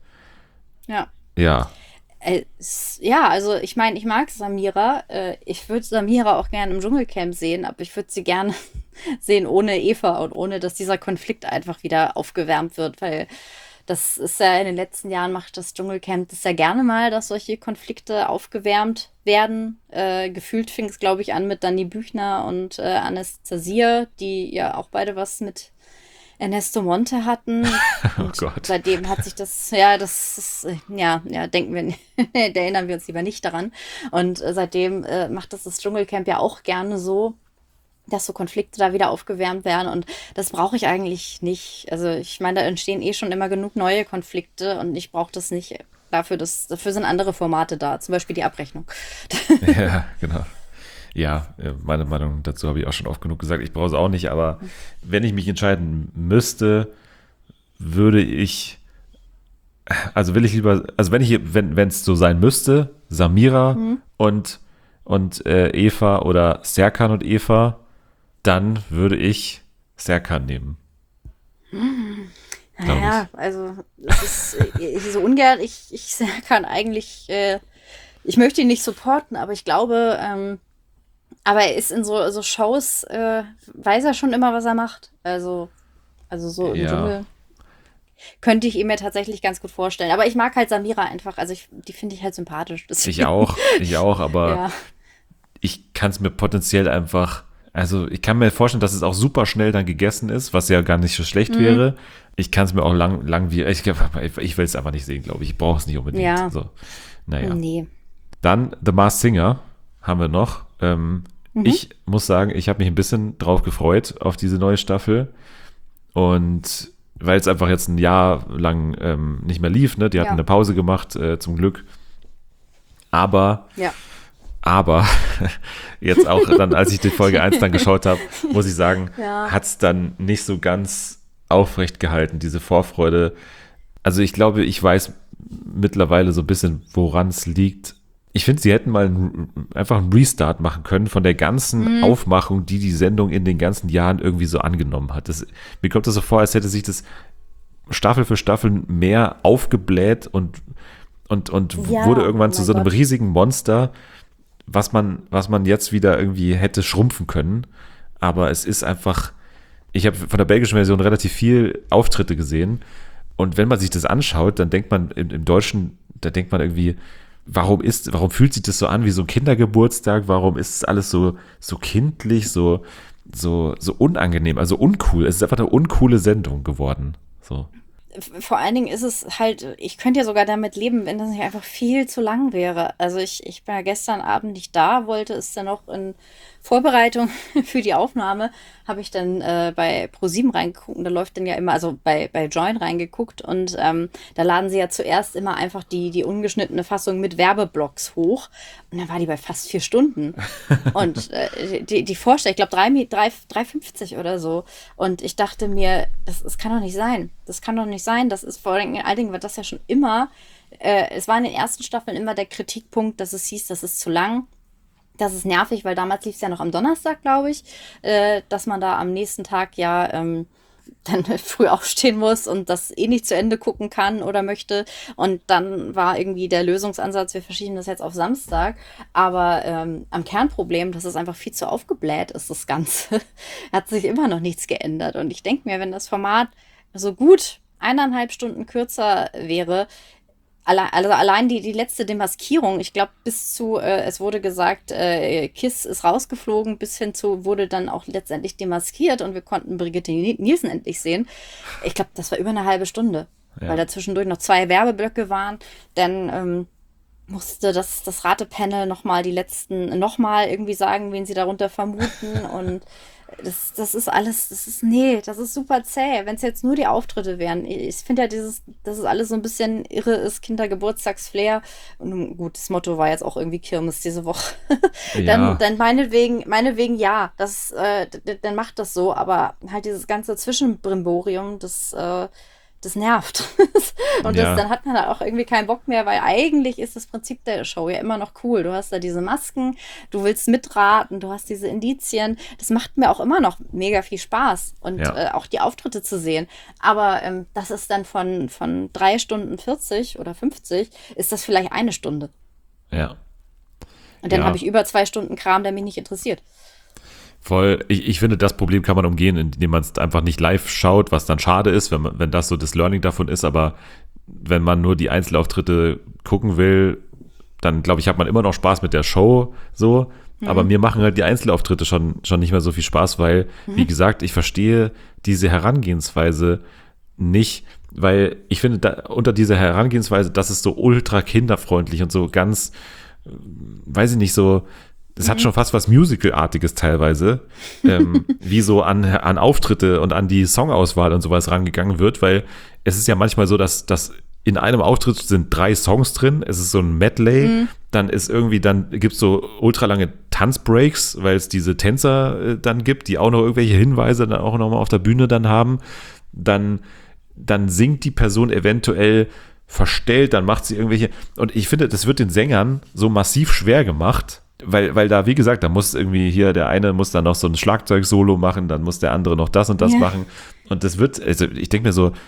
Ja. Ja, Äh, s- ja, also ich meine, ich mag Samira. Äh, ich würde Samira auch gerne im Dschungelcamp sehen, aber ich würde sie gerne sehen ohne Eva und ohne, dass dieser Konflikt einfach wieder aufgewärmt wird, weil das ist ja in den letzten Jahren macht das Dschungelcamp das ja gerne mal, dass solche Konflikte aufgewärmt werden. Äh, gefühlt fing es, glaube ich, an mit Dani Büchner und äh, Anastasia, die ja auch beide was mit Ernesto Monte hatten. oh Und Gott. seitdem hat sich das, ja, das ist, äh, ja, ja, denken wir, erinnern wir uns lieber nicht daran. Und äh, seitdem äh, macht das das Dschungelcamp ja auch gerne so, dass so Konflikte da wieder aufgewärmt werden. Und das brauche ich eigentlich nicht. Also ich meine, da entstehen eh schon immer genug neue Konflikte und ich brauche das nicht dafür. Das, dafür sind andere Formate da, zum Beispiel die Abrechnung. Ja, genau. Ja, äh, meine Meinung dazu habe ich auch schon oft genug gesagt. Ich brauche es auch nicht, aber wenn ich mich entscheiden müsste, würde ich, also will ich lieber, also wenn ich, wenn wenn es so sein müsste, Samira und und äh, Eva oder Serkan und Eva, dann würde ich Serkan nehmen. Glaub Naja, also das ist äh, so ungern. Ich, ich kann eigentlich, äh, ich möchte ihn nicht supporten, aber ich glaube, ähm, aber er ist in so, so Shows, äh, weiß er schon immer, was er macht. Also, also so im Ja. Dschungel. Könnte ich ihm mir tatsächlich ganz gut vorstellen. Aber ich mag halt Samira einfach. Also ich, die finde ich halt sympathisch. Deswegen- Ich auch, ich auch, aber Ja. ich kann es mir potenziell einfach, also ich kann mir vorstellen, dass es auch super schnell dann gegessen ist, was ja gar nicht so schlecht mhm. wäre. Ich kann es mir auch lang, langwierig, ich, ich will es einfach nicht sehen, glaube ich. Ich brauche es nicht unbedingt. Ja. So. Naja. Nee. Dann The Masked Singer haben wir noch. Ähm, mhm. Ich muss sagen, ich habe mich ein bisschen drauf gefreut auf diese neue Staffel. Und weil es einfach jetzt ein Jahr lang ähm, nicht mehr lief, ne? Die hatten ja. eine Pause gemacht, äh, zum Glück. Aber, ja. aber jetzt auch dann, als ich die Folge eins dann geschaut habe, muss ich sagen, ja. hat es dann nicht so ganz aufrecht gehalten, diese Vorfreude. Also ich glaube, ich weiß mittlerweile so ein bisschen, woran es liegt. Ich finde, sie hätten mal ein, einfach einen Restart machen können von der ganzen mhm. Aufmachung, die die Sendung in den ganzen Jahren irgendwie so angenommen hat. Das, mir kommt das so vor, als hätte sich das Staffel für Staffel mehr aufgebläht und, und, und ja, wurde irgendwann oh zu so einem Gott. riesigen Monster, was man, was man jetzt wieder irgendwie hätte schrumpfen können. Aber es ist einfach, ich habe von der belgischen Version relativ viel Auftritte gesehen. Und wenn man sich das anschaut, dann denkt man im, im Deutschen, da denkt man irgendwie, warum ist, warum fühlt sich das so an wie so ein Kindergeburtstag? Warum ist es alles so, so kindlich, so, so, so unangenehm, also uncool? Es ist einfach eine uncoole Sendung geworden. So. Vor allen Dingen ist es halt, ich könnte ja sogar damit leben, wenn das nicht einfach viel zu lang wäre. Also ich, ich war gestern Abend nicht da, wollte es dann noch in Vorbereitung für die Aufnahme, habe ich dann äh, bei ProSieben reingeguckt und da läuft dann ja immer, also bei, bei Join reingeguckt und ähm, da laden sie ja zuerst immer einfach die, die ungeschnittene Fassung mit Werbeblocks hoch und dann war die bei fast vier Stunden und äh, die, die Vorstellung, ich glaube drei fünfzig oder so und ich dachte mir, das, das kann doch nicht sein, das kann doch nicht sein, das ist vor allen Dingen, war das ja schon immer, äh, es war in den ersten Staffeln immer der Kritikpunkt, dass es hieß, das ist zu lang. Das ist nervig, weil damals lief es ja noch am Donnerstag, glaube ich, äh, dass man da am nächsten Tag ja ähm, dann früh aufstehen muss und das eh nicht zu Ende gucken kann oder möchte. Und dann war irgendwie der Lösungsansatz, wir verschieben das jetzt auf Samstag. Aber ähm, am Kernproblem, dass es einfach viel zu aufgebläht ist, das Ganze, hat sich immer noch nichts geändert. Und ich denke mir, wenn das Format so gut eineinhalb Stunden kürzer wäre, also allein die, die letzte Demaskierung, ich glaube bis zu, äh, es wurde gesagt, äh, Kiss ist rausgeflogen, bis hin zu, wurde dann auch letztendlich demaskiert und wir konnten Brigitte Nielsen endlich sehen. Ich glaube, das war über eine halbe Stunde, ja. Weil da zwischendurch noch zwei Werbeblöcke waren. Dann ähm, musste das, das Ratepanel nochmal die letzten, nochmal irgendwie sagen, wen sie darunter vermuten und Das, das ist alles, das ist, nee, das ist super zäh, wenn es jetzt nur die Auftritte wären. Ich finde ja dieses, dass es alles so ein bisschen irre ist, Kindergeburtstagsflair. Und gut, das Motto war jetzt auch irgendwie Kirmes diese Woche. Ja. Dann, dann meinetwegen, meinetwegen ja, das, äh, d- dann macht das so, aber halt dieses ganze Zwischenbrimborium, das, äh, das nervt. Und Ja. das, dann hat man da auch irgendwie keinen Bock mehr, weil eigentlich ist das Prinzip der Show ja immer noch cool. Du hast da diese Masken, du willst mitraten, du hast diese Indizien. Das macht mir auch immer noch mega viel Spaß und Ja. äh, auch die Auftritte zu sehen. Aber ähm, das ist dann von, von drei Stunden vierzig oder fünfzig, ist das vielleicht eine Stunde. Ja. Und dann Ja. habe ich über zwei Stunden Kram, der mich nicht interessiert. Voll, ich, ich finde, das Problem kann man umgehen, indem man es einfach nicht live schaut, was dann schade ist, wenn man, wenn das so das Learning davon ist, aber wenn man nur die Einzelauftritte gucken will, dann glaube ich, hat man immer noch Spaß mit der Show, so, mhm. aber mir machen halt die Einzelauftritte schon, schon nicht mehr so viel Spaß, weil, mhm. wie gesagt, ich verstehe diese Herangehensweise nicht, weil ich finde, da, unter dieser Herangehensweise, das ist so ultra kinderfreundlich und so ganz, weiß ich nicht, so, das hat schon fast was Musical-artiges teilweise, ähm, wie so an, an Auftritte und an die Songauswahl und sowas rangegangen wird, weil es ist ja manchmal so, dass, dass in einem Auftritt sind drei Songs drin, es ist so ein Medley, mhm. dann ist irgendwie, dann gibt es so ultralange Tanzbreaks, weil es diese Tänzer äh, dann gibt, die auch noch irgendwelche Hinweise dann auch nochmal auf der Bühne dann haben, dann, dann singt die Person eventuell verstellt, dann macht sie irgendwelche, und ich finde, das wird den Sängern so massiv schwer gemacht, Weil, weil da, wie gesagt, da muss irgendwie hier, der eine muss dann noch so ein Schlagzeug-Solo machen, dann muss der andere noch das und das Ja. machen. Und das wird, also ich denke mir so,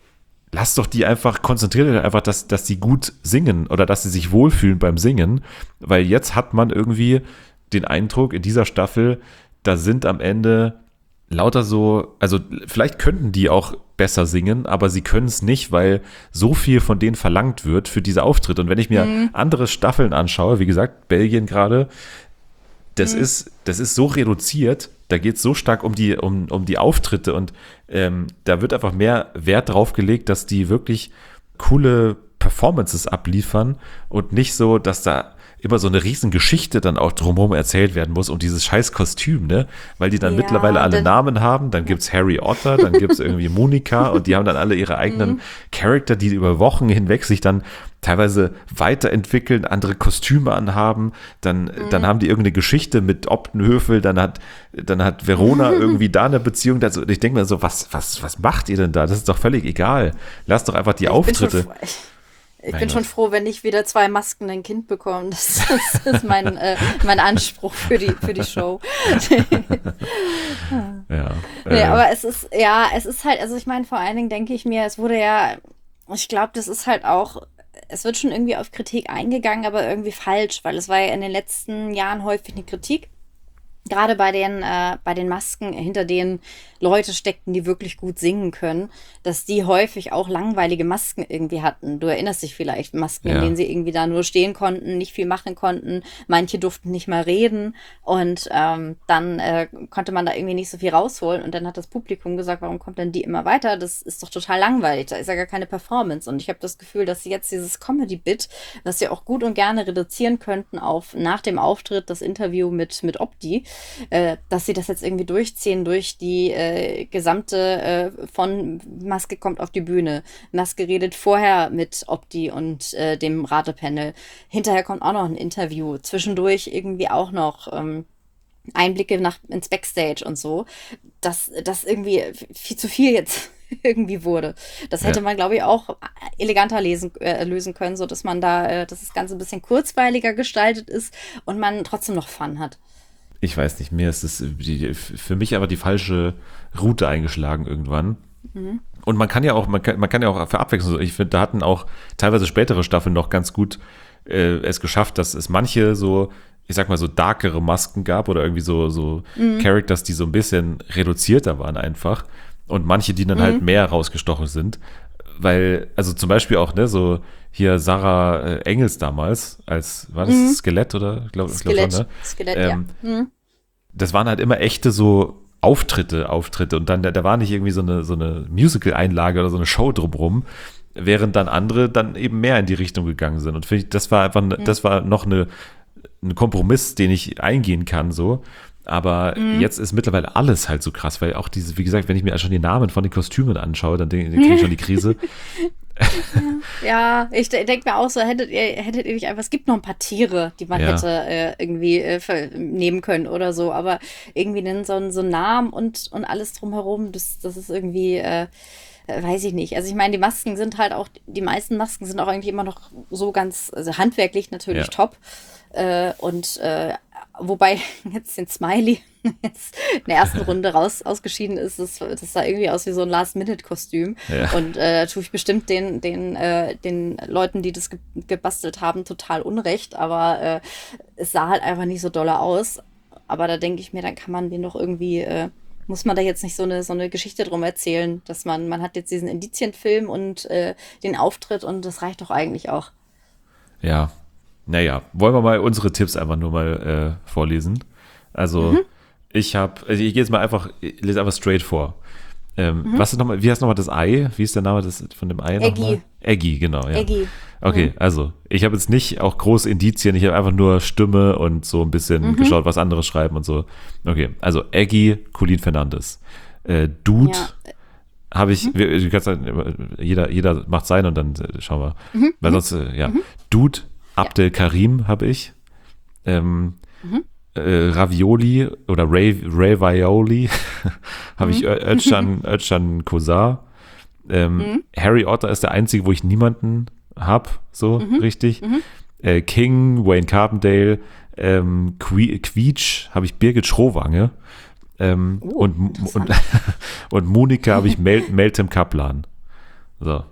lass doch die einfach, konzentriert euch einfach, dass, dass die gut singen oder dass sie sich wohlfühlen beim Singen, weil jetzt hat man irgendwie den Eindruck in dieser Staffel, da sind am Ende lauter so, also vielleicht könnten die auch besser singen, aber sie können es nicht, weil so viel von denen verlangt wird für diese Auftritte. Und wenn ich mir Mhm. andere Staffeln anschaue, wie gesagt, Belgien gerade, das Mhm. ist, das ist so reduziert, da geht es so stark um die, um, um die Auftritte und ähm, da wird einfach mehr Wert drauf gelegt, dass die wirklich coole Performances abliefern und nicht so, dass da immer so eine riesen Geschichte dann auch drumherum erzählt werden muss um dieses scheiß Kostüm, ne? Weil die dann Ja, mittlerweile alle dann- Namen haben, dann gibt's Harry Otter, dann gibt's irgendwie Monika und die haben dann alle ihre eigenen Charakter, die über Wochen hinweg sich dann teilweise weiterentwickeln, andere Kostüme anhaben, dann, dann haben die irgendeine Geschichte mit Optenhöfel, dann hat, dann hat Verona irgendwie da eine Beziehung dazu. Und ich denke mir so, was, was, was macht ihr denn da? Das ist doch völlig egal. Lasst doch einfach die Ich bin schon Auftritte. froh- Ich, ich Mein bin schon Gott. froh, wenn ich wieder zwei Masken ein Kind bekomme. Das, das ist mein, äh, mein Anspruch für die, für die Show. Ja, Nee, äh, aber es ist, ja, es ist halt, also ich meine, vor allen Dingen denke ich mir, es wurde ja, ich glaube, das ist halt auch, es wird schon irgendwie auf Kritik eingegangen, aber irgendwie falsch, weil es war ja in den letzten Jahren häufig eine Kritik. Gerade bei den, äh, bei den Masken, hinter denen Leute steckten, die wirklich gut singen können, dass die häufig auch langweilige Masken irgendwie hatten. Du erinnerst dich vielleicht, Masken, Ja. in denen sie irgendwie da nur stehen konnten, nicht viel machen konnten. Manche durften nicht mal reden und ähm, dann äh, konnte man da irgendwie nicht so viel rausholen. Und dann hat das Publikum gesagt, warum kommt denn die immer weiter? Das ist doch total langweilig, da ist ja gar keine Performance. Und ich habe das Gefühl, dass sie jetzt dieses Comedy-Bit, was sie auch gut und gerne reduzieren könnten auf nach dem Auftritt das Interview mit, mit Opti, äh, dass sie das jetzt irgendwie durchziehen durch die äh, gesamte äh, von Maske kommt auf die Bühne. Maske redet vorher mit Opti und äh, dem Ratepanel. Hinterher kommt auch noch ein Interview. Zwischendurch irgendwie auch noch ähm, Einblicke nach, ins Backstage und so. Dass das irgendwie viel zu viel jetzt irgendwie wurde. Das hätte Ja. man, glaube ich, auch eleganter lesen, äh, lösen können, so dass man da, äh, dass das Ganze ein bisschen kurzweiliger gestaltet ist und man trotzdem noch Fun hat. ich weiß nicht, mir ist es die, für mich aber die falsche Route eingeschlagen irgendwann. Und man kann ja auch, man kann, man kann ja auch für Abwechslung, ich finde, da hatten auch teilweise spätere Staffeln noch ganz gut äh, es geschafft, dass es manche so, ich sag mal, so darkere Masken gab oder irgendwie so, so Characters, die so ein bisschen reduzierter waren einfach. Und manche, die dann halt mehr rausgestochen sind. Weil, also zum Beispiel auch, ne, so hier Sarah äh, Engels damals, als, war das Skelett oder? Ich glaube glaub Skelett, schon, ne? Skelett, Ähm, ja. Mhm. Das waren halt immer echte so Auftritte, Auftritte und dann, da, da war nicht irgendwie so eine, so eine Musical-Einlage oder so eine Show drumrum, während dann andere dann eben mehr in die Richtung gegangen sind und finde ich, das war einfach, ne- das war noch eine, ein Kompromiss, den ich eingehen kann, so. Aber jetzt ist mittlerweile alles halt so krass, weil auch diese, wie gesagt, wenn ich mir schon die Namen von den Kostümen anschaue, dann, denk- dann kriege ich schon die Krise. Ja, ich de denke mir auch so, hättet ihr, hättet ihr nicht einfach, es gibt noch ein paar Tiere, die man Ja. hätte äh, irgendwie äh, ver- nehmen können oder so, aber irgendwie einen, so, einen- so einen Namen und, und alles drumherum, das, das ist irgendwie, äh, äh, weiß ich nicht. Also ich meine, die Masken sind halt auch, die meisten Masken sind auch eigentlich immer noch so ganz, also handwerklich natürlich Ja. top. Äh, und äh, wobei jetzt den Smiley jetzt in der ersten Runde raus ausgeschieden ist, das, das sah irgendwie aus wie so ein Last-Minute-Kostüm. Ja. Und äh, da tue ich bestimmt den, den, äh, den Leuten, die das ge gebastelt haben, total unrecht. Aber äh, es sah halt einfach nicht so dolle aus. Aber da denke ich mir, dann kann man den doch irgendwie, äh, muss man da jetzt nicht so eine, so eine Geschichte drum erzählen, dass man, man hat jetzt diesen Indizienfilm und äh, den Auftritt und das reicht doch eigentlich auch. Ja, naja, wollen wir mal unsere Tipps einfach nur mal äh, vorlesen. Also ich habe, also ich gehe jetzt mal einfach, ich lese einfach straight vor. Ähm, Was ist nochmal, wie heißt nochmal das Ei? Wie ist der Name des, von dem Ei Eggy. nochmal? Eggy, genau, ja. Eggy. Okay, also ich habe jetzt nicht auch große Indizien, ich habe einfach nur Stimme und so ein bisschen geschaut, was andere schreiben und so. Okay, also Eggy, Colin Fernandes. Äh, Dude Ja. habe ich, wir, du kannst sagen, jeder, jeder macht sein und dann äh, schauen wir. Weil sonst, äh, ja. Dude, Abdel Karim habe ich. Ähm, äh, Ravioli oder Ray, Ray Violi habe ich Ö- Özcan, Özcan Kosar. Ähm, Harry Otter ist der einzige, wo ich niemanden habe, so richtig. Äh, King, Wayne Carpendale, ähm, Que Quietsch habe ich Birgit Schrowange. Ähm, Oh, und, und, interessant. und Monika habe ich Mel Meltem Kaplan. So.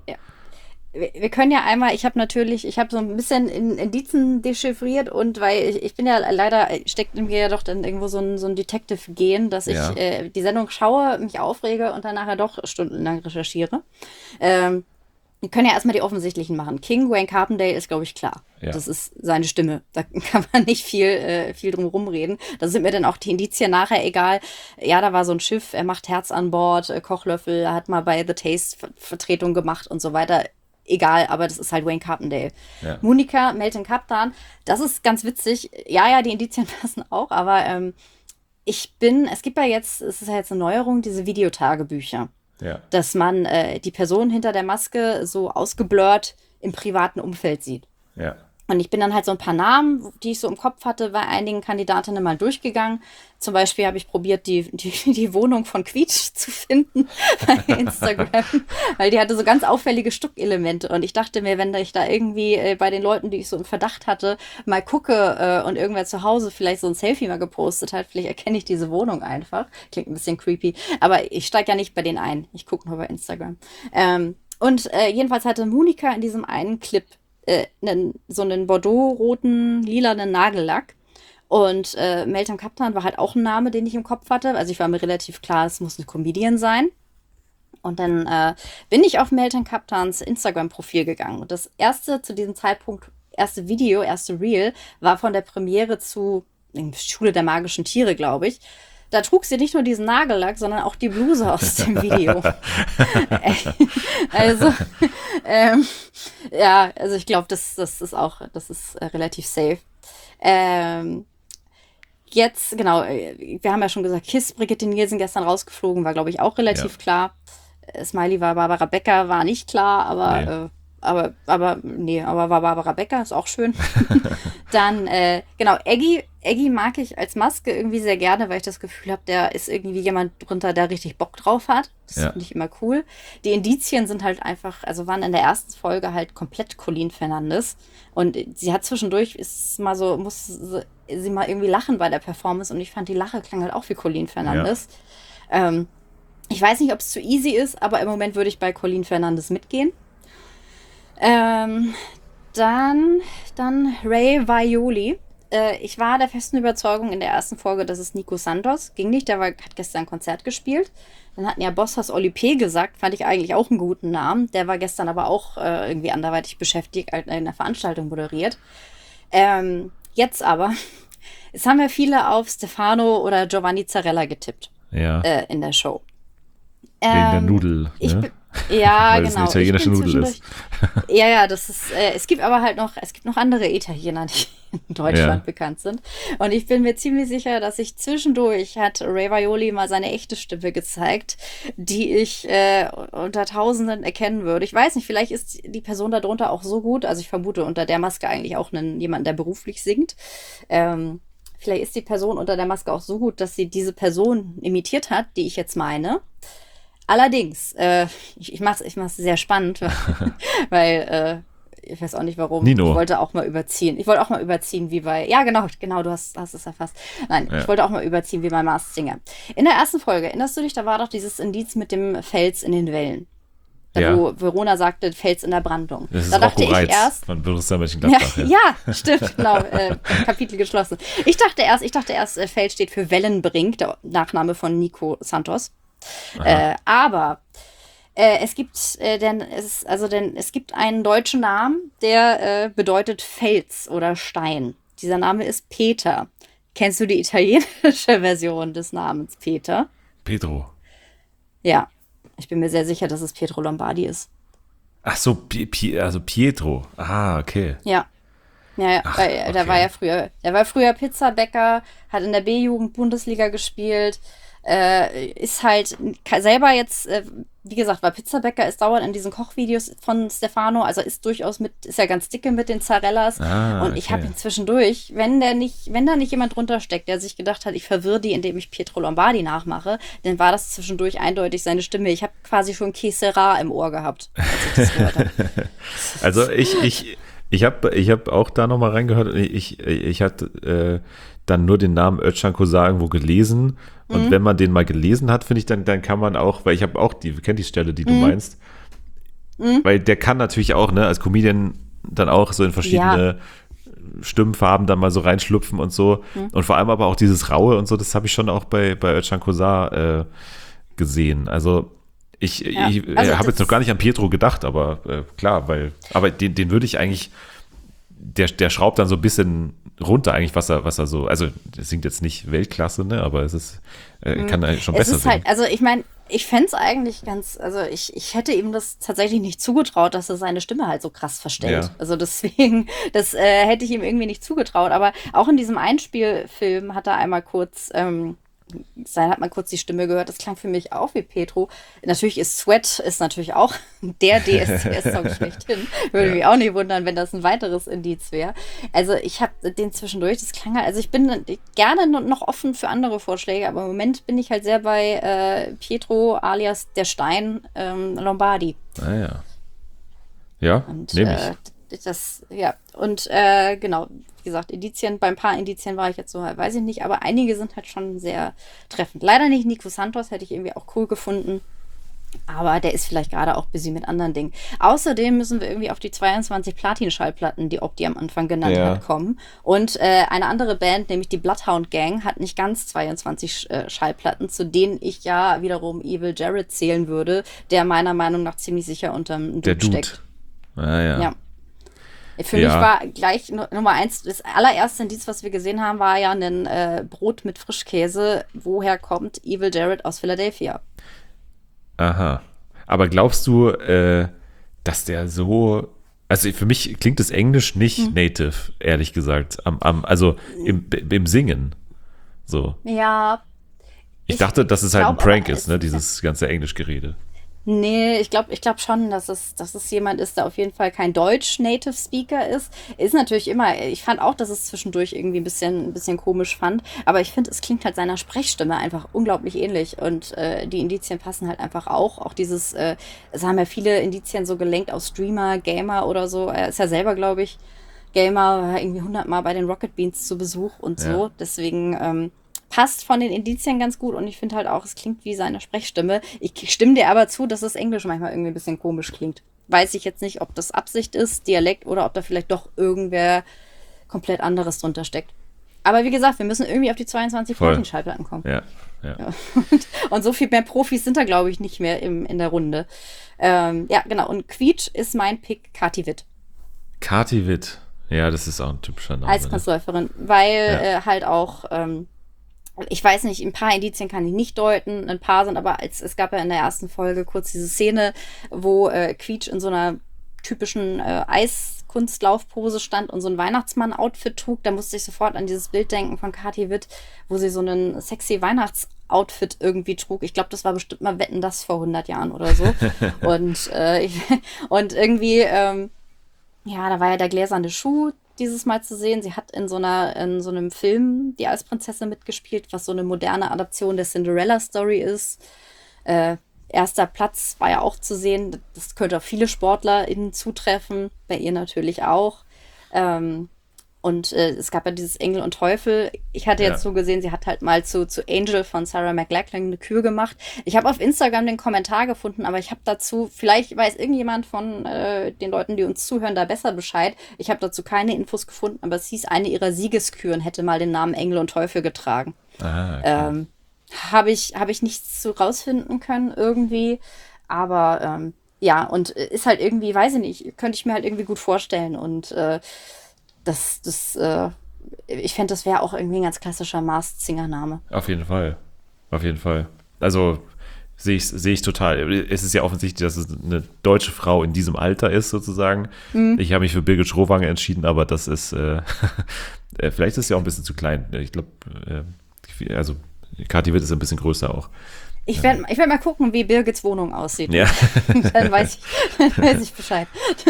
Wir wir können ja einmal, ich habe natürlich, ich habe so ein bisschen in Indizen dechiffriert und weil ich, ich bin ja leider, steckt in mir ja doch dann irgendwo so ein, so ein Detective-Gen, dass ich Ja. äh, die Sendung schaue, mich aufrege und dann nachher doch stundenlang recherchiere. Ähm, Wir können ja erstmal die offensichtlichen machen. King, Wayne Carpendale ist, glaube ich, klar. Ja. Das ist seine Stimme. Da kann man nicht viel, äh, viel drum rumreden. Da sind mir dann auch die Indizien nachher egal. Ja, da war so ein Schiff, er macht Herz an Bord, äh, Kochlöffel, er hat mal bei The Taste Ver- Vertretung gemacht und so weiter. Egal, aber das ist halt Wayne Carpendale. Ja. Monika, Melton Kaptan, das ist ganz witzig. Ja, ja, die Indizien passen auch, aber ähm, ich bin, es gibt ja jetzt, es ist ja jetzt eine Neuerung, diese Videotagebücher. Ja. Dass man äh, die Person hinter der Maske so ausgeblurrt im privaten Umfeld sieht. Ja. Und ich bin dann halt so ein paar Namen, die ich so im Kopf hatte, bei einigen Kandidatinnen mal durchgegangen. Zum Beispiel habe ich probiert, die, die, die Wohnung von Quietsch zu finden bei Instagram, weil die hatte so ganz auffällige Stuckelemente. Und ich dachte mir, wenn ich da irgendwie äh, bei den Leuten, die ich so im Verdacht hatte, mal gucke äh, und irgendwer zu Hause vielleicht so ein Selfie mal gepostet hat, vielleicht erkenne ich diese Wohnung einfach. Klingt ein bisschen creepy. Aber ich steige ja nicht bei denen ein. Ich gucke nur bei Instagram. Ähm, und äh, jedenfalls hatte Monika in diesem einen Clip Äh, nen, so einen bordeaux-roten, lilanen Nagellack. Und äh, Melton Kaptan war halt auch ein Name, den ich im Kopf hatte. Also ich war mir relativ klar, es muss eine Comedian sein. Und dann äh, bin ich auf Melton Kaptans Instagram-Profil gegangen. Und das erste zu diesem Zeitpunkt, erste Video, erste Reel, war von der Premiere zu in Schule der magischen Tiere, glaube ich. Da trug sie nicht nur diesen Nagellack, sondern auch die Bluse aus dem Video. also, ähm, ja, also ich glaube, das, das ist auch, das ist äh, relativ safe. Ähm, jetzt, genau, äh, wir haben ja schon gesagt, Kiss, Brigitte Nielsen gestern rausgeflogen, war, glaube ich, auch relativ Ja. klar. Äh, Smiley war Barbara Becker, war nicht klar, aber, Nee. äh, aber, aber, nee, aber war Barbara Becker, ist auch schön. Dann, äh, genau, Eggy, Eggy mag ich als Maske irgendwie sehr gerne, weil ich das Gefühl habe, der ist irgendwie jemand drunter, der richtig Bock drauf hat. Das Ja. finde ich immer cool. Die Indizien sind halt einfach, also waren in der ersten Folge halt komplett Colleen Fernandes. Und sie hat zwischendurch, ist mal so, muss sie, sie mal irgendwie lachen bei der Performance und ich fand, die Lache klang halt auch wie Colleen Fernandes. Ähm, ich weiß nicht, ob es zu easy ist, aber im Moment würde ich bei Colleen Fernandes mitgehen. Ähm, dann, dann Ray Vaioli. Äh, ich war der festen Überzeugung in der ersten Folge, dass es Nico Santos. Ging nicht, der war, hat gestern ein Konzert gespielt. Dann hatten ja Bosshaus Oli P. gesagt, fand ich eigentlich auch einen guten Namen. Der war gestern aber auch äh, irgendwie anderweitig beschäftigt, in einer Veranstaltung moderiert. Ähm, jetzt aber, es haben ja viele auf Stefano oder Giovanni Zarella getippt Ja. äh, in der Show. Wegen der Ähm, Nudel. Ich Ne? bin, ja, Weil es genau. eine italienische Ich bin Nudel ist. zwischendurch- Ja, ja, das ist, äh, es gibt aber halt noch, es gibt noch andere Italiener, die in Deutschland Ja. bekannt sind. Und ich bin mir ziemlich sicher, dass ich zwischendurch hat Ray Vaioli mal seine echte Stimme gezeigt, die ich äh, unter Tausenden erkennen würde. Ich weiß nicht, vielleicht ist die Person darunter auch so gut, also ich vermute unter der Maske eigentlich auch einen, jemanden, der beruflich singt. Ähm, vielleicht ist die Person unter der Maske auch so gut, dass sie diese Person imitiert hat, die ich jetzt meine. Allerdings, äh, ich, ich mache es ich mach's sehr spannend, weil äh, ich weiß auch nicht warum. Nino. Ich wollte auch mal überziehen. Ich wollte auch mal überziehen wie bei, ja genau, genau, du hast, hast es erfasst. Nein, Ja. ich wollte auch mal überziehen wie bei Masked Singer. In der ersten Folge, erinnerst du dich, da war doch dieses Indiz mit dem Fels in den Wellen. Da, Ja. wo Verona sagte, Fels in der Brandung. Das ist da dachte Rocco ich Reitz erst, von Borussia ja, Mönchengladbach. Ja. ja, stimmt, genau. Äh, Kapitel geschlossen. Ich dachte erst, ich dachte erst, äh, Feld steht für Wellenbrink, der Nachname von Nico Santos. Äh, aber äh, es gibt, äh, denn es, also denn es gibt einen deutschen Namen, der äh, bedeutet Fels oder Stein. Dieser Name ist Peter. Kennst du die italienische Version des Namens Peter? Pedro. Ja, ich bin mir sehr sicher, dass es Pietro Lombardi ist. Ach so, Pi Pi also Pietro. Ah, okay. Ja. Ja, ja, Ach, weil, äh, okay. der war ja früher, der war früher Pizzabäcker, hat in der B-Jugend Bundesliga gespielt, äh, ist halt ka- selber jetzt, äh, wie gesagt, war Pizzabäcker, ist dauernd in diesen Kochvideos von Stefano, also ist durchaus mit, ist ja ganz dicke mit den Zarellas. Ah, und ich okay. habe ihn zwischendurch, wenn der nicht, wenn da nicht jemand drunter steckt, der sich gedacht hat, ich verwirre die, indem ich Pietro Lombardi nachmache, dann war das zwischendurch eindeutig seine Stimme. Ich habe quasi schon Kesera im Ohr gehabt, als ich das gehört habe. Also ich, ich, ich habe ich hab auch da nochmal reingehört. Ich, ich hatte äh, dann nur den Namen Özcan Kosa irgendwo gelesen. Und Mhm. wenn man den mal gelesen hat, finde ich, dann, dann kann man auch, weil ich habe auch die, kennt die Stelle, die du Mhm. meinst. Weil der kann natürlich auch, ne, als Comedian dann auch so in verschiedene Stimmfarben dann mal so reinschlüpfen und so. Mhm. Und vor allem aber auch dieses Raue und so, das habe ich schon auch bei, bei Özcan Kosa äh, gesehen. Also Ich, Ja, ich also habe das- jetzt noch gar nicht an Pietro gedacht, aber äh, klar, weil, aber den, den würde ich eigentlich, der, der schraubt dann so ein bisschen runter eigentlich, was er, was er so, also das singt jetzt nicht Weltklasse, ne, aber es ist, äh, kann eigentlich schon Es besser ist halt, singen. also ich meine, ich fände es eigentlich ganz, also ich, ich hätte ihm das tatsächlich nicht zugetraut, dass er seine Stimme halt so krass verstellt. Ja. Also deswegen, das äh, hätte ich ihm irgendwie nicht zugetraut. Aber auch in diesem Einspielfilm hat er einmal kurz, ähm, sein hat man kurz die Stimme gehört. Das klang für mich auch wie Petro. Natürlich ist Sweat ist natürlich auch der D S C S-Song schlechthin. Würde Ja. mich auch nicht wundern, wenn das ein weiteres Indiz wäre. Also ich habe den zwischendurch, das klang halt, also ich bin gerne noch offen für andere Vorschläge, aber im Moment bin ich halt sehr bei äh, Pietro alias der Stein ähm, Lombardi. Ah ja. Ja, Und nehme ich. äh, das, ja, und äh, genau, wie gesagt, Indizien, bei ein paar Indizien war ich jetzt so, weiß ich nicht, aber einige sind halt schon sehr treffend. Leider nicht Nico Santos, hätte ich irgendwie auch cool gefunden. Aber der ist vielleicht gerade auch busy mit anderen Dingen. Außerdem müssen wir irgendwie auf die zweiundzwanzig Platin-Schallplatten, die Opti am Anfang genannt Ja. hat, kommen. Und äh, eine andere Band, nämlich die Bloodhound Gang, hat nicht ganz zweiundzwanzig äh, Schallplatten, zu denen ich ja wiederum Evil Jared zählen würde, der meiner Meinung nach ziemlich sicher unterm Der Dude Dude. steckt. Ah ja. Ja. Für Ja. mich war gleich Nu- Nummer eins, das allererste Indiz, was wir gesehen haben, war ja ein äh, Brot mit Frischkäse. Woher kommt Evil Jared aus Philadelphia? Aha. Aber glaubst du, äh, dass der so, also für mich klingt das Englisch nicht Hm. native, ehrlich gesagt, am, am, also im, im Singen. So. Ja, Ich, Ich dachte, dass es halt ein glaub Prank aber, ist, es- ne, dieses ganze Englischgerede. nee, ich glaube ich glaub schon, dass es, dass es jemand ist, der auf jeden Fall kein Deutsch-Native-Speaker ist. Ist natürlich immer, ich fand auch, dass es zwischendurch irgendwie ein bisschen, ein bisschen komisch fand, aber ich finde, es klingt halt seiner Sprechstimme einfach unglaublich ähnlich und äh, die Indizien passen halt einfach auch. Auch dieses, äh, es haben ja viele Indizien so gelenkt auf Streamer, Gamer oder so. Er ist ja selber, glaube ich, Gamer, war irgendwie hundertmal bei den Rocket Beans zu Besuch und so. Ja. Deswegen ähm, passt von den Indizien ganz gut und ich finde halt auch, es klingt wie seine Sprechstimme. Ich stimme dir aber zu, dass das Englisch manchmal irgendwie ein bisschen komisch klingt. Weiß ich jetzt nicht, ob das Absicht ist, Dialekt oder ob da vielleicht doch irgendwer komplett anderes drunter steckt. Aber wie gesagt, wir müssen irgendwie auf die zweiundzwanzig Voll. Platin-Schallplatten kommen. Ja, ja. Und, und so viel mehr Profis sind da, glaube ich, nicht mehr im, in der Runde. Ähm, ja, genau. Und Quietsch ist mein Pick, Kathi Witt. Kati Witt. Ja, das ist auch ein typischer Name. Als ne? Kunstläuferin, weil Ja. äh, halt auch, ähm, ich weiß nicht, ein paar Indizien kann ich nicht deuten, ein paar sind aber, als, es gab ja in der ersten Folge kurz diese Szene, wo äh, Quietsch in so einer typischen äh, Eiskunstlaufpose stand und so ein Weihnachtsmann-Outfit trug, da musste ich sofort an dieses Bild denken von Kathi Witt, wo sie so einen sexy Weihnachtsoutfit irgendwie trug. Ich glaube, das war bestimmt mal Wetten, das vor hundert Jahren oder so. und, äh, ich, und irgendwie, ähm, ja, da war ja der gläserne Schuh dieses Mal zu sehen. Sie hat in so einer, in so einem Film die Eisprinzessin mitgespielt, was so eine moderne Adaption der Cinderella-Story ist. Äh, erster Platz war ja auch zu sehen. Das könnte auf viele SportlerInnen zutreffen, bei ihr natürlich auch. Ähm, und äh, es gab ja dieses Engel und Teufel. Ich hatte jetzt Ja. so gesehen, sie hat halt mal zu, zu Angel von Sarah McLachlan eine Kür gemacht. Ich habe auf Instagram den Kommentar gefunden, aber ich habe dazu, vielleicht weiß irgendjemand von äh, den Leuten, die uns zuhören, da besser Bescheid. Ich habe dazu keine Infos gefunden, aber es hieß, eine ihrer Siegesküren hätte mal den Namen Engel und Teufel getragen. Ah, okay. Ähm, habe ich, hab ich nichts zu rausfinden können irgendwie. Aber ähm, ja, und ist halt irgendwie, weiß ich nicht, könnte ich mir halt irgendwie gut vorstellen. Und äh, das, das, äh, ich fände, das wäre auch irgendwie ein ganz klassischer Masked Singer-Name. Auf jeden Fall. Auf jeden Fall. Also sehe ich, sehe ich total. Es ist ja offensichtlich, dass es eine deutsche Frau in diesem Alter ist, sozusagen. Mhm. Ich habe mich für Birgit Schrowange entschieden, aber das ist, äh, äh, vielleicht ist sie auch ein bisschen zu klein. Ich glaube, äh, also Kathi Witt ist ein bisschen größer auch. Ich werde ich werd mal gucken, wie Birgits Wohnung aussieht. Ja, Dann weiß ich, dann weiß ich Bescheid.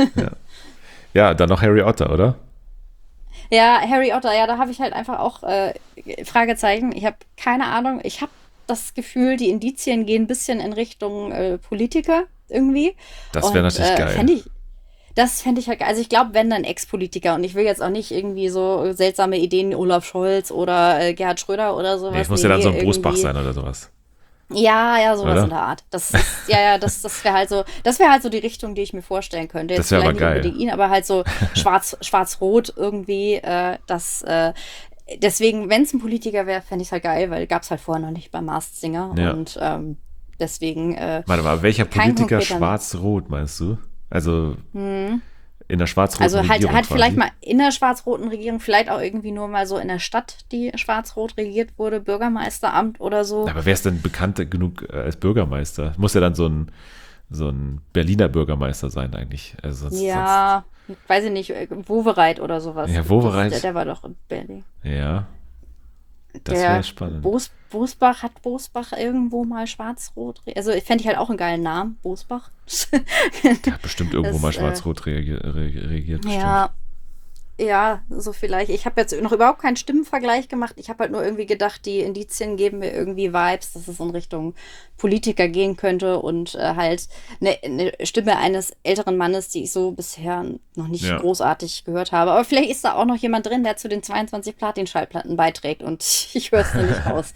ja, dann noch Harry Otter, oder? Ja, Harry Otter, ja, da habe ich halt einfach auch äh, Fragezeichen. Ich habe keine Ahnung. Ich habe das Gefühl, die Indizien gehen ein bisschen in Richtung äh, Politiker irgendwie. Das wäre Und, natürlich äh, geil. fänd ich, das fände ich halt geil. Also ich glaube, wenn dann Ex-Politiker und ich will jetzt auch nicht irgendwie so seltsame Ideen wie Olaf Scholz oder äh, Gerhard Schröder oder sowas. Nee, es muss ja dann so ein irgendwie- Brustbach sein oder sowas. Ja, ja, sowas Oder? in der Art. Das ist, ja, ja, das, das wäre halt so, das wäre halt so die Richtung, die ich mir vorstellen könnte. Das Jetzt wär vielleicht aber nicht geil. unbedingt ihn, aber halt so schwarz, schwarz-rot irgendwie, äh, das, äh, deswegen, wenn es ein Politiker wäre, fände ich es halt geil, weil gab es halt vorher noch nicht beim Masked Singer Ja. und ähm, deswegen. Äh, Warte mal, welcher kein Politiker konkreter- schwarz-rot meinst du? Also Hm. in der schwarz-roten Also halt, Regierung halt quasi. vielleicht mal in der schwarz-roten Regierung, vielleicht auch irgendwie nur mal so in der Stadt, die schwarz-rot regiert wurde, Bürgermeisteramt oder so. Aber wer ist denn bekannt genug äh, als Bürgermeister? Muss ja dann so ein, so ein Berliner Bürgermeister sein eigentlich. Also sonst, Ja, weiß ich nicht, äh, Wowereit oder sowas. Ja, Wowereit. Der, der war doch in Berlin. sonst, ja, das Der wäre spannend. Bos, Bosbach, hat Bosbach irgendwo mal schwarz-rot? re- Also fände ich halt auch einen geilen Namen, Bosbach. Der hat bestimmt irgendwo Das, mal äh, schwarz-rot reagiert, reagiert. Bestimmt. Ja, ja, so vielleicht. Ich habe jetzt noch überhaupt keinen Stimmenvergleich gemacht. Ich habe halt nur irgendwie gedacht, die Indizien geben mir irgendwie Vibes, dass es in Richtung Politiker gehen könnte und äh, halt eine, eine Stimme eines älteren Mannes, die ich so bisher noch nicht Ja. großartig gehört habe. Aber vielleicht ist da auch noch jemand drin, der zu den zweiundzwanzig Platin-Schallplatten beiträgt und ich höre es nicht raus.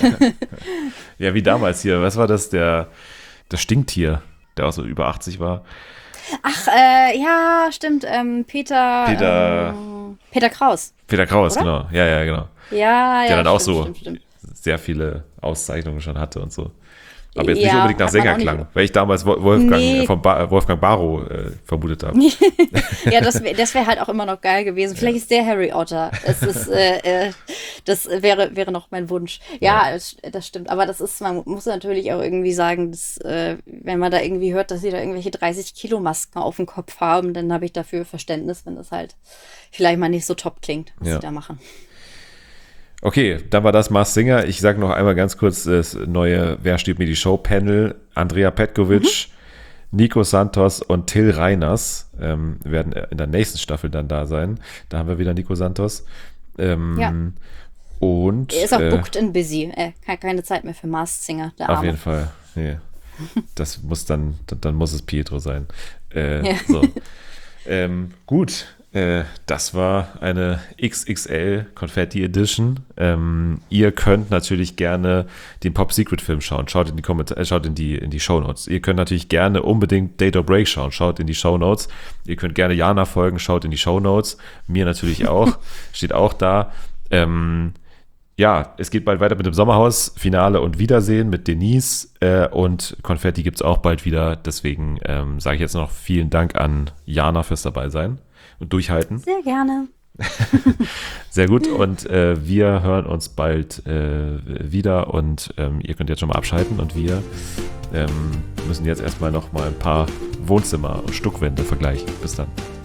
Ja, wie damals hier. Was war das? Der, das Stinktier, der auch so über achtzig war. Ach, äh, ja, stimmt. Ähm, Peter. Peter- Ähm, Peter Kraus. Peter Kraus, Oder? genau. Ja, ja, genau. Ja, ja. Der dann auch stimmt, so Stimmt, stimmt. sehr viele Auszeichnungen schon hatte und so. Aber jetzt nicht Ja, unbedingt nach hat man auch Sängerklang, nicht- weil ich damals Wo- Wolfgang, Nee. äh, von ba Wolfgang Barrow äh, vermutet habe. Ja, das wäre das wär halt auch immer noch geil gewesen. Vielleicht ist der Harry Otter. Es ist, äh, äh, das wäre, wäre noch mein Wunsch. Ja, Ja. Das, das stimmt. Aber das ist, man muss natürlich auch irgendwie sagen, dass, äh, wenn man da irgendwie hört, dass sie da irgendwelche dreißig Kilo Masken auf dem Kopf haben, dann habe ich dafür Verständnis, wenn das halt vielleicht mal nicht so top klingt, was Ja. sie da machen. Okay, dann war das Mars Singer. Ich sage noch einmal ganz kurz das neue Wer steht mir die Show-Panel. Andrea Petkovic, Nico Santos und Till Reiners ähm, werden in der nächsten Staffel dann da sein. Da haben wir wieder Nico Santos. Ähm, Ja. Und Er ist auch äh, booked and busy. Er hat keine Zeit mehr für Masked Singer, der auf Arme. jeden Fall. Nee. Das muss dann, dann, dann muss es Pietro sein. Äh, Ja. so. ähm, gut, äh, das war eine X X L Confetti Edition. Ähm, ihr könnt natürlich gerne den Pop Secret Film schauen. Schaut in die Kommentar äh, schaut in die in die Shownotes. Ihr könnt natürlich gerne unbedingt Date or Break schauen. Schaut in die Shownotes. Ihr könnt gerne Jana folgen. Schaut in die Shownotes. Mir natürlich auch. Steht auch da. Ähm, Ja, es geht bald weiter mit dem Sommerhaus-Finale und Wiedersehen mit Denise äh, und Konfetti gibt es auch bald wieder. Deswegen ähm, sage ich jetzt noch vielen Dank an Jana fürs dabei sein und durchhalten. Sehr gerne. Sehr gut und äh, wir hören uns bald äh, wieder und ähm, ihr könnt jetzt schon mal abschalten und wir ähm, müssen jetzt erstmal noch mal ein paar Wohnzimmer und Stuckwände vergleichen. Bis dann.